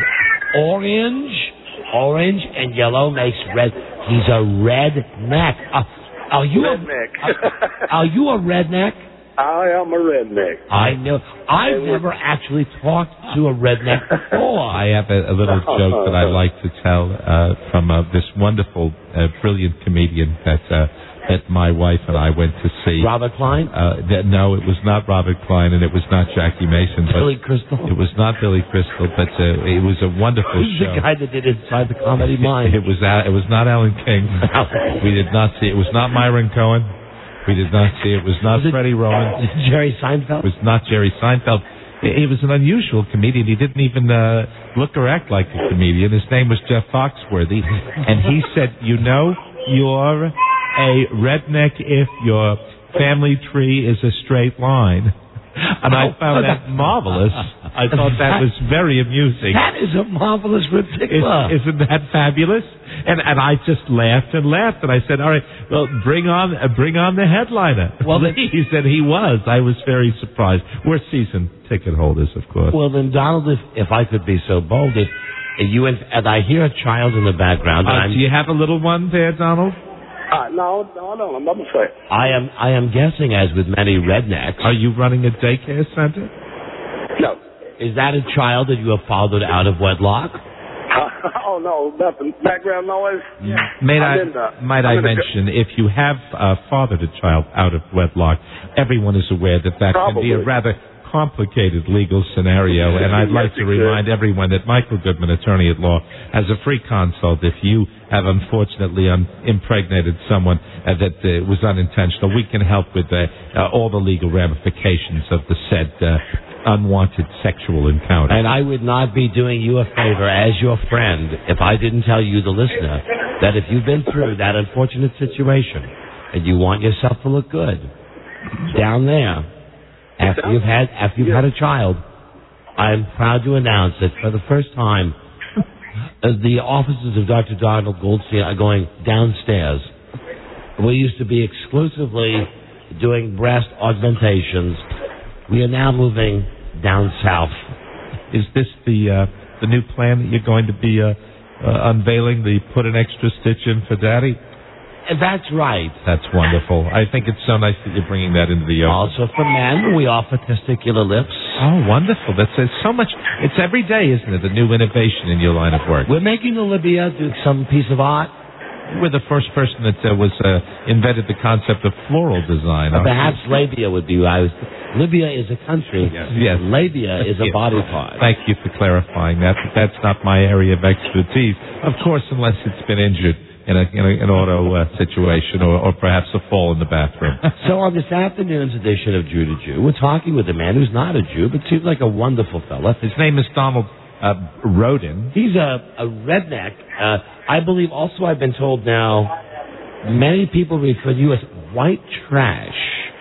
orange, orange and yellow makes red. He's a redneck. Uh, are you redneck. A, uh, are you a redneck? I am a redneck. I know. I've never actually talked to a redneck before. I have a, a little joke that I like to tell uh, from uh, this wonderful, uh, brilliant comedian that uh, that my wife and I went to see. Robert Klein? Uh, that, no, it was not Robert Klein, and it was not Jackie Mason. But Billy Crystal? It was not Billy Crystal, but uh, it was a wonderful Who's show. the guy that did Inside the Comedy Mind? It was Al- it was not Alan King. We did not see it. It was not Myron Cohen. We did not see it. It was not Was it Freddie Rowan. Jerry Seinfeld? It was not Jerry Seinfeld. He was an unusual comedian. He didn't even uh, look or act like a comedian. His name was Jeff Foxworthy. And he said, you know, you're a redneck if your family tree is a straight line. And I found that marvelous. I thought that was very amusing. That is a marvelous ridiculous. Is, isn't that fabulous? And and I just laughed and laughed, and I said, "All right, well, bring on uh, bring on the headliner." Well, then, he said he was. I was very surprised. We're season ticket holders, of course. Well, then, Donald, if, if I could be so bold, if you and, and I hear a child in the background, and Uh, I'm, do you have a little one there, Donald? Uh, no, no, I don't. I'm not saying. I am I am guessing, as with many rednecks. Are you running a daycare center? No. Is that a child that you have fathered out of wedlock? oh no, nothing. Background noise. Yeah. May I, in the, might I I'm in the- mention, if you have uh, fathered a child out of wedlock, everyone is aware that that can be a Probably. rather complicated legal scenario, and I'd like Yes, to it could. remind everyone that Michael Goodman, attorney at law, has a free consult if you have unfortunately un- impregnated someone uh, that uh, was unintentional. We can help with uh, uh, all the legal ramifications of the said uh, unwanted sexual encounter. And I would not be doing you a favor as your friend if I didn't tell you, the listener, that if you've been through that unfortunate situation and you want yourself to look good down there after you've had after you've had a child, I'm proud to announce that for the first time, uh, the offices of Doctor Donald Goldstein are going downstairs. We used to be exclusively doing breast augmentations. We are now moving down south. Is this the uh, the new plan that you're going to be uh, uh, unveiling? The put an extra stitch in for Daddy? And that's right. That's wonderful. I think it's so nice that you're bringing that into the open. Also for men, we offer testicular lips. Oh, wonderful. That's uh, so much. It's every day, isn't it? A new innovation in your line of work. We're making the labia do some piece of art. We're the first person that uh, was uh, invented the concept of floral design. Or perhaps labia would be. I was. Libya is a country. Yes. yes. Labia is a Yes. body part. Thank you for clarifying that. That's not my area of expertise. Of course, unless it's been injured in, a, in a, an auto uh, situation or, or perhaps a fall in the bathroom. So on this afternoon's edition of Jew to Jew, we're talking with a man who's not a Jew, but seems like a wonderful fella. His name is Donald uh, Rodin. He's a, a redneck. Uh, I believe also I've been told now many people refer to you as white trash.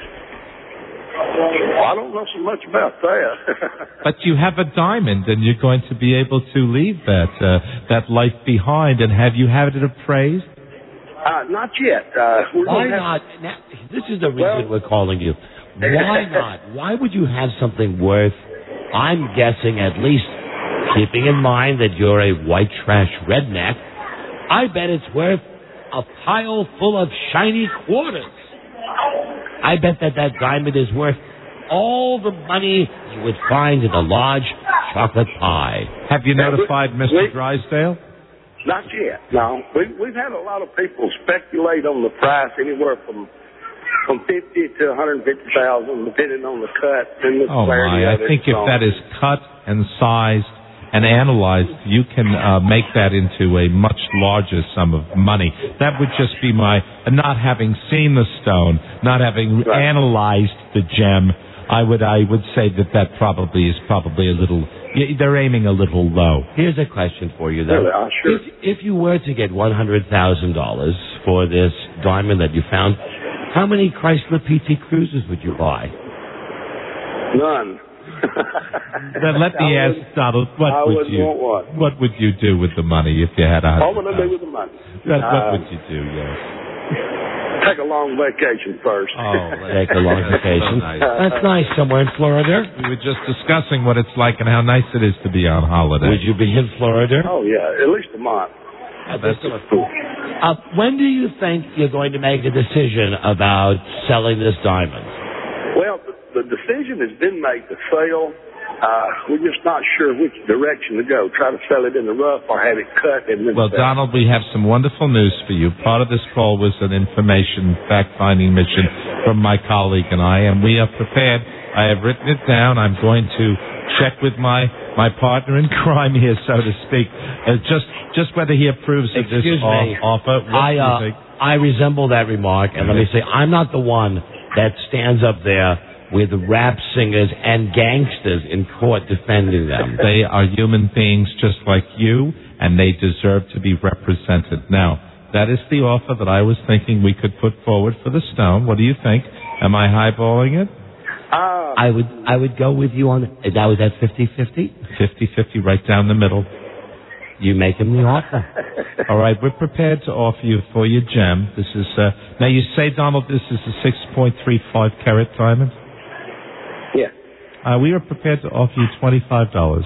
Well, I don't know so much about that. But you have a diamond, and you're going to be able to leave that uh, that life behind. And have you had it appraised? uh, not yet. Uh, we're Why gonna not? have- Now, this is the reason we're calling you. Why not? Why would you have something worth, I'm guessing at least, keeping in mind that you're a white trash redneck, I bet it's worth a pile full of shiny quarters. I bet that that diamond is worth all the money you would find in a large chocolate pie. Have you notified Mister wait. Drysdale? Not yet. No, we, we've had a lot of people speculate on the price anywhere from from fifty to one hundred fifty thousand, depending on the cut and the Oh clarity my! of I it. think if So- that is cut and sized and analyzed, you can uh, make that into a much larger sum of money. That would just be my not having seen the stone, not having Right. analyzed the gem. I would I would say that that probably is probably a little. y- They're aiming a little low. Here's a question for you, though. Really, uh, sure. If, if you were to get one hundred thousand dollars for this diamond that you found, how many Chrysler P T Cruisers would you buy? None. Then let me I ask would- Donald, what I would wouldn't you want one. what would you do with the money if you had a What hundred would I do thousand? with the money? What, what Uh, would you do? Yes. Take a long vacation first. Oh, Take a long vacation. That's nice, somewhere in Florida. We were just discussing what it's like and how nice it is to be on holiday. Would you be in Florida? Oh, yeah, at least a month. Uh, that's uh, when do you think you're going to make a decision about selling this diamond? Well, the, the decision has been made to sell. Uh, we're just not sure which direction to go. Try to sell it in the rough or have it cut and then Well, sell. Donald, we have some wonderful news for you. Part of this call was an information fact-finding mission from my colleague and I, and we are prepared. I have written it down. I'm going to check with my, my partner in crime here, so to speak, uh, just just whether he approves of this Excuse me. o- offer. What I, do you uh, think? I resemble that remark, and let me say, I'm not the one that stands up there with rap singers and gangsters in court defending them. They are human beings just like you, and they deserve to be represented. Now, that is the offer that I was thinking we could put forward for the stone. What do you think? Am I highballing it? Uh, I would I would go with you on that. Was that fifty-fifty? fifty-fifty, right down the middle. You make him the offer. All right, we're prepared to offer you for your gem. This is uh, now you say, Donald, this is a six point three five carat diamond. Yeah. Uh, we are prepared to offer you twenty-five dollars.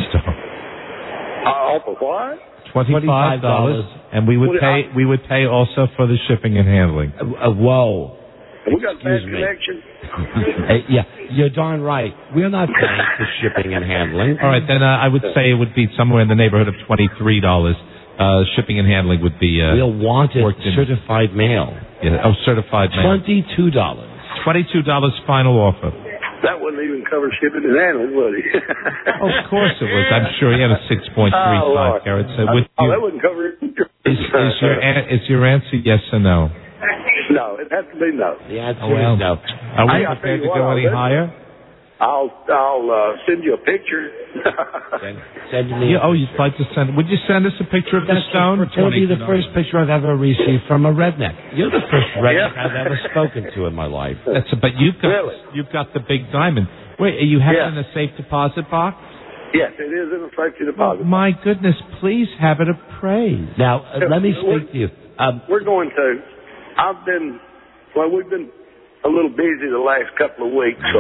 Uh, for what? Twenty-five dollars, and we would Well, pay. We would pay also for the shipping and handling. Uh, uh, whoa. We got a bad Excuse me. connection. Uh, yeah, you're darn right. We're not paying for shipping and handling. All right, then uh, I would say it would be somewhere in the neighborhood of twenty-three dollars. Uh, shipping and handling would be. Uh, We'll want it worked in- certified mail. Yeah, oh, certified mail. Twenty-two dollars. Twenty-two dollars final offer. That wouldn't even cover shipping and handling, would it? Of course it was. I'm sure he had a six point three Oh, five Lord. carats. So would oh, you, that wouldn't cover it. is, is your an- is your answer yes or no? No, it has to be no. The answer Oh, well. is no. Are we Hey, I'll tell prepared you to what, go I'll any do. higher? I'll I'll uh, send you a picture. Send, send me. Yeah, oh, you'd like to send? Would you send us a picture of the That's stone? It'll be the first picture I've ever received from a redneck. You're the first redneck Yeah. I've ever spoken to in my life. That's a, but you've got Really? you've got the big diamond. Wait, you have Yeah. it in a safe deposit box? Yes, it is in a safety Oh, deposit. my goodness! Please have it appraised. Now, uh, let me speak to you. Um, We're going to. I've been. Well, we've been a little busy the last couple of weeks, so.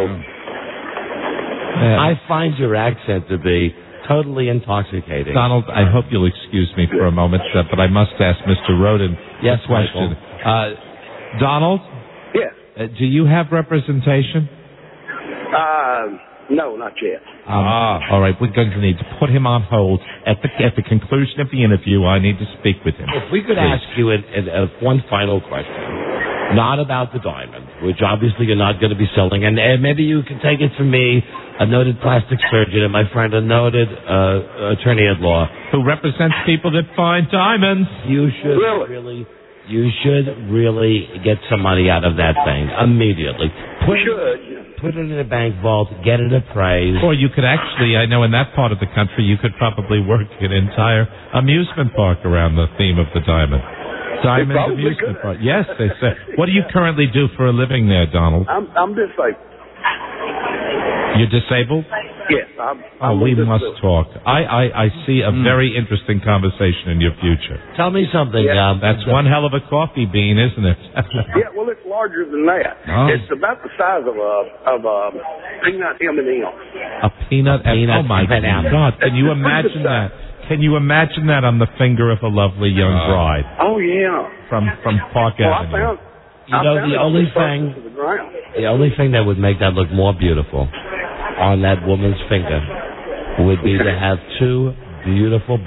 I find your accent to be totally intoxicating. Donald, I hope you'll excuse me for a moment, uh, but I must ask Mister Roden Yes, a question. Uh, Donald, Yes. uh, do you have representation? Uh, no, not yet. Ah, all right. We're going to need to put him on hold at the at the conclusion of the interview. I need to speak with him. If we could Please. ask you in, in, uh, one final question, not about the diamond, which obviously you're not going to be selling, and, and maybe you can take it from me, a noted plastic surgeon, and my friend, a noted uh, attorney at law, who represents people that find diamonds. You should Really? really, you should really get some money out of that thing immediately. Put Should. Put it in a bank vault, get it appraised. Or you could actually, I know in that part of the country, you could probably work an entire amusement park around the theme of the diamond. Diamond probably amusement could. park. Yes, they say. What do you currently do for a living there, Donald? I'm I'm disabled. You're disabled? Yes, I'm. Oh, I'm we disabled. must talk. I, I, I see a very interesting conversation in your future. Tell me something. Yeah. Um, That's one hell of a coffee bean, isn't it? Yeah, well, it's larger than that. Oh. It's about the size of a of a peanut M and M. A peanut. A peanut oh my M and M. God! Can you It's a imagine pretty that? Can you imagine that on the finger of a lovely young bride Oh yeah. from from Park Well, I Avenue? found. You I know, found the it only on the thing- surface of the ground. The only thing that would make that look more beautiful on that woman's finger would be to have two beautiful breasts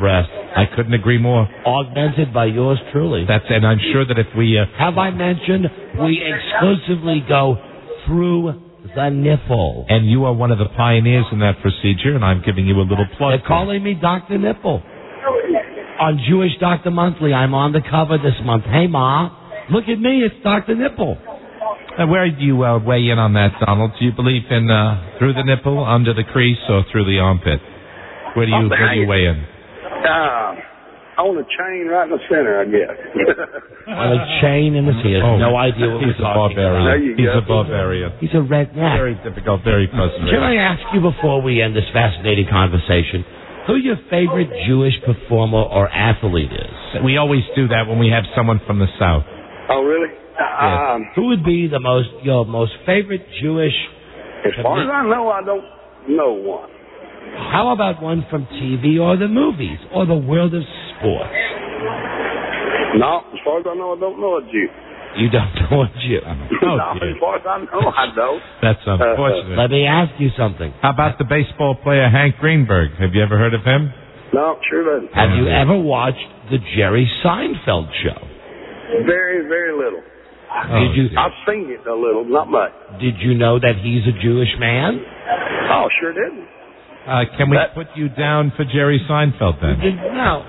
I couldn't agree more. Augmented by yours truly. That's and I'm sure that if we uh, have I mentioned we exclusively go through the nipple. And you are one of the pioneers in that procedure, and I'm giving you a little plug. They're calling me Doctor Nipple. On Jewish Doctor Monthly, I'm on the cover this month. Hey, Ma, look at me, it's Doctor Nipple. Uh, where do you uh, weigh in on that, Donald? Do you believe in uh, through the nipple, under the crease, or through the armpit? Where do you, where do you weigh in? Uh, on a chain right in the center, I guess. On a chain in the center. He has Oh, no idea what he's we're a talking barbarian. about. There you He's go. a barbarian. He's a redneck. Very difficult, very frustrating. Can I ask you before we end this fascinating conversation, who your favorite Jewish performer or athlete is? We always do that when we have someone from the South. Oh, really? Um, Who would be the most your most favorite Jewish? as far as I know, I don't know one. How about one from T V or the movies or the world of sports? No, as far as I know, I don't know a Jew. You don't know a Jew. no, as far as I know, I don't. That's unfortunate. Let me ask you something. How about the baseball player Hank Greenberg? Have you ever heard of him? No, sure doesn't. Have you ever watched the Jerry Seinfeld show? Very, very little. Did you? I've seen it a little, not much. Did you know that he's a Jewish man? Oh, sure didn't. Uh, can we put you down for Jerry Seinfeld then? No.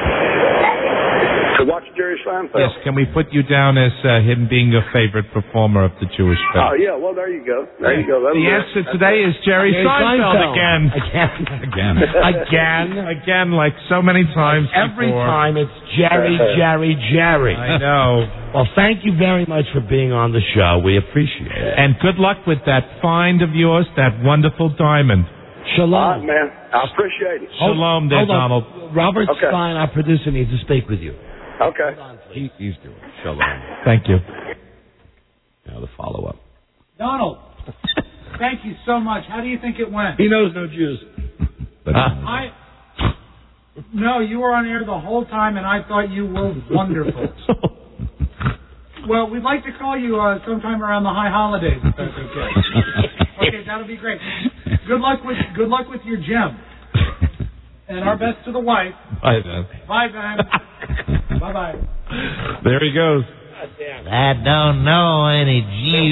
To watch Jerry Seinfeld? Yes, can we put you down as uh, him being your favorite performer of the Jewish faith? Oh, yeah, well, there you go. There you go. That'll The do it. answer today is Jerry, Jerry Seinfeld, Seinfeld. again. Again. Again. Again. Again, like so many times Every before. time it's Jerry, Jerry, Jerry. I know. Well, thank you very much for being on the show. We appreciate it. And good luck with that find of yours, that wonderful diamond. Shalom. All right, man. I appreciate it. Shalom there, Hold on. Donald. Robert Okay. Stein, our producer, needs to speak with you. Okay. He, he's doing it. Shalom. Thank you. Now the follow-up. Donald, thank you so much. How do you think it went? He knows no Jews. I no, you were on air the whole time, and I thought you were wonderful. Well, we'd like to call you uh, sometime around the high holidays, if that's okay. Okay, that'll be great. Good luck with good luck with your gem, and our best to the wife. Bye, then. Bye, Ben. Bye, bye. There he goes. I don't know any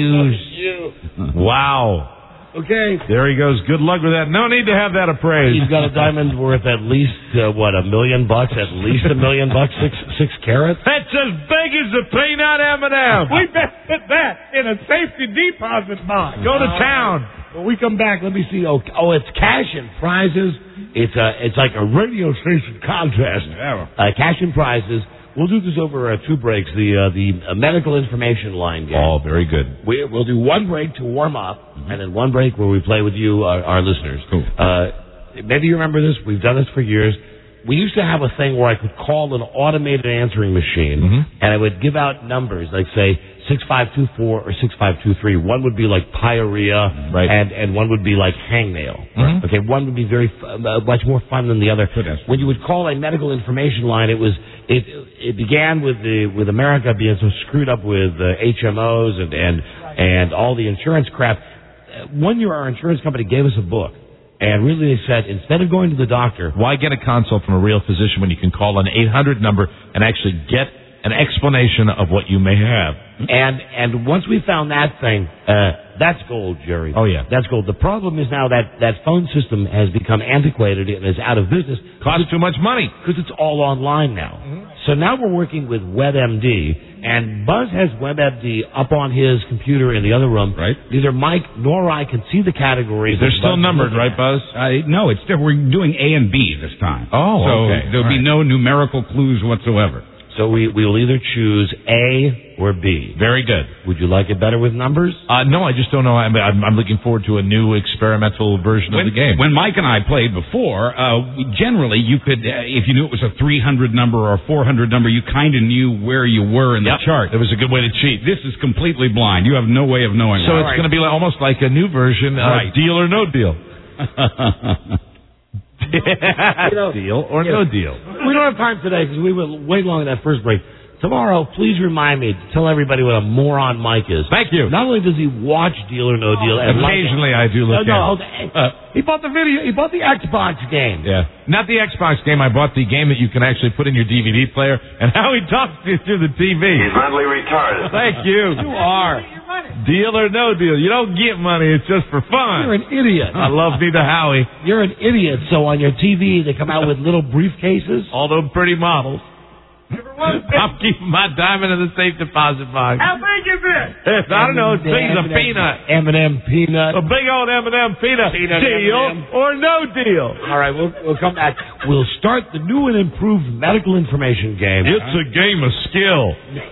Jews. Wow. Okay. There he goes. Good luck with that. No need to have that appraised. He's got a diamond worth at least, uh, what, a million bucks? At least a million bucks, six six carats? That's as big as a peanut M and M. We bet put that in a safety deposit box. Go to town. When we come back, let me see. Oh, oh it's cash and prizes. It's a, it's like a radio station contest. Uh, cash and prizes. We'll do this over uh, two breaks. The uh, the uh, medical information line game. Oh, very good. We, we'll do one break to warm up, mm-hmm. and then one break where we play with you, our, our listeners. Cool. Uh, maybe you remember this. We've done this for years. We used to have a thing where I could call an automated answering machine, mm-hmm. and I would give out numbers, like say six five two four or six five two three. One would be like pyorrhea, right. and, and one would be like hangnail. Mm-hmm. Okay, one would be very uh, much more fun than the other. When you would call a medical information line, it was it it began with the with America being so screwed up with uh, H M Os and and and all the insurance crap. Uh, one year, our insurance company gave us a book. And really they said, instead of going to the doctor... Why get a consult from a real physician when you can call an eight hundred number and actually get an explanation of what you may have? And and once we found that thing, uh, that's gold, Jerry. Oh, yeah. That's gold. The problem is now that that phone system has become antiquated and is out of business. Costs too much money. Because it's all online now. Mm-hmm. So now we're working with WebMD, and Buzz has WebMD up on his computer in the other room. Right. Neither Mike nor I can see the categories. They're still numbered, right, Buzz? Uh, no, it's different. We're doing A and B this time. Oh, so okay. there'll All be right. no numerical clues whatsoever. So we, we will either choose A or B. Very good. Would you like it better with numbers? Uh, no, I just don't know. I'm, I'm, I'm looking forward to a new experimental version When, of the game. when Mike and I played before, uh, we- generally you could, uh, if you knew it was a three hundred number or a four hundred number, you kind of knew where you were in Yep. the chart. It was a good way to cheat. This is completely blind. You have no way of knowing. So that. it's going to be like, almost like a new version of Right. Deal or No Deal. You know, deal or you no know, deal. We don't have time today because we were way long in that first break. tomorrow, please remind me to tell everybody what a moron Mike is. Thank you. Not only does he watch Deal or No Deal, and occasionally like I do look no, no, at hold on. Uh, he bought the video. He bought the Xbox game. Yeah, not the Xbox game. I bought the game that you can actually put in your D V D player, and how he talks to you through the T V. He's mentally retarded. Thank you. You are. Deal or no deal. You don't get money. It's just for fun. You're an idiot. I love Nita Howie. You're an idiot. So on your T V, they come out with little briefcases. All those pretty models. I'm keeping my diamond in the safe deposit box. How big is it? I don't know. It's big as a peanut. M and M peanut. A big old M and M peanut. Peanut Deal M and M. or no deal. All right, we'll, we'll come back. We'll start the new and improved medical information game. It's a game of skill.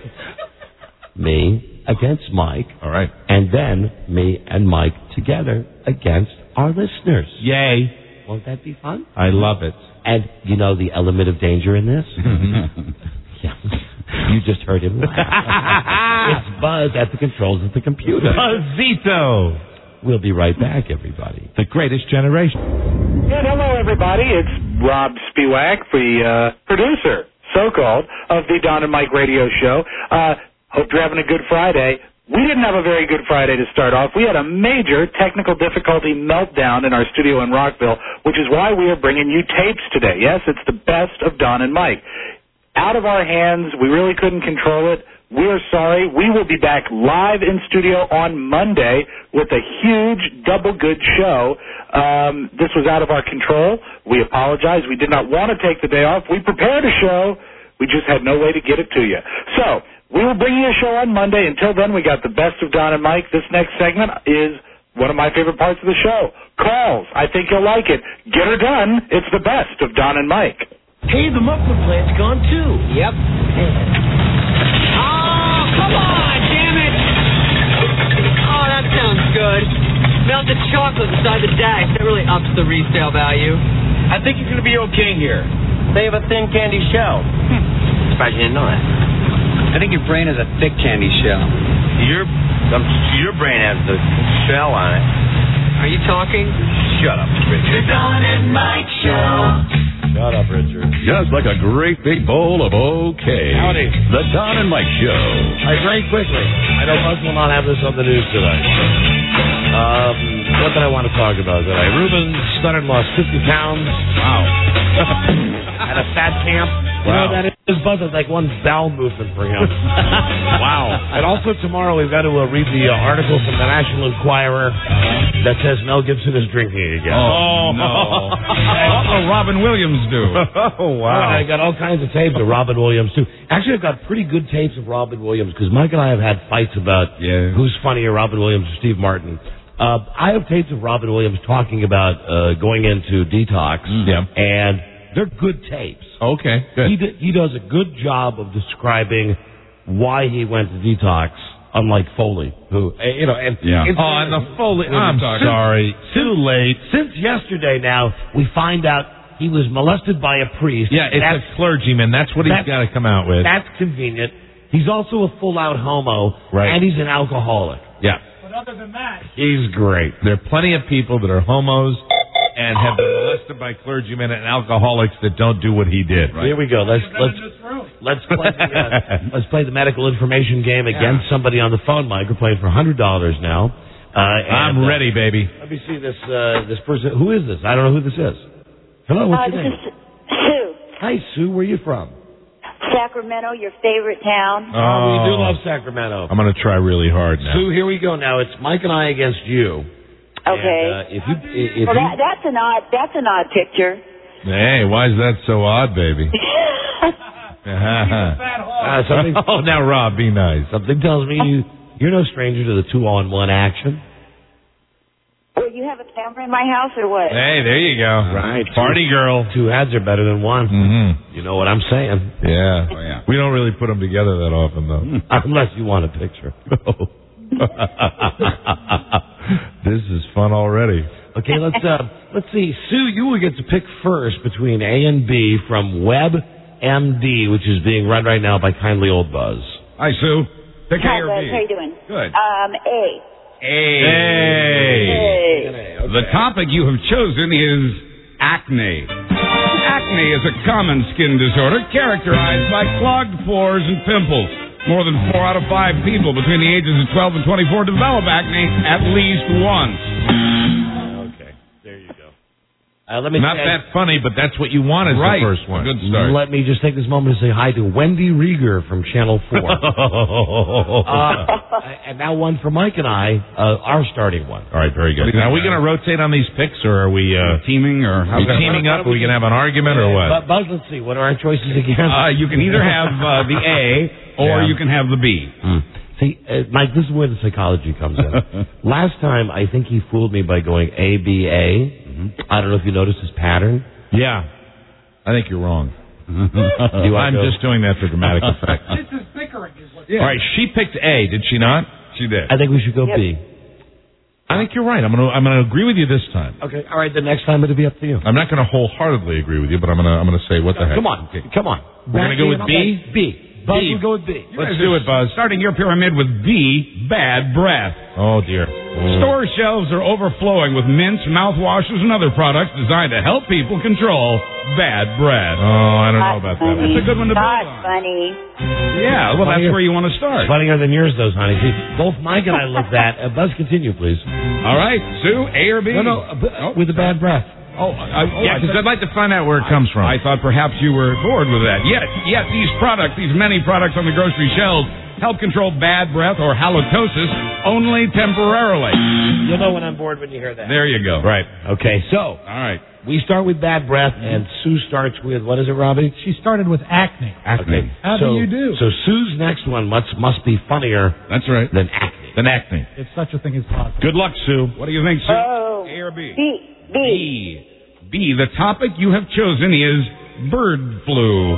Me against Mike. All right. And then me and Mike together against our listeners. Yay. Won't that be fun? I love it. And you know the element of danger in this? Yeah. You just heard him laugh. It's Buzz at the controls of the computer. Buzzito. We'll be right back, everybody. The greatest generation. And hello, everybody. It's Rob Spiewak, the uh, producer, so-called, of the Don and Mike radio show. Uh, hope you're having a good Friday. We didn't have a very good Friday to start off. We had a major technical difficulty meltdown in our studio in Rockville, which is why we are bringing you tapes today. Yes, it's the best of Don and Mike. Out of our hands. We really couldn't control it. We are sorry. We will be back live in studio on Monday with a huge double good show. Um, this was out of our control. We apologize. We did not want to take the day off. We prepared a show. We just had no way to get it to you. So we will bring you a show on Monday. Until then, we got the best of Don and Mike. This next segment is one of my favorite parts of the show. Calls. I think you'll like it. Get her done. It's the best of Don and Mike. Hey, the muffler plant's gone too. Yep. Oh, come on, damn it! Oh, that sounds good. Melted chocolate inside the dash. That really ups the resale value. I think you're going to be okay here. They have a thin candy shell. Hmm. Surprised you didn't know that. I think your brain has a thick candy shell. Your um, your brain has the shell on it. Are you talking? Shut up, Richard. The Don and Mike Show. Shut up, Richard. Just like a great big bowl of okay. Howdy. The Don and Mike Show. I drank quickly. I know Buzz will not have this on the news today. Um, what did I want to talk about today? Ruben Studdard lost fifty pounds. Wow. At a fat camp. You Wow. know that is, Buzz, is like one bowel movement for him. Wow. And also tomorrow we've got to uh, read the uh, article from the National Enquirer that says Mel Gibson is drinking again. Oh, no. Uh-oh, Robin Williams do. Oh, wow. I got all kinds of tapes of Robin Williams, too. Actually, I've got pretty good tapes of Robin Williams, because Mike and I have had fights about Yeah. who's funnier, Robin Williams or Steve Martin. Uh, I have tapes of Robin Williams talking about uh, going into detox, Yeah. and they're good tapes. Okay, good. He, d- he does a good job of describing why he went to detox, unlike Foley, who, uh, you know, and Yeah. it's- Oh, and the Foley. We'll I'm talk- sorry. Too late. Since yesterday now, we find out he was molested by a priest. Yeah, it's That's- a clergyman. That's what he's that's- got to come out with. That's convenient. He's also a full-out homo, Right. and he's an alcoholic. Yeah. But other than that, He's great. There are plenty of people that are homos and have been molested by clergymen and alcoholics that don't do what he did. Here we go. Let's let's let's play the, uh, let's play the medical information game against somebody on the phone. Mike, we're playing for a hundred dollars now. Uh, and, I'm uh, ready, baby. Let me see this uh, this person. Who is this? I don't know who this is. Hello, what's Uh, your this name? is Sue, Hi, Sue. Where are you from? Sacramento, your favorite town. Oh, we do love Sacramento. I'm going to try really hard now. Sue, here we go. Now it's Mike and I against you. Okay. And, uh, if you if well, you that, that's an odd. That's an odd picture. Hey, why is that so odd, baby? Uh, something, oh, now, Rob, be nice. something tells me you, you're no stranger to the two-on-one action. Well, you have a camera in my house or what? Hey, there you go. Right. Party girl. Two heads are better than one. Mm-hmm. You know what I'm saying. Yeah. Oh, yeah. We don't really put them together that often, though. Unless you want a picture. This is fun already. Okay, let's uh, let's see. Sue, you will get to pick first between A and B from WebMD, which is being run right now by Kindly Old Buzz. Hi, Sue. Pick Hi, A or Buzz. B. How you doing? Good. Um, A. A. Hey. The topic you have chosen is acne. Acne. Acne is a common skin disorder characterized by clogged pores and pimples. More than four out of five people between the ages of twelve and twenty-four develop acne at least once. Okay, there you go. Uh, let me Not say, that funny, but that's what you want as Right. the first one. Good start. Let me just take this moment to say hi to Wendy Rieger from Channel four. uh, and now one for Mike and I, uh, our starting one. All right, very good. Now, are we going to rotate on these picks, or are we uh, teaming, or are we teaming up? Are we going to have an argument, or what? But, Buzz, let's see. What are our choices again? Uh, you can either have uh, the A or Yeah. you can have the B. Mm. See, uh, Mike, this is where the psychology comes in. Last time, I think he fooled me by going A, B, A. Mm-hmm. I don't know if you noticed his pattern. Yeah. I think you're wrong. You I'm go? just doing that for dramatic effect. This is bickering. Is what All right, she picked A, did she not? She did. I think we should go Yep. B. I think you're right. I'm going to I'm going to agree with you this time. Okay, all right, the next time it'll be up to you. I'm not going to wholeheartedly agree with you, but I'm going to I'm going to say what the heck. Come on, come on. We're going to go with B? B. Buzz, B. we'll go with B. Let's do it, Buzz. Starting your pyramid with B, bad breath. Oh, dear. Store shelves are overflowing with mints, mouthwashes, and other products designed to help people control bad breath. Oh, I don't know about that. That's a good one to build Not on. funny. Yeah, well, that's Funnier. where you want to start. Funnier than yours, those, honey. See, both Mike and I looked at. Uh, Buzz, continue, please. All right, Sue, A or B? No, no, uh, b- uh, with the bad breath. Oh, I, oh, Yeah, I because thought- I'd like to find out where it comes from. I thought perhaps you were bored with that. Yet, yet these products, these many products on the grocery shelves, help control bad breath or halitosis only temporarily. You'll know when I'm bored when you hear that. There you go. Right. Okay, so All right. we start with bad breath, and Sue starts with, what is it, Robbie? She started with acne. Okay. How so, do you do? So Sue's next one must, must be funnier That's right. than acne. Then acne. If such a thing is possible. Good luck, Sue. What do you think, Sue? Oh. A or B? B. B. B. B. The topic you have chosen is bird flu.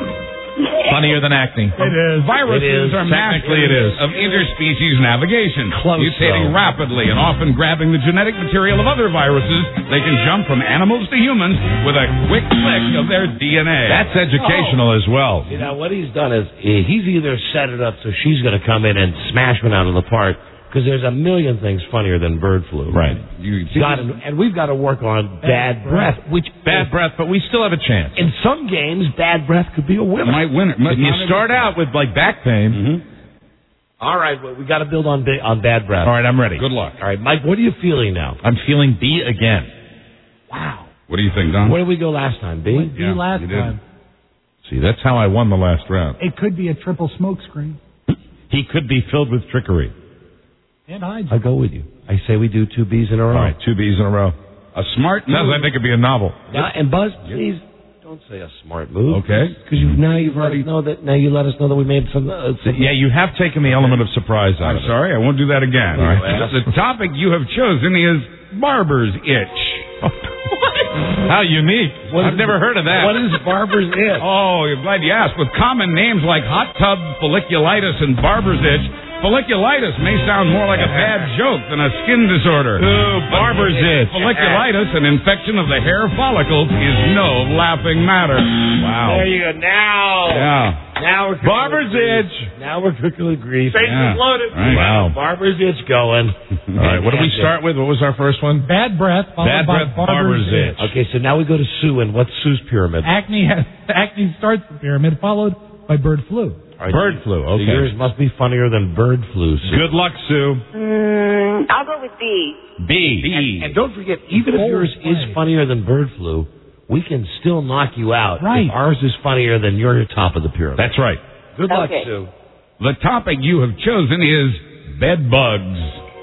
Funnier than acne. It is. Viruses It is. are Technically, it is. masters of interspecies navigation, Close, mutating though. rapidly and often grabbing the genetic material of other viruses. They can jump from animals to humans with a quick click of their D N A. That's educational as well. You know, what he's done is eh, he's either set it up so she's going to come in and smash one out of the park, because there's a million things funnier than bird flu. Right. You Got to, and we've got to work on bad breath, which Bad breath, but we still have a chance. in some games, bad breath could be a winner. might win it. If you start out with like back pain, Mm-hmm. All right, well, we got to build on ba- on bad breath. all right, I'm ready. Good luck. All right, Mike, what are you feeling now? I'm feeling B again. Wow. What do you think, Don? Where did we go last time, B? Went B Yeah, last you did. time. See, that's how I won the last round. It could be a triple smoke screen. He could be filled with trickery. And hygiene. I'll go with you. I say we do two B's in a row. All right, two B's in a row. A smart Sounds move. like it could be a novel. Now, and Buzz, please don't say a smart move. Okay. Because you now you've let us know that now you let us know that we made some. Uh, some Yeah, you have taken the element of surprise out I'm of it. sorry, I won't do that again. All right. The topic you have chosen is barber's itch. How unique. What I've is- never heard of that. What is barber's itch? Oh, you're glad you asked. With common names like hot tub folliculitis and barber's itch, folliculitis may sound more like a bad joke than a skin disorder. Ooh, barber's itch. Folliculitis, an infection of the hair follicles, is no laughing matter. Wow. There you go. Now. Yeah. Now we're Barber's itch. Now we're cooking with grief. Yeah. loaded. Right. Wow. Barber's itch going. All right, what did we start with? What was our first one? Bad breath followed Bad by breath, barber's, barber's itch. Okay, so now we go to Sue, and what's Sue's pyramid? Acne has, acne starts the pyramid, followed by bird flu. All right, Bird flu, so okay. yours must be funnier than bird flu, Sue. Good luck, Sue. Mm, I'll go with B. B. B. And don't forget, even if Full yours play. is funnier than bird flu, we can still knock you out. Right. If ours is funnier than your top of the pyramid. That's right. Good luck, Okay. Sue. The topic you have chosen is bed bugs.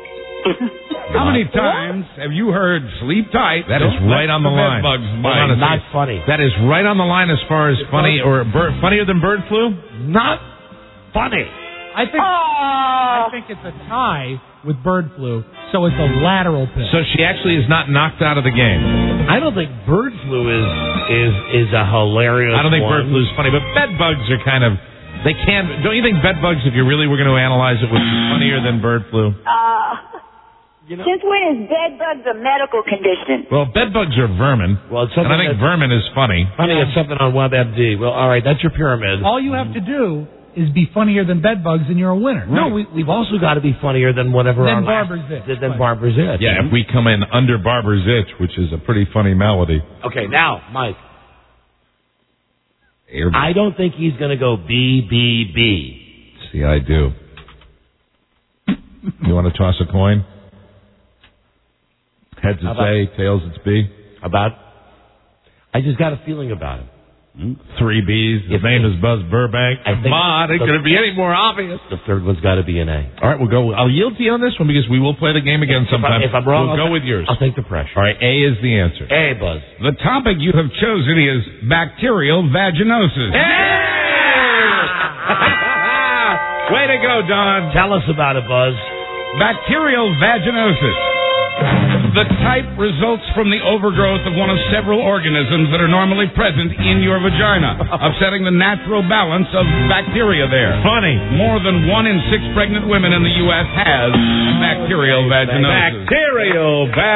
How many times have you heard sleep tight? That is don't right let on the line. Bed bugs Hold bite. on a Not second. funny. That is right on the line as far as funny or bird, funnier than bird flu. Not funny. I think I think it's a tie with bird flu, so it's a lateral pick. So she actually is not knocked out of the game. I don't think bird flu is is is a hilarious. I don't think one. bird flu is funny, but bed bugs are kind of. They can. Don't you think bed bugs, if you really were going to analyze it, would be funnier than bird flu? Uh, since when is bed bugs a medical condition? Well, bed bugs are vermin. Well, it's and something I think that's- vermin is funny. Funny, it's something on WebMD. Well, all right, that's your pyramid. All you have to do is be funnier than bed bugs, and you're a winner. No, we, we've also got to be funnier than whatever Then our last- barber's itch. Than, than barber's itch. Yeah, if we come in under barber's itch, which is a pretty funny malady. Okay, now, Mike. I don't think he's going to go B, B, B. See, I do. You want to toss a coin? Heads it's A, tails it's B. About? I just got a feeling about him. Hmm? Three B's. His name is Buzz Burbank. I think Come on, it the- could be any more obvious. The third one's got to be an A. All right, we'll go. I'll yield to you on this one because we will play the game again sometime. If, I, if I'm wrong, we'll I'll go ta- with yours. I'll take the pressure. All right, A is the answer. A, Buzz. The topic you have chosen is bacterial vaginosis. Way to go, Don. Tell us about it, Buzz. Bacterial vaginosis. The type results from the overgrowth of one of several organisms that are normally present in your vagina, upsetting the natural balance of bacteria there. Funny. More than one in six pregnant women in the U S has bacterial vaginosis. Bacterial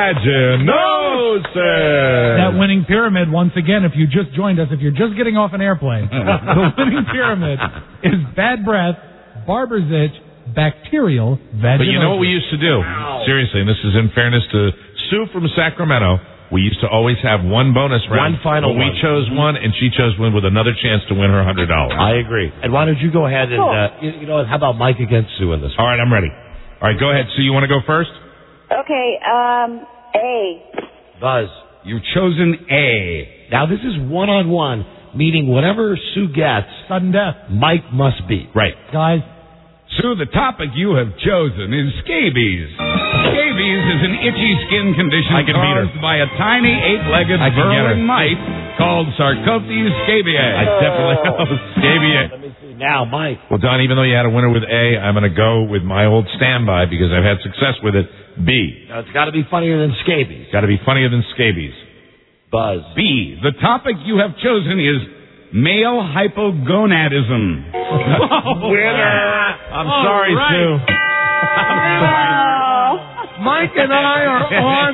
vaginosis. That winning pyramid, once again, if you just joined us, if you're just getting off an airplane, the winning pyramid is bad breath, barber's itch, bacterial vaginosis. But you know what we used to do? Seriously, and this is in fairness to Sue from Sacramento. We used to always have one bonus round. One final but we one. chose one, and she chose one with another chance to win her one hundred dollars. I agree. And why don't you go ahead and, uh, you, you know, how about Mike against Sue in this one? All right, I'm ready. All right, go ahead. Sue, you want to go first? Okay, um, A. Buzz. You've chosen A. Now, this is one-on-one, meaning whatever Sue gets, sudden death, Mike must beat. Right. Guys. Sue, the topic you have chosen is scabies. Scabies is an itchy skin condition I can beat her. caused by a tiny eight-legged I can get her. burrowing mite called Sarcoptes scabiei. I definitely know. Scabia. Let me see. Now, Mike. Well, Don, even though you had a winner with A, I'm going to go with my old standby because I've had success with it. B. Now, it's got to be funnier than scabies. Got to be funnier than scabies. Buzz. B. The topic you have chosen is male hypogonadism. Winner. I'm All sorry, right. Sue. Mike and I are on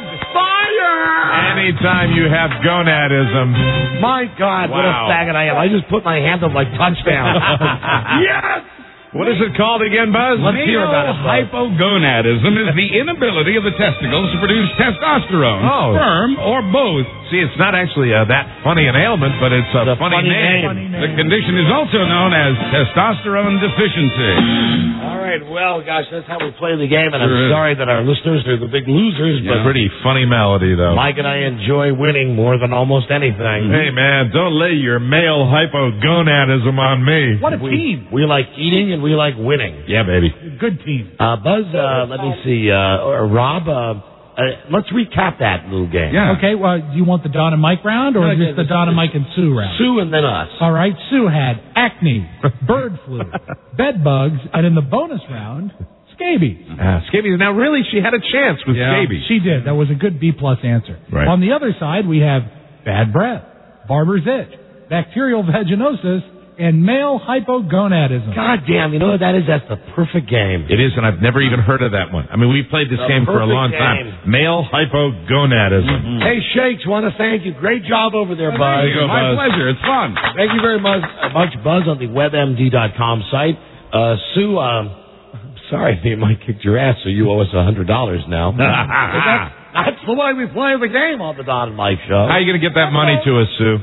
fire. Anytime you have gonadism. My God, what a Wow. faggot I am. I just put my hand up like touchdown. Yes! What is it called again, Buzz? Let's hear about it, Buzz. Hypogonadism is the inability of the testicles to produce testosterone, Oh. sperm, or both. See, it's not actually uh, that funny an ailment, but it's a The funny, funny name. name. Funny The name. condition is also known as testosterone deficiency. All right, well, gosh, that's how we play the game, and Sure I'm is. sorry that our listeners are the big losers, It's but a pretty funny melody, though. Mike and I enjoy winning more than almost anything. Hey, man, don't lay your male hypogonadism on me. What a we, team. We like eating and we like winning. Yeah, baby. Good team. Uh, Buzz, uh, let me see, uh, or Rob, uh, uh, let's recap that little game. Yeah. Okay, well, do you want the Don and Mike round, or No, is yeah, this the this- Don and Mike and Sue round? Sue and then us. All right, Sue had acne, bird flu, bed bugs, and in the bonus round, scabies. Uh, scabies. Now, really, she had a chance with Yeah. scabies. She did. That was a good B plus answer. Right. On the other side, we have bad breath, barber's itch, bacterial vaginosis, and male hypogonadism. God damn, you know what that is? That's the perfect game. It is, and I've never even heard of that one. I mean, we've played this The game for a perfect long game. time. Male hypogonadism. Hey, Shakes, want to thank you. Great job over there, Buzz. There you go, My Buzz. pleasure. It's fun. Thank you very much, uh, much Buzz, on the web M D dot com site. Uh, Sue, um, I'm sorry, me and Mike kicked your ass, so you owe us one hundred dollars now. that's, that's the way we play the game on the Don and Mike show. How are you going to get that money to us, Sue?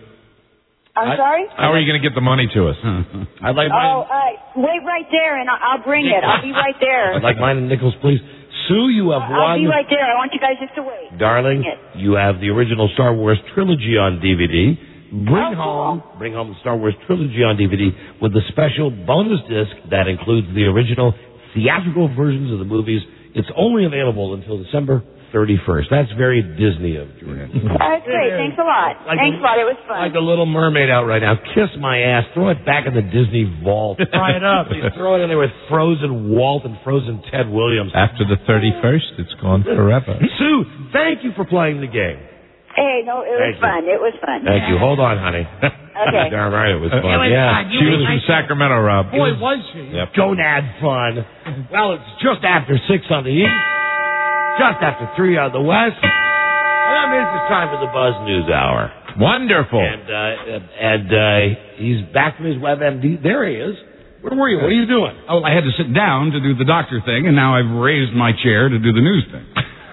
I'm I- sorry? How are you going to get the money to us? I'd like Oh, mine. uh, wait right there, and I'll, I'll bring it. I'll be right there. I'd like mine and Nichols, please. Sue, you have I'll won. be right there. I want you guys just to wait. Darling, Bring it. you have the original Star Wars trilogy on D V D. Bring Oh, home, bring home the Star Wars trilogy on D V D with the special bonus disc that includes the original theatrical versions of the movies. It's only available until December thirty-first. That's very Disney of you. That's great. Thanks a lot. Like Thanks a- a lot. It was fun. Like a little mermaid out right now. Kiss my ass. Throw it back in the Disney vault. Fry it up. Please throw it in there with frozen Walt and frozen Ted Williams. After the thirty-first, it's gone forever. Sue, thank you for playing the game. Hey, no, it was Thank you. fun. It was fun. Thank you. Hold on, honey. Okay. Darn right it was Uh, fun. It was yeah. fun. You She was were from nice. Sacramento, Rob. Boy, was she. Yep. Gonad fun. Well, it's just after six on the east, just after three on the west. And that means it's time for the Buzz News Hour. Wonderful. And uh, and uh, he's back from his WebMD. There he is. Where were you? What are you doing? Oh, I had to sit down to do the doctor thing, and now I've raised my chair to do the news thing.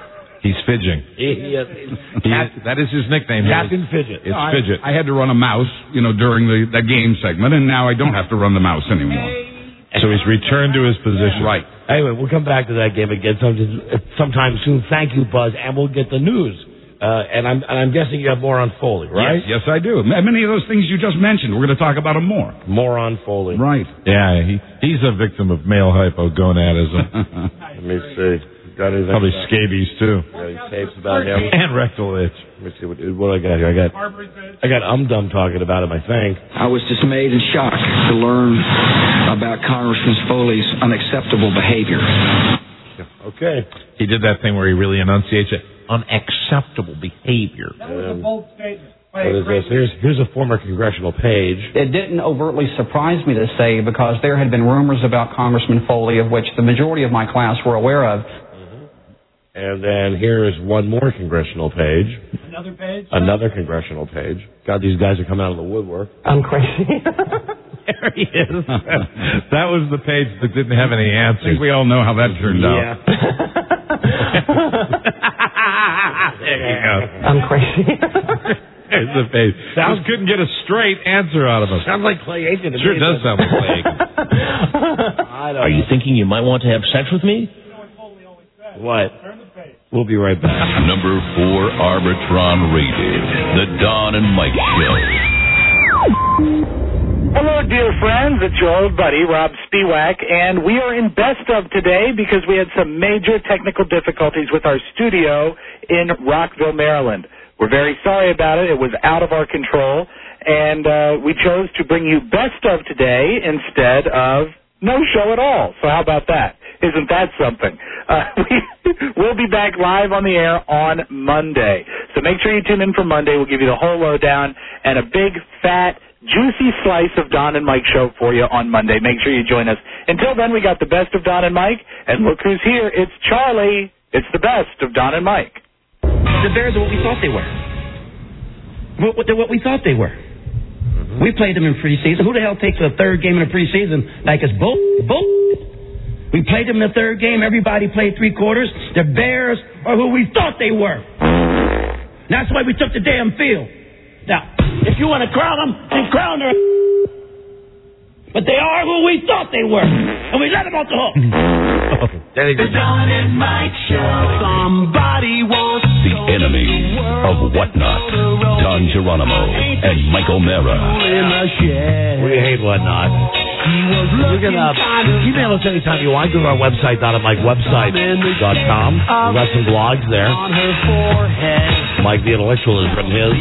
He's fidgeting. He, uh, He is, that is his nickname. Captain Fidget. It's I, Fidget. I had to run a mouse, you know, during the, the game segment, and now I don't have to run the mouse anymore. So he's returned to his position. Right. Anyway, we'll come back to that game again sometime, sometime soon. Thank you, Buzz, and we'll get the news. Uh, and I'm and I'm guessing you have more on Foley, right? Yes, yes, I do. Many of those things you just mentioned, we're going to talk about them more. More on Foley. Right. Yeah, he he's a victim of male hypogonadism. Let me see. Got anything? Probably scabies too. Got any tapes about him? And rectal itch. Let me see what, what do I got here. I got I got Um Dum talking about him, I think. I was dismayed and shocked to learn about Congressman Foley's unacceptable behavior. Okay. He did that thing where he really enunciates it. Unacceptable behavior. That was a bold statement. What is this? Here's, here's a former congressional page. It didn't overtly surprise me to say because there had been rumors about Congressman Foley of which the majority of my class were aware of. And then here is one more congressional page. Another page? Another congressional page. God, these guys are coming out of the woodwork. I'm crazy. There he is. That was the page that didn't have any I answers. think we all know how that turned out. Yeah. There you go. I'm crazy. There's the page. Sounds Just couldn't get a straight answer out of him. Sounds like Clay Aiken. to Sure me. does sound like Clay Aiken. I don't Are you know. thinking you might want to have sex with me? What? We'll be right back. Number four Arbitron rated, The Don and Mike Show. Hello, dear friends. It's your old buddy, Rob Spiewak, and we are in Best Of today because we had some major technical difficulties with our studio in Rockville, Maryland. We're very sorry about it. It was out of our control, and uh, we chose to bring you Best Of today instead of no show at all. So how about that? Isn't that something? Uh, we, we'll be back live on the air on Monday. So make sure you tune in for Monday. We'll give you the whole lowdown and a big, fat, juicy slice of Don and Mike show for you on Monday. Make sure you join us. Until then, we got the best of Don and Mike. And look who's here. It's Charlie. It's the best of Don and Mike. The Bears are what we thought they were. What, what, they're what we thought they were. We played them in preseason. Who the hell takes a third game in a preseason like it's bull? Bull. We played them in the third game. Everybody played three quarters. The Bears are who we thought they were. That's why we took the damn field. Now, if you want to crown them, then crown them. But they are who we thought they were. And we let them off the hook. There you go. The Don and Mike Show. Somebody wants The enemy of Whatnot, Don Geronimo and Mike O'Mara. We hate Whatnot. You can uh, email us anytime you want. Go to our website, don and mike website dot com. We've got some blogs there. Mike the Intellectual has written his.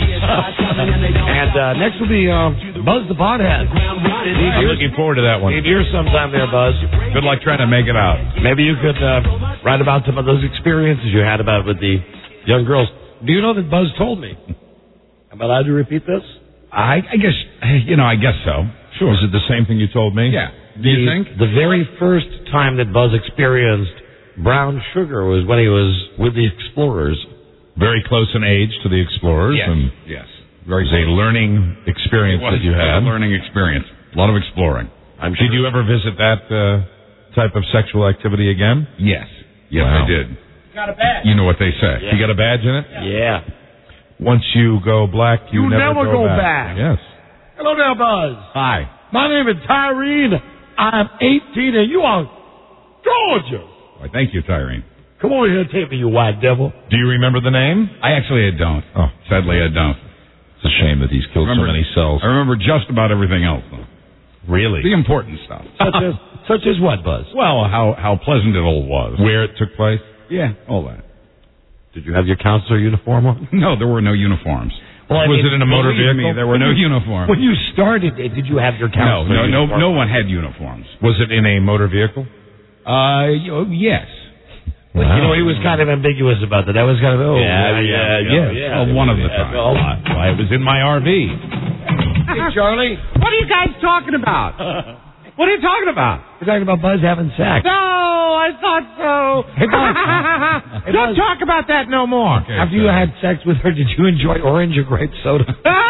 And uh, next will be uh, Buzz the Pothead. I'm looking forward to that one. Need yours sometime there, Buzz. Good luck trying to make it out. Maybe you could uh, write about some of those experiences you had about with the young girls. Do you know that Buzz told me? Am I allowed to repeat this? I, I guess, you know, I guess so. Sure. Is it the same thing you told me? Yeah. Do you the, think? The very first time that Buzz experienced brown sugar was when he was with the Explorers. Very close in age to the Explorers. Yes. And Yes. Very it was a learning experience It was that you a had. learning experience. A lot of exploring. I'm sure. Did you ever visit that uh, type of sexual activity again? Yes. Yes, Wow. I did. Got a badge. You know what they say. You got a badge in it? Yeah. Once you go black, you, You never, never go back. Yes. Hello there, Buzz. Hi. My name is Tyrene. I'm eighteen, and you are gorgeous. Why, thank you, Tyrene. Come over here and take me, you white devil. Do you remember the name? I actually don't. Oh, Sadly, I don't. it's a shame that he's killed Remember- so many cells. I remember just about everything else, though. Really? The important stuff. Such as, such as what, Buzz? Well, how, how pleasant it all was. Where it took place? Yeah, all that. Did you have your counselor uniform on? No, there were no uniforms. Well, I Was mean, it in a motor Believe vehicle? me, there were no uniforms. When you started, did you have your No, counselor no, no, uniform? no one had uniforms. Was it in a motor vehicle? Uh, y- yes. But, you know, he was kind of ambiguous about that. That was kind of, oh, Yeah, yeah, yeah. yeah. Well, one of the Yeah, times. well, Why, it was in my R V. Hey, Charlie. What are you guys talking about? What are you talking about? We're talking about Buzz having sex. No, I thought so. Hey, Buzz. Hey, Don't Buzz. talk about that no more. Okay, After so- you had sex with her, did you enjoy orange or grape soda?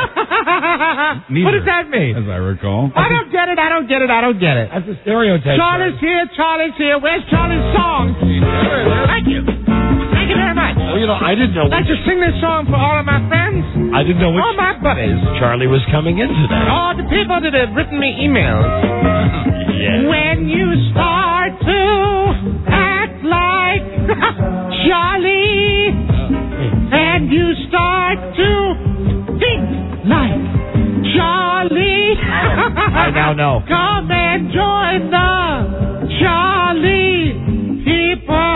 What does that mean? As I recall. I don't get it. I don't get it. I don't get it. That's a stereotype. Charlie's here. Charlie's here. Where's Charlie's song? Thank you. Thank you very much. Well, you know, I didn't know. I'd like to sing this song for all of my friends. I didn't know which all my buddies. Charlie was coming in today. All the people that have written me emails. Yeah. When you start to act like Charlie, and you start to think like Charlie, I now know. Come and join the Charlie people.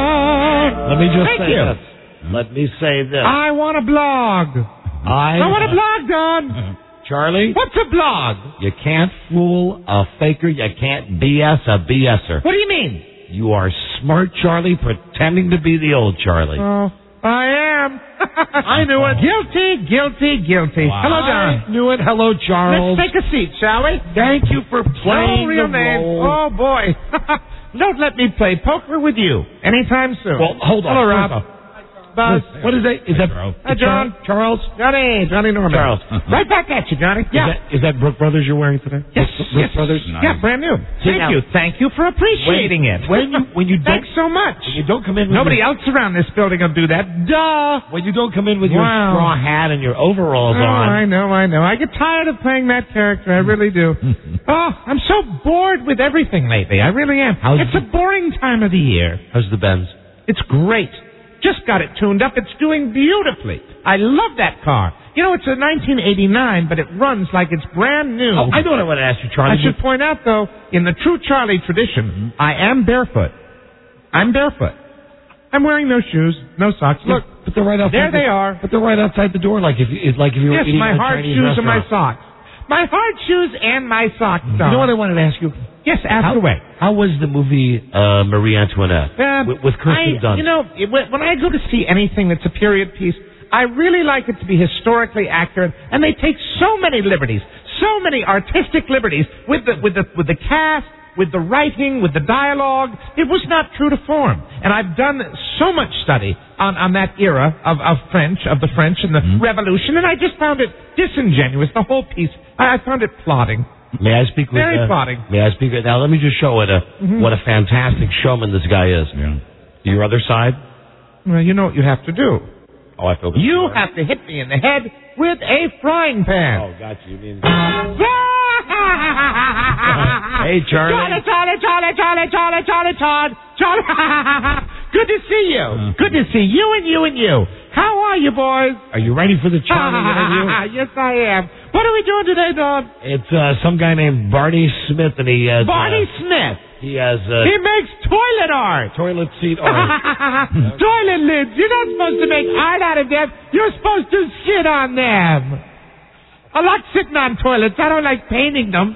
Let me just Thank say you. this. Let me say this. I want a blog. I, I want a blog, Don. Charlie? What's a blog? You can't fool a faker. You can't B S a BSer. What do you mean? You are smart, Charlie, pretending to be the old Charlie. Oh, I am. I knew it. Guilty, guilty, guilty. Wow. Hello, Don. I knew it. Hello, Charles. Let's take a seat, shall we? Thank you for playing no real the name. role. Oh, boy. Don't let me play poker with you anytime soon. Well, hold on. Hello, hold Rob. on. Buzz. What is that? Is that Hi, John. Charles? Johnny. Johnny Norman. Charles. Right back at you, Johnny. Yeah. Is that, is that Brook Brothers you're wearing today? Yes. Brook, yes. Brook Brothers? Yeah, brand new. See, Thank now, you. Thank you for appreciating when, it. When you, when you don't, Thanks so much. When you don't come in with Nobody your, else around this building will do that. Duh. When you don't come in with Wow. your straw hat and your overalls Oh, on. I know, I know. I get tired of playing that character. I really do. Oh, I'm so bored with everything lately. I really am. How's it's a boring time of the year. How's the Benz? It's great. Just got it tuned up. It's doing beautifully. I love that car. You know, it's a nineteen eighty-nine, but it runs like it's brand new. Oh, I know what I want to ask you, Charlie. I should point out, though, in the true Charlie tradition, I am barefoot. I'm barefoot. I'm wearing no shoes, no socks. Look, but they're right outside. there the, they are. But they're right outside the door, like if you, it's like if you were yes, eating my at a hard Chinese shoes and my restaurant. socks. My hard shoes and my socks. You know what I wanted to ask you? Yes, ask how, away. How was the movie uh, Marie Antoinette Uh, with, with Kirsten I, Dunst? You know, it, when I go to see anything that's a period piece, I really like it to be historically accurate, and they take so many liberties, so many artistic liberties with the with the with the cast, with the writing, with the dialogue. It was not true to form, and I've done so much study on, on that era of, of French, of the French and the Mm-hmm. Revolution, and I just found it disingenuous. The whole piece, I, I found it plodding. May I speak with? Very uh, plotting. May I speak with? Now, let me just show what a Mhm. what a fantastic showman this guy is. Yeah. Your other side? Well, you know what you have to do. Oh, I feel. You have to hit me in the head with a frying pan. Oh, got you. you mean... Hey, Charlie. Charlie, Charlie, Charlie, Charlie, Charlie, Charlie, Charlie, Charlie. Good to see you. Good to see you and you and you. How are you, boys? Are you ready for the Charlie interview? Yes, I am. What are we doing today, Don? It's uh, some guy named Barney Smith, and he has. Barney uh, Smith. He has. Uh, He makes toilet art. Toilet seat art. Toilet lids. You're not supposed to make art out of them. You're supposed to sit on them. I like sitting on toilets. I don't like painting them.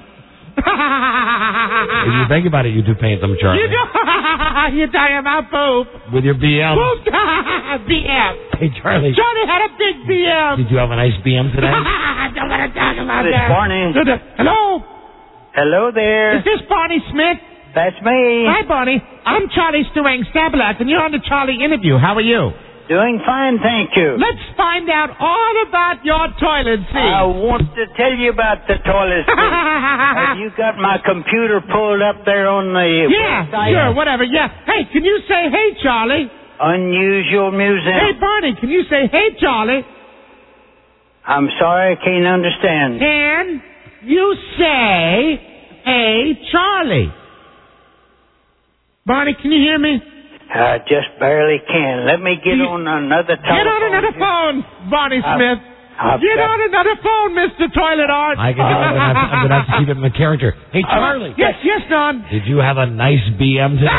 If you think about it, you do paint them, Charlie. You do. You're talking about poop. With your B M. Poop. B M. Hey, Charlie. Charlie had a big B M. Did you have a nice B M today? I don't want to talk about This that. Barney. Hello. Hello there. Is this Barney Smith? That's me. Hi, Barney. I'm Charlie Stewang Stablack, and you're on the Charlie interview. How are you? Doing fine, thank you. Let's find out all about your toilet seat. I want to tell you about the toilet seat. Have you got my computer pulled up there on the Yeah, website? sure, whatever. Yeah. Hey, can you say, hey, Charlie? Unusual music. Hey, Barney, can you say, hey, Charlie? I'm sorry, I can't understand. Can you say, hey, Charlie? Barney, can you hear me? I just barely can. Let me get You- on another telephone. Get on another here. phone, Barney I've- Smith. I've Get got- on another phone, Mister Toilet Art. I can. I'm gonna have to, I'm gonna have to keep it in the character. Hey, Charlie. Yes, yes, Don. Did you have a nice B M today?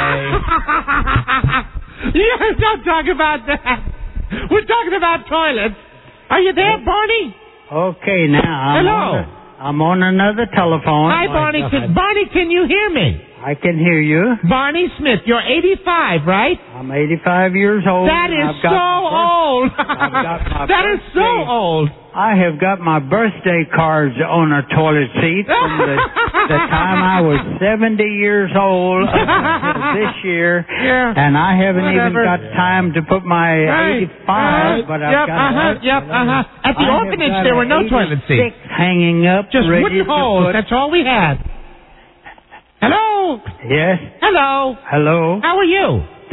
Yes, don't talk about that. We're talking about toilets. Are you there, Barney? Okay, now. I'm Hello. On a, I'm on another telephone. Hi, Barney. Can, Barney, can you hear me? I can hear you. Barney Smith, you're eighty-five, right? I'm eighty-five years old. That is I've got so my birth- old. I've got my That is so birthday- old. I have got my birthday cards on a toilet seat from the, the time I was seventy years old until this year. Yeah. And I haven't Whatever. even got time to put my Right. eighty-five, but I've yep, got uh-huh, yep, uh-huh. At the I have orphanage, got there were a no toilet seats. eighty-six hanging up, Just ready wooden to holes. put- That's all we had. Hello. Yes. Hello. Hello. How are you?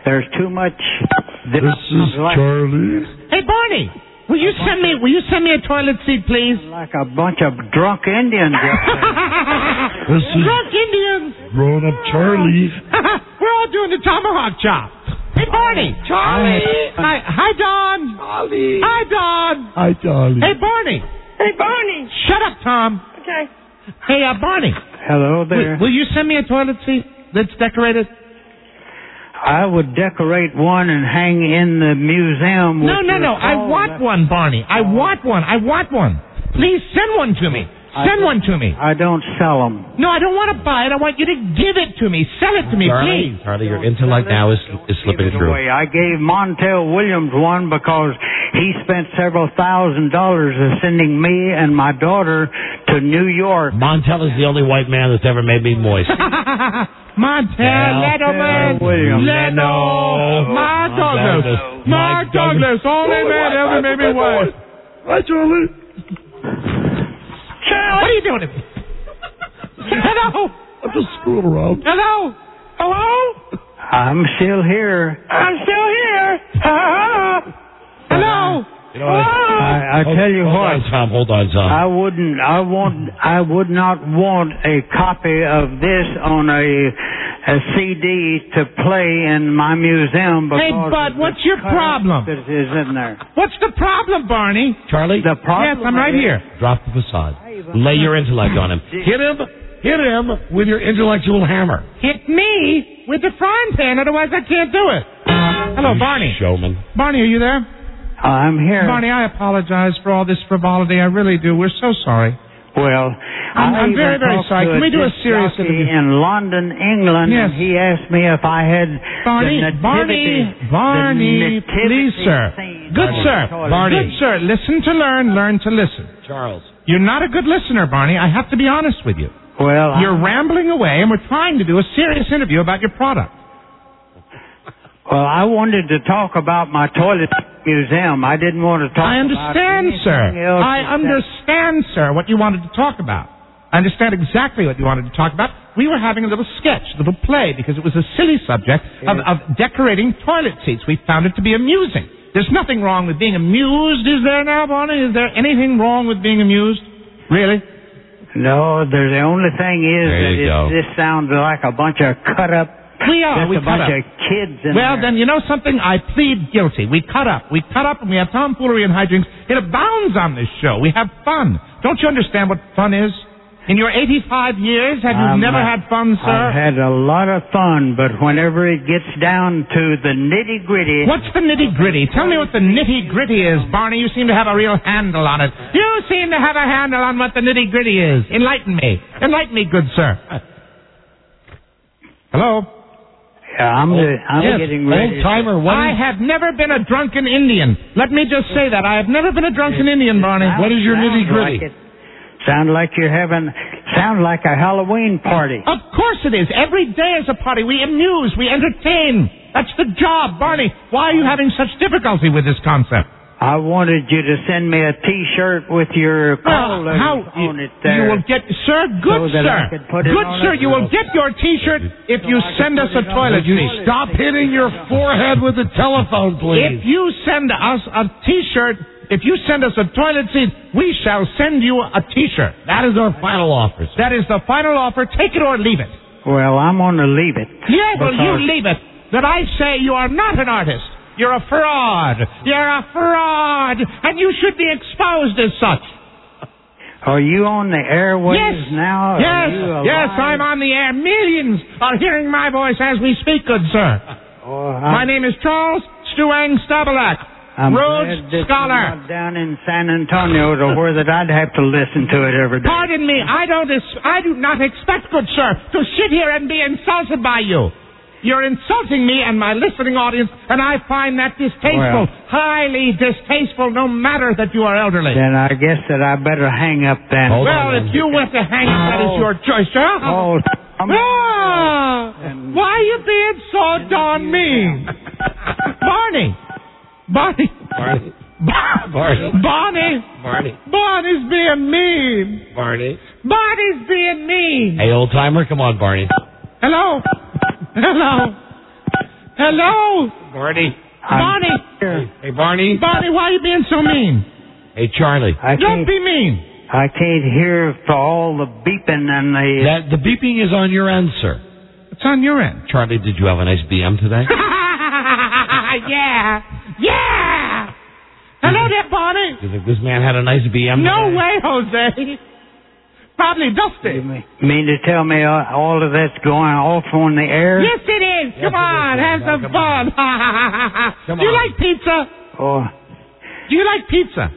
There's too much. This is Charlie. Hey, Barney, will you send me? Will you send me a toilet seat, please? Like a bunch of drunk Indians. This is Drunk Indians. grown-up Charlie. We're all doing the tomahawk chop. Hey, Barney. Charlie. Hi, hi, Don. Charlie. Hi, Don. Hi, Charlie. Hey, Barney. Hey, Barney. Shut up, Tom. Okay. Hey, uh, Barney. Hello there. Will, will you send me a toilet seat that's decorated? I would decorate one and hang in the museum. No, with no, your no. I call. want one, Barney. I want one. I want one. Please send one to me. Send one to me. I don't sell them. No, I don't want to buy it. I want you to give it to me. Sell it to me, Charlie, please. Charlie, your intellect now is, is slipping Give it through. away. I gave Montel Williams one because he spent several thousand dollars of sending me and my daughter to New York. Montel is the only white man that's ever made me moist. Montel, Letterman, Williams. Leno, Mark Douglas, Mark Douglas, only man ever made me wise. Hi, Charlie. What are you doing to me? Hello? I'm just screwing around. Hello? Hello? I'm still here. I'm still here. Hello? You know what? I, I Hold- tell you hold what. on, Tom. Hold on, Tom. I wouldn't. I want. I would not want a copy of this on a a C D to play in my museum because Hey, Bud, of what's the your cut problem? that is in there. What's the problem, Barney? Charlie, The problem. Yes, I'm right is- here. drop the facade. Lay your intellect on him. Hit him. Hit him with your intellectual hammer. Hit me with the frying pan, otherwise I can't do it. Hello, You Barney. Showman. Barney, are you there? I'm here. Barney, I apologize for all this frivolity. I really do. We're so sorry. Well, I'm- I I'm even very, very talked sorry. to Can we do a disc serious jockey interview? in London, England, Yes. and he asked me if I had Barney, the nativity, Barney, the Barney, nativity please, sir. scene Good, on the sir. toilet. Barney. Good, sir. Listen to learn, learn to listen. Charles. You're not a good listener, Barney. I have to be honest with you. Well, You're I, rambling away, and we're trying to do a serious interview about your product. well, I wanted to talk about my toilet museum. I didn't want to talk. I understand, about sir. anything else I except- understand, sir, what you wanted to talk about. I understand exactly what you wanted to talk about. We were having a little sketch, a little play, because it was a silly subject of, Yes. of decorating toilet seats. We found it to be amusing. There's nothing wrong with being amused, is there now, Barney? Is there anything wrong with being amused? Really? No, there's the only thing is There that you it, go. this sounds like a bunch of cut up. We are. Just We a cut bunch up. of kids in Well, there. then, you know something? I plead guilty. We cut up. We cut up and we have tomfoolery and hijinks. It abounds on this show. We have fun. Don't you understand what fun is? In your eighty-five years, have you I'm, never uh, had fun, sir? I've had a lot of fun, but whenever it gets down to the nitty gritty. What's the nitty gritty? Tell me what the nitty gritty is, Barney. You seem to have a real handle on it. You seem to have a handle on what the nitty gritty is. Enlighten me. Enlighten me, good sir. Hello? Yeah, I'm, the, I'm Yes, getting ready. Old timer, what I is, have never been a drunken Indian. Let me just say that. I have never been a drunken Indian, Barney. what is your Sounds nitty gritty? Like it. Sound like you're having. Sound like a Halloween party. Of course it is. Every day is a party. We amuse. We entertain. That's the job. Barney, why are you having such difficulty with this concept? I wanted you to send me a T-shirt with your call Well, how letters on you, it there. you will get, sir, good So that sir, I could put it good on sir, it. you will get your T-shirt if you send us a toilet you seat. stop hitting your forehead with the telephone, If please? you send us a T-shirt, if you send us a toilet seat, we shall send you a T-shirt. That is our final offer, sir. That is the final offer. Take it or leave it. Well, I'm going to leave it. Yeah, well, you Because- leave it. That I say you are not an artist. You're a fraud. You're a fraud. And you should be exposed as such. Are you on the airwaves Yes. now? Are Yes. you alive? Yes, I'm on the air. Millions are hearing my voice as we speak, good sir. Oh, My I'm, name is Charles Stuang Stabalak, I'm Rhodes glad that Scholar. you're not down in San Antonio to where that I'd have to listen to it every day. Pardon me, I don't. Es- I do not expect, good sir, to sit here and be insulted by you. You're insulting me and my listening audience, and I find that distasteful, Well. highly distasteful, no matter that you are elderly. Then I guess that I better hang up then. Hold well, on, if then. you want to hang up, that is Oh. your choice, sir. Oh, I'm- Ah, why are you being so darn mean? Barney. Barney. Barney. Bar- Barney. Barney. Barney. Barney's being mean. Barney. Barney's being mean. Hey, old timer, come on, Barney. Hello? Hello? Hello? Barney. Barney. Hey, Barney. Barney, why are you being so mean? Hey, Charlie. I Don't can't, be mean. I can't hear for all the beeping and the... That, the beeping is on your end, sir. It's on your end. Charlie, did you have a nice B M today? yeah. Yeah. Hello there, Barney. Do you think this man had a nice B M No today? way, Jose. Probably dusty. You mean to tell me all, all of that's going off on the air? Yes, it is. Come Yes, it on, is. have Now, some come fun. Come Do you on. like pizza? Oh, Do you like pizza?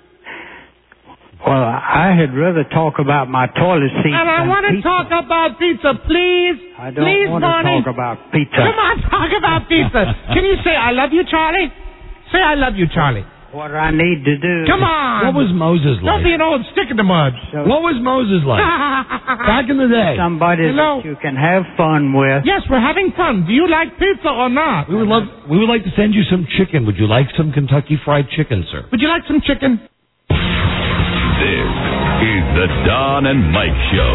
well, I had rather talk about my toilet seat And I than want to pizza. talk about pizza, please. I don't please, want to Barney. talk about pizza. Come on, talk about pizza. Can you say I love you, Charlie? Say I love you, Charlie. What I need to do... Come on. What was Moses Don't like? be an old stick in the mud. What was Moses like? Back in the day. Somebody Hello? that you can have fun with. Yes, we're having fun. Do you like pizza or not? We would love. We would like to send you some chicken. Would you like some Kentucky Fried Chicken, sir? Would you like some chicken? This is the Don and Mike Show.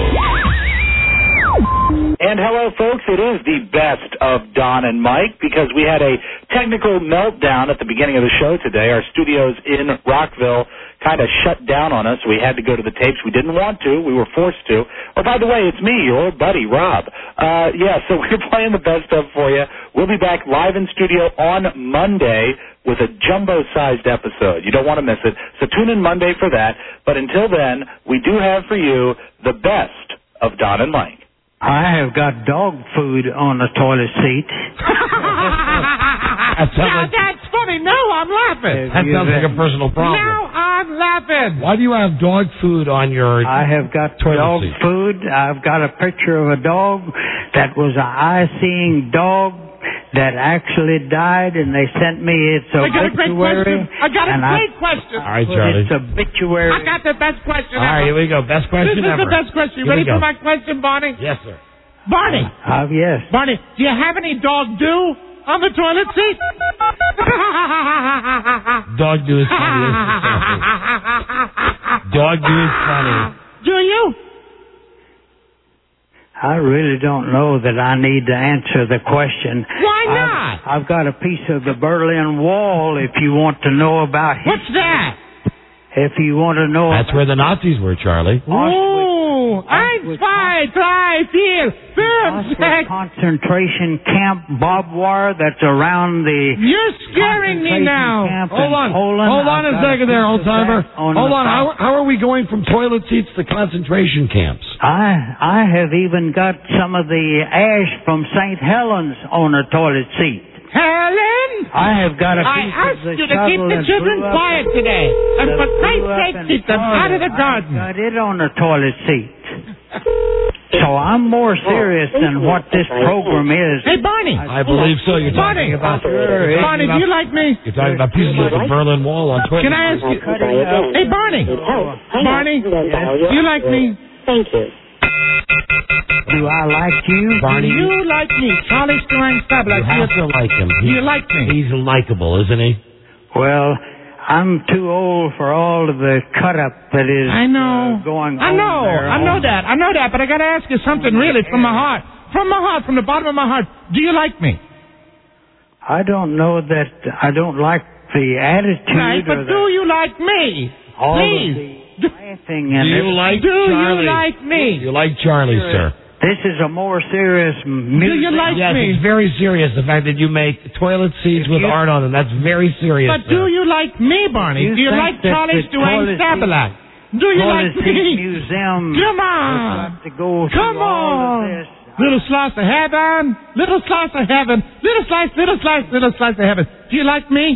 And hello, folks. It is the best of Don and Mike because we had a technical meltdown at the beginning of the show today. Our studios in Rockville kind of shut down on us. We had to go to the tapes. We didn't want to. We were forced to. Oh, by the way, it's me, your old buddy, Rob. Uh, yeah, so we're playing the best of for you. We'll be back live in studio on Monday with a jumbo-sized episode. You don't want to miss it. So tune in Monday for that. But until then, we do have for you the best of Don and Mike. I have got dog food on the toilet seat. That sounds Now like, that's funny. Now I'm laughing. that sounds like a personal problem. Now I'm laughing. Why do you have dog food on your I have got toilet dog seat? food. I've got a picture of a dog that was an eye-seeing dog that actually died, and they sent me its I got a great obituary. question. I got a and great I, question. All right, Charlie. Its obituary. I got the best question All right, ever. here we go. Best question This is ever. the best question. You Here ready we for go. my question, Barney? Yes, sir. Barney. Uh, yes. Barney, do you have any dog do on the toilet seat? Dog do is funny. Dog do is funny. Do you? I really don't know that I need to answer the question. Why not? I've, I've got a piece of the Berlin Wall if you want to know about it. What's that? If you want to know That's where the Nazis were, Charlie. Ooh, eins, zwei, drei, vier, fünf, Auschwitz sechs. concentration camp barbed wire that's around the You're scaring me concentration now. camp Hold in on. Poland. Hold on I've a got second there, piece old of timer. that on Hold the on. How, top. how are we going from toilet seats to concentration camps? I I have even got some of the ash from Saint Helens on a toilet seat. Helen? I have got a I piece asked of the you to keep shovel the that children blew up- quiet today. And that for blew Christ's up sake, in keep them Florida. out of the garden. I've got it on the toilet seat. So I'm more serious than what this program is. Hey, Barney. I believe so. You're Barney. talking about. Barney, do you like me? You're talking about pieces of the Berlin Wall on toilet. Can I ask you? Hey, Barney. Barney, do you like me? Thank you. Do I like you? Barney, Do you like me? Charlie Stein Stabler. you have to like him. Do He- you like me? He's likable, isn't he? Well, I'm too old for all of the cut up that is I know. uh, going I on know. there. I know that. I know that. But I got to ask you something really from my heart. From my heart, from the bottom of my heart. Do you like me? I don't know that I don't like the attitude Right, or but the, do you like me? all Please. of the laughing and Do you everything. like Do Charlie? you like me? You like Charlie, sir? This is a more serious music. Do you like Yes, me? it's very serious. The fact that you make toilet seats with you- art on them, that's very serious. But sir. do you like me, Barney? You do you think like that Charlie the Stein toilet Stabler? Do you Toilet like Seat me? Museum Come on. has got to go through Come all on. of this. Little slice of heaven, little slice of heaven, little slice, little slice, little slice of heaven. Do you like me?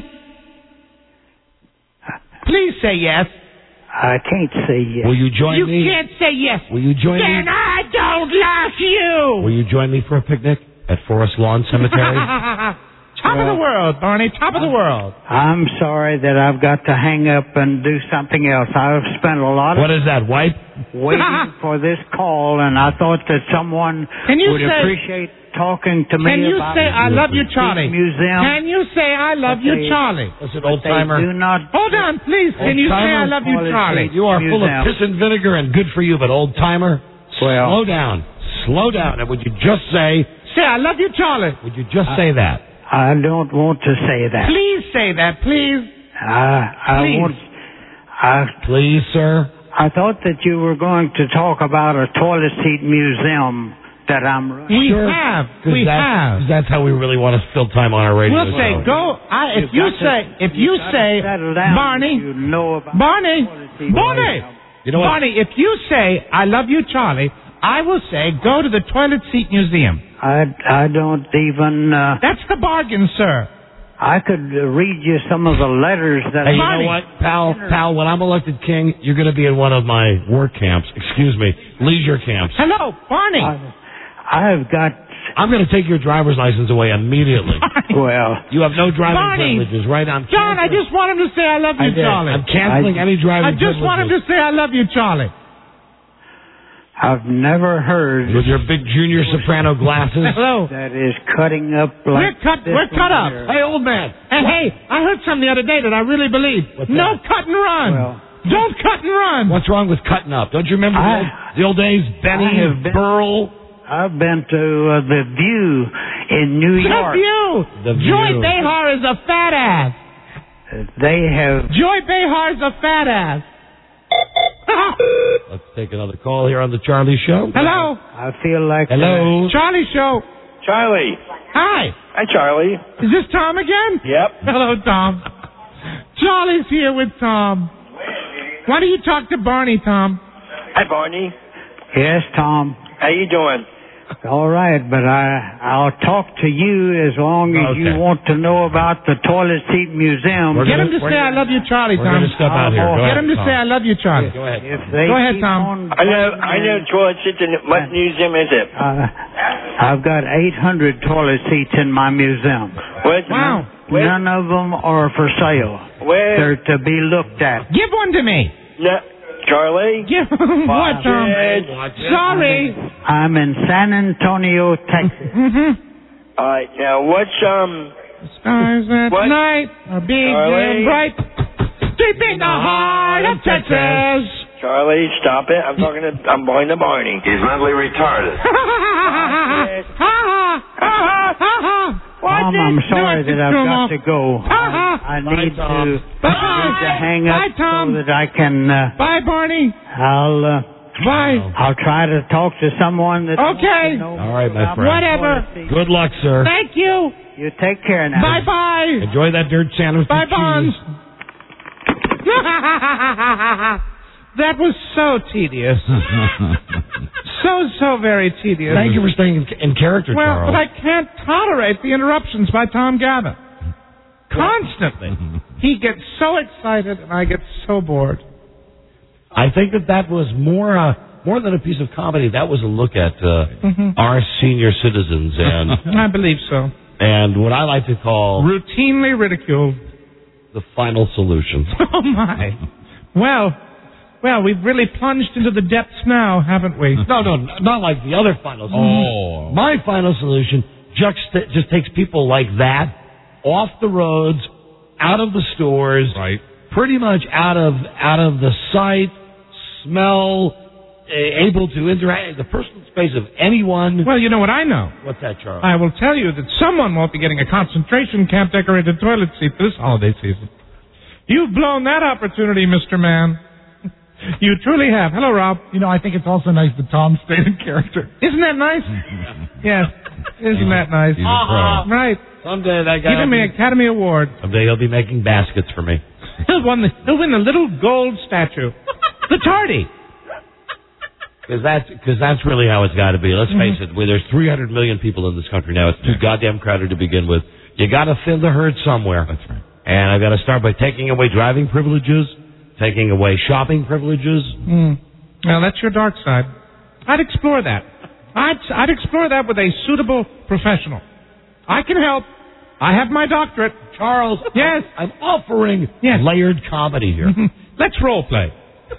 Please say yes. I can't say yes. Will you join You me? can't say yes. Will you join Then me? I don't like you. Will you join me for a picnic at Forest Lawn Cemetery? Top of the world, Barney. Top of the world. I'm sorry that I've got to hang up and do something else. I've spent a lot What of is that, wipe? waiting for this call, and I thought that someone Can you would say- appreciate talking to me Can you about say the I love you, Charlie? Museum. Can you say I love you, Okay. Charlie? Listen, But old they timer. do not. Hold on, please. Can you say I Old-timer? love you, Charlie? You are full of Museum. piss and vinegar and good for you, but old timer, Well- slow down. Slow down. And would you just say, Say I love you, Charlie. would you just say that? I don't want to say that. Please say that, please. I, I Please. want. I, Please, sir. I thought that you were going to talk about a toilet seat museum that I'm running. We Sure. have. 'Cause We that's, have. 'cause That's how we really want to fill time on our radio We'll say, show. go. I, if You've you got to- say, if you've you got to say, settle down Barney, if you know about Barney, toilet seat Barney, museum. You know what? Barney, if you say, I love you, Charlie, I will say, go to the Toilet Seat Museum. I, I don't even. Uh, That's the bargain, sir. I could uh, read you some of the letters that. Hey, you Barney. know what, pal? Pal, when I'm elected king, you're going to be in one of my work camps. Excuse me, leisure camps. Hello, Barney. I, I've got. I'm going to take your driver's license away immediately. Well, You have no driving Barney. privileges, right? I'm John, I canceling- just want him to say, I love you, I did. Charlie. I'm canceling I- any driving I just want him to privileges. say, I love you, Charlie. I've never heard With your big junior soprano glasses. Hello. that is cutting up We're like. cut. this We're cut one up. here. Hey, old man. And hey, I heard something the other day that I really believe. What's No that? cut and run. Well, Don't cut and run. What's wrong with cutting up? Don't you remember I- the, old, the old days? Benny, I have been- Burl. I've been to uh, the View in New The York. View. The Joy View. Behar is a fat ass. They have. Joy Behar is a fat ass. Let's take another call here on the Charlie Show. Hello. I feel like. Hello. Charlie Show. Charlie. Hi. Hi, Charlie. Is this Tom again? Yep. Hello, Tom. Charlie's here with Tom. Why don't you talk to Barney, Tom? Hi, Barney. Yes, Tom. How you doing? All right, but I I'll talk to you as long as Okay. you want to know about the toilet seat museum. We're Get gonna- him to we're say, I gonna- love you, Charlie, We're Tom. going to step out here. Go Get ahead, him to Tom. say, I love you, Charlie. Go ahead. If they Go ahead, keep Tom. on I know. putting I know. in- Toilet seats. In what museum is it? Uh, I've got eight hundred toilet seats in my museum. Where's Wow. Where? None of them are for sale. Where? They're to be looked at. Give one to me. No, Charlie. Give what, Tom? Watch it. Sorry. I'm in San Antonio, Texas. Mm-hmm. All right. Now, what's um? Stars at What? night are big Charlie? and bright. Deep in the heart of Texas. Charlie, stop it. I'm talking to. I'm going to Barney. He's mentally retarded. Mom, I'm sorry that I've got to go. I, I need to, I need to hang up Bye, Tom. so that I can. Uh, Bye, Barney. I'll. Uh, Bye. I'll try to talk to someone that. wants Okay. to know All right, my about friend. Whatever. toilet seats. Good luck, sir. Thank you. You take care now. Bye bye. Enjoy that dirt sandwich. Bye, with Bonds. cheese. That was so tedious. so, so very tedious. Thank you for staying in, in character, Well, Charles. but I can't tolerate the interruptions by Tom Gavin. Constantly. He gets so excited and I get so bored. I think that that was more uh, more than a piece of comedy. That was a look at uh, Mhm. our senior citizens and I believe so. and what I like to call Routinely ridiculed. the final solution. Oh, my. Well, well, we've really plunged into the depths now, haven't we? No, no, not like the other final solution. Oh. My final solution just just takes people like that off the roads, out of the stores, Right. pretty much out of out of the sight, smell, uh, able to interact in the personal space of anyone. Well, you know what I know. What's that, Charles? I will tell you that someone won't be getting a concentration camp decorated toilet seat this holiday season. You've blown that opportunity, Mister Man. You truly have. Hello, Rob. You know, I think it's also nice that Tom stayed in character. Isn't that nice? Yes. Isn't that nice? He's a pro. Right. Someday that guy. Give him will an be- Academy Award. Someday he'll be making baskets for me. He'll win the, he'll win the little gold statue. The tardy. Because that's, cause that's really how it's got to be. Let's face it, where there's three hundred million people in this country now, it's too goddamn crowded to begin with. You got to thin the herd somewhere. That's right. And I've got to start by taking away driving privileges, taking away shopping privileges. Mm. Well, that's your dark side. I'd explore that. I'd, I'd explore that with a suitable professional. I can help. I have my doctorate. Charles, Yes. I'm offering Yes. layered comedy here. Let's role play.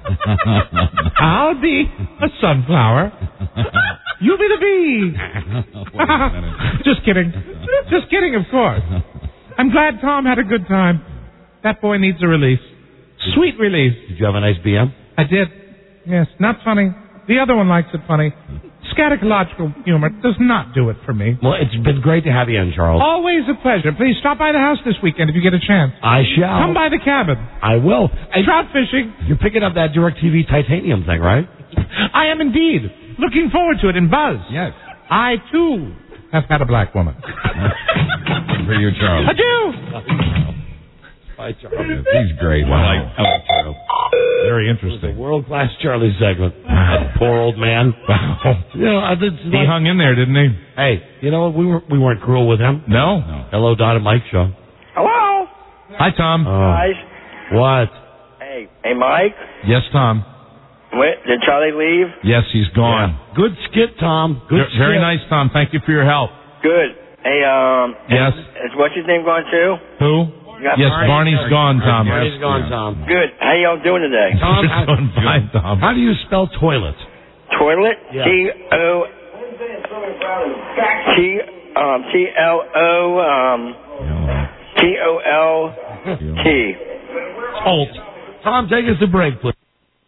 I'll be a sunflower. You be the bee. Just kidding. Just kidding, of course. I'm glad Tom had a good time. That boy needs a release. Sweet release. Did you have a nice B M? I did. Yes, not funny. The other one likes it funny. scatological humor does not do it for me. Well, it's been great to have you in, Charles. Always a pleasure. Please stop by the house this weekend if you get a chance. I shall. Come by the cabin. I will. And trout fishing. You're picking up that DirecTV titanium thing, right? I am indeed. Looking forward to it in Buzz. Yes. I, too, have had a black woman. For you, Charles. Adieu. Bye, Charles. He's great. Wow. I like, I like Charles. Very interesting. World-class Charlie segment. That poor old man. You know, I did, he hung in there, didn't he? Hey, you know what? We, were, we weren't cruel with him. No. no. Hello, Don and Mike show. Hello. Hi, Tom. Oh. Guys. What? Hey, hey, Mike. Yes, Tom. Wait, did Charlie leave? Yes, he's gone. Yeah. Good skit, Tom. Good Very, skit. very nice, Tom. Thank you for your help. Good. Hey, um. Yes. Is, is what's his name gone too? Who? Yes, Barney? Barney's gone, Tom. Barney's gone, Yeah. Tom. Good. How y'all doing today? Tom, Just doing fine, Tom. How do you spell toilet? Toilet. Yeah. T O. T um T L O um T O L T. Tolt. Tom, take us to break, please.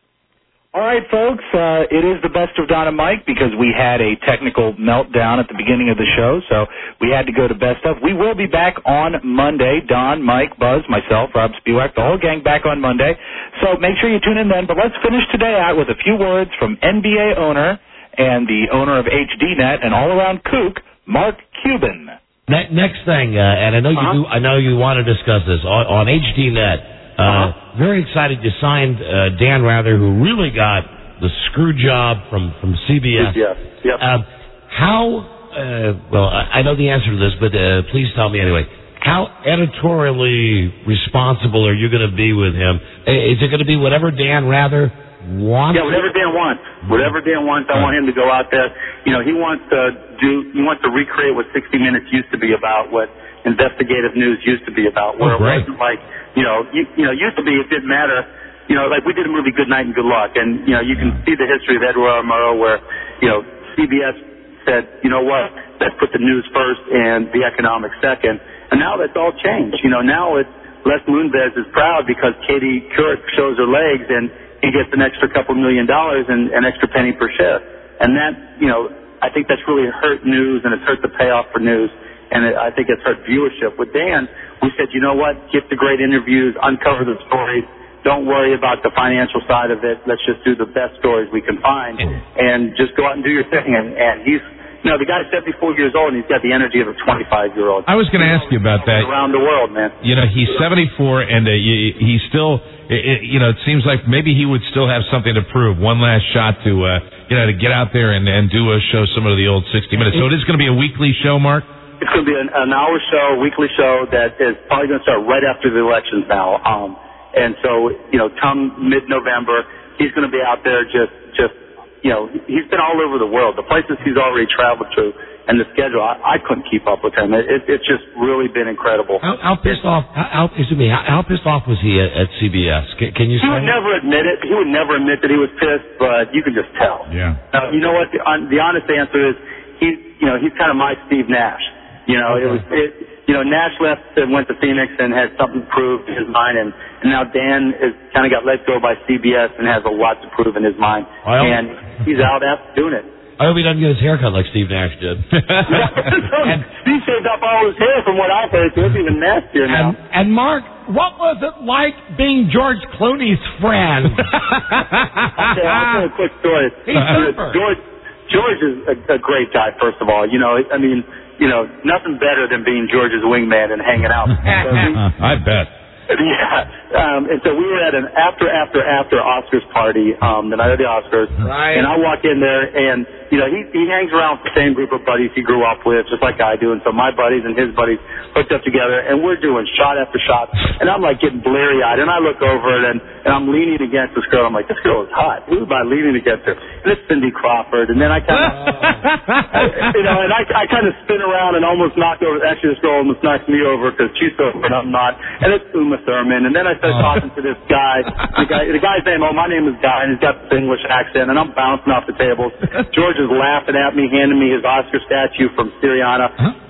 All right, folks, uh, it is the best of Don and Mike because we had a technical meltdown at the beginning of the show, so we had to go to best of. We will be back on Monday. Don, Mike, Buzz, myself, Rob Spiewak, the whole gang back on Monday. So make sure you tune in then. But let's finish today out with a few words from N B A owner and the owner of H D Net and all-around kook, Mark Cuban. Ne- next thing, uh, and I know Uh-huh. you do, I know you want to discuss this on, on H D Net. Uh, uh-huh. Very excited you signed uh, Dan Rather, who really got the screw job from, from C B S. Yeah. Yep. Um, how, uh, well, I I know the answer to this, but uh, please tell me anyway. How editorially responsible are you going to be with him? Uh, Is it going to be whatever Dan Rather wants? Yeah, whatever Dan wants. Whatever Dan wants, I want him to go out there. You know, he wants to do, he wants to recreate what sixty minutes used to be about, what investigative news used to be about, where Oh, great. it wasn't like, you know, you, you know, used to be, it didn't matter. You know, like we did a movie, Good Night and Good Luck, and, you know, you can see the history of Edward R. Murrow where, you know, C B S said, you know what, let's put the news first and the economics second. And now that's all changed. You know, now it's Les Moonves is proud because Katie Couric shows her legs and he gets an extra couple million dollars and an extra penny per share. And that, you know, I think that's really hurt news and it's hurt the payoff for news. And it, I think it's hurt viewership. With Dan, we said, you know what, get the great interviews, uncover the stories. Don't worry about the financial side of it. Let's just do the best stories we can find and just go out and do your thing. And, and he's, you know, the guy's seventy-four years old and he's got the energy of a twenty-five-year-old. I was going to ask you about that. Around the world, man. You know, he's seventy-four, and uh, he- he's still, it, it- you know, it seems like maybe he would still have something to prove. One last shot to, uh, you know, to get out there and, and do a show similar to the old sixty minutes. So it is going to be a weekly show, Mark? It's going to be an, an hour show, weekly show that is probably going to start right after the elections now. Um, and so, you know, come mid-November, he's going to be out there just, just, you know, he's been all over the world. The places he's already traveled to and the schedule, I, I couldn't keep up with him. It, it, it's just really been incredible. How, how pissed off? How, how, excuse me. How, how pissed off was he at, at C B S? Can, can you He say? would never admit it. He would never admit that he was pissed, but you can just tell. Yeah. Now, you know what? The, on, the honest answer is, he, you know, he's kind of my Steve Nash. You know, it was, it, you know, Nash left and went to Phoenix and had something proved in his mind, and, and now Dan is kind of got let go by C B S and has a lot to prove in his mind, Well, and he's out after doing it. I hope he doesn't get his haircut like Steve Nash did. and, he shaved up all his hair from what I've heard, so it's even nastier now. And, and Mark, what was it like being George Clooney's friend? I'll tell, I'll tell a quick story. He's Uh, super. George, George is a, a great guy, first of all. You know, I mean, you know, nothing better than being George's wingman and hanging out. So we, I bet. yeah. Um, and so we were at an after, after, after Oscars party, um, the night of the Oscars. Right. And I walk in there and, you know, he, he hangs around with the same group of buddies he grew up with, just like I do. And so my buddies and his buddies hooked up together and we're doing shot after shot. And I'm like getting bleary eyed and I look over it and, and I'm leaning against this girl. I'm like, this girl is hot. Who am I leaning against her? And it's Cindy Crawford. And then I kind of, you know, and I, I kind of spin around and almost knock over. Actually, this girl almost knocks me over because she's so and I'm not. And it's Uma Thurman. And then I start talking to this guy. The guy, the guy's name, oh, my name is Guy, and he's got this English accent, and I'm bouncing off the tables. George is laughing at me, handing me his Oscar statue from Syriana.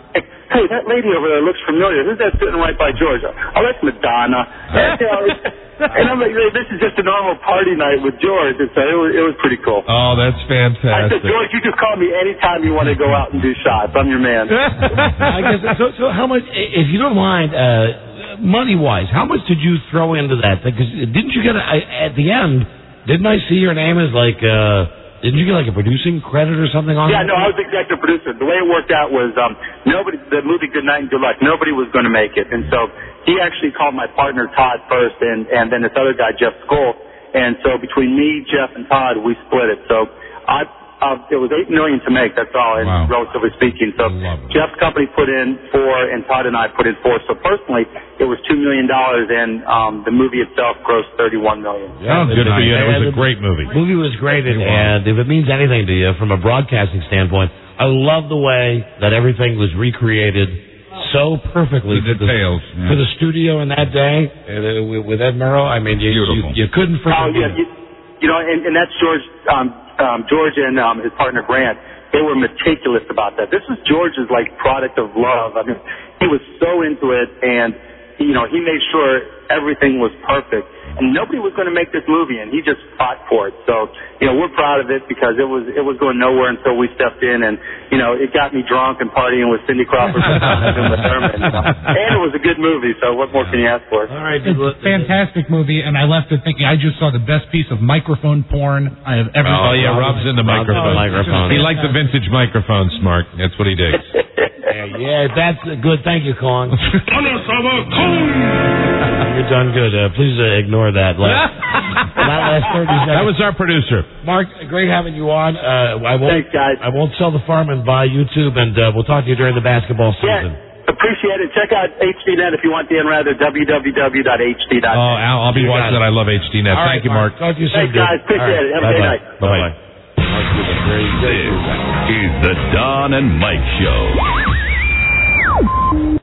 Hey, hey, that lady over there looks familiar. Who's that sitting right by George? Oh, that's Madonna. And, you know, and I'm like, this is just a normal party night with George. And so it was, it was pretty cool. Oh, that's fantastic. I said, George, you just call me anytime you want to go out and do shots. I'm your man. I guess so. So how much, if you don't mind, uh, money wise, how much did you throw into that? Because didn't you get a, at the end? Didn't I see your name as like? Uh, Didn't you get like a producing credit or something on yeah, it? Yeah, no, I was executive producer. The way it worked out was um, nobody. The movie Good Night and Good Luck. Nobody was going to make it, and so he actually called my partner Todd first, and and then this other guy Jeff Skoll. And so between me, Jeff, and Todd, we split it. So I. Uh, it was eight million to make. That's all, and wow. relatively speaking. So Jeff's company put in four, and Todd and I put in four. So personally, it was two million dollars, and um, the movie itself grossed thirty-one million. Yeah, oh, good for you. It was a great movie. The movie was great, and, and if it means anything to you from a broadcasting standpoint, I love the way that everything was recreated so perfectly. The details for the, yeah. for the studio in that day uh, with Ed Murrow. I mean, you you, you couldn't forget. Oh yeah, you, you know, and, and that's George. Um, Um, George and um, his partner Grant, they were meticulous about that. This was George's like product of love. I mean, he was so into it, and you know, he made sure everything was perfect. And nobody was going to make this movie, and he just fought for it. So, you know, we're proud of it because it was it was going nowhere until we stepped in, and you know, it got me drunk and partying with Cindy Crawford and with Herman. You know? And it was a good movie. So, what more can you ask for? All right, it's a fantastic movie, and I left it thinking I just saw the best piece of microphone porn I have ever. Oh seen. yeah, Rob's into microphones. microphone. He liked the vintage microphones, Mark. That's what he digs. yeah, yeah, that's good. Thank you, Kong. You're done good. Uh, please uh, ignore that. Last, that last thirty seconds. That was our producer. Mark, great having you on. Uh, I won't, Thanks, guys. I won't sell the farm and buy YouTube, and uh, we'll talk to you during the basketball season. Yeah, appreciate it. Check out H D net if you want the rather w w w dot h d dot net. Oh, Al, I'll be You watching that. I love H D net. All Thank right, you, Mark. Talk to you soon. Thanks, guys. Appreciate right. it. Have a Bye-bye. good night. Bye-bye. This is the Don and Mike Show.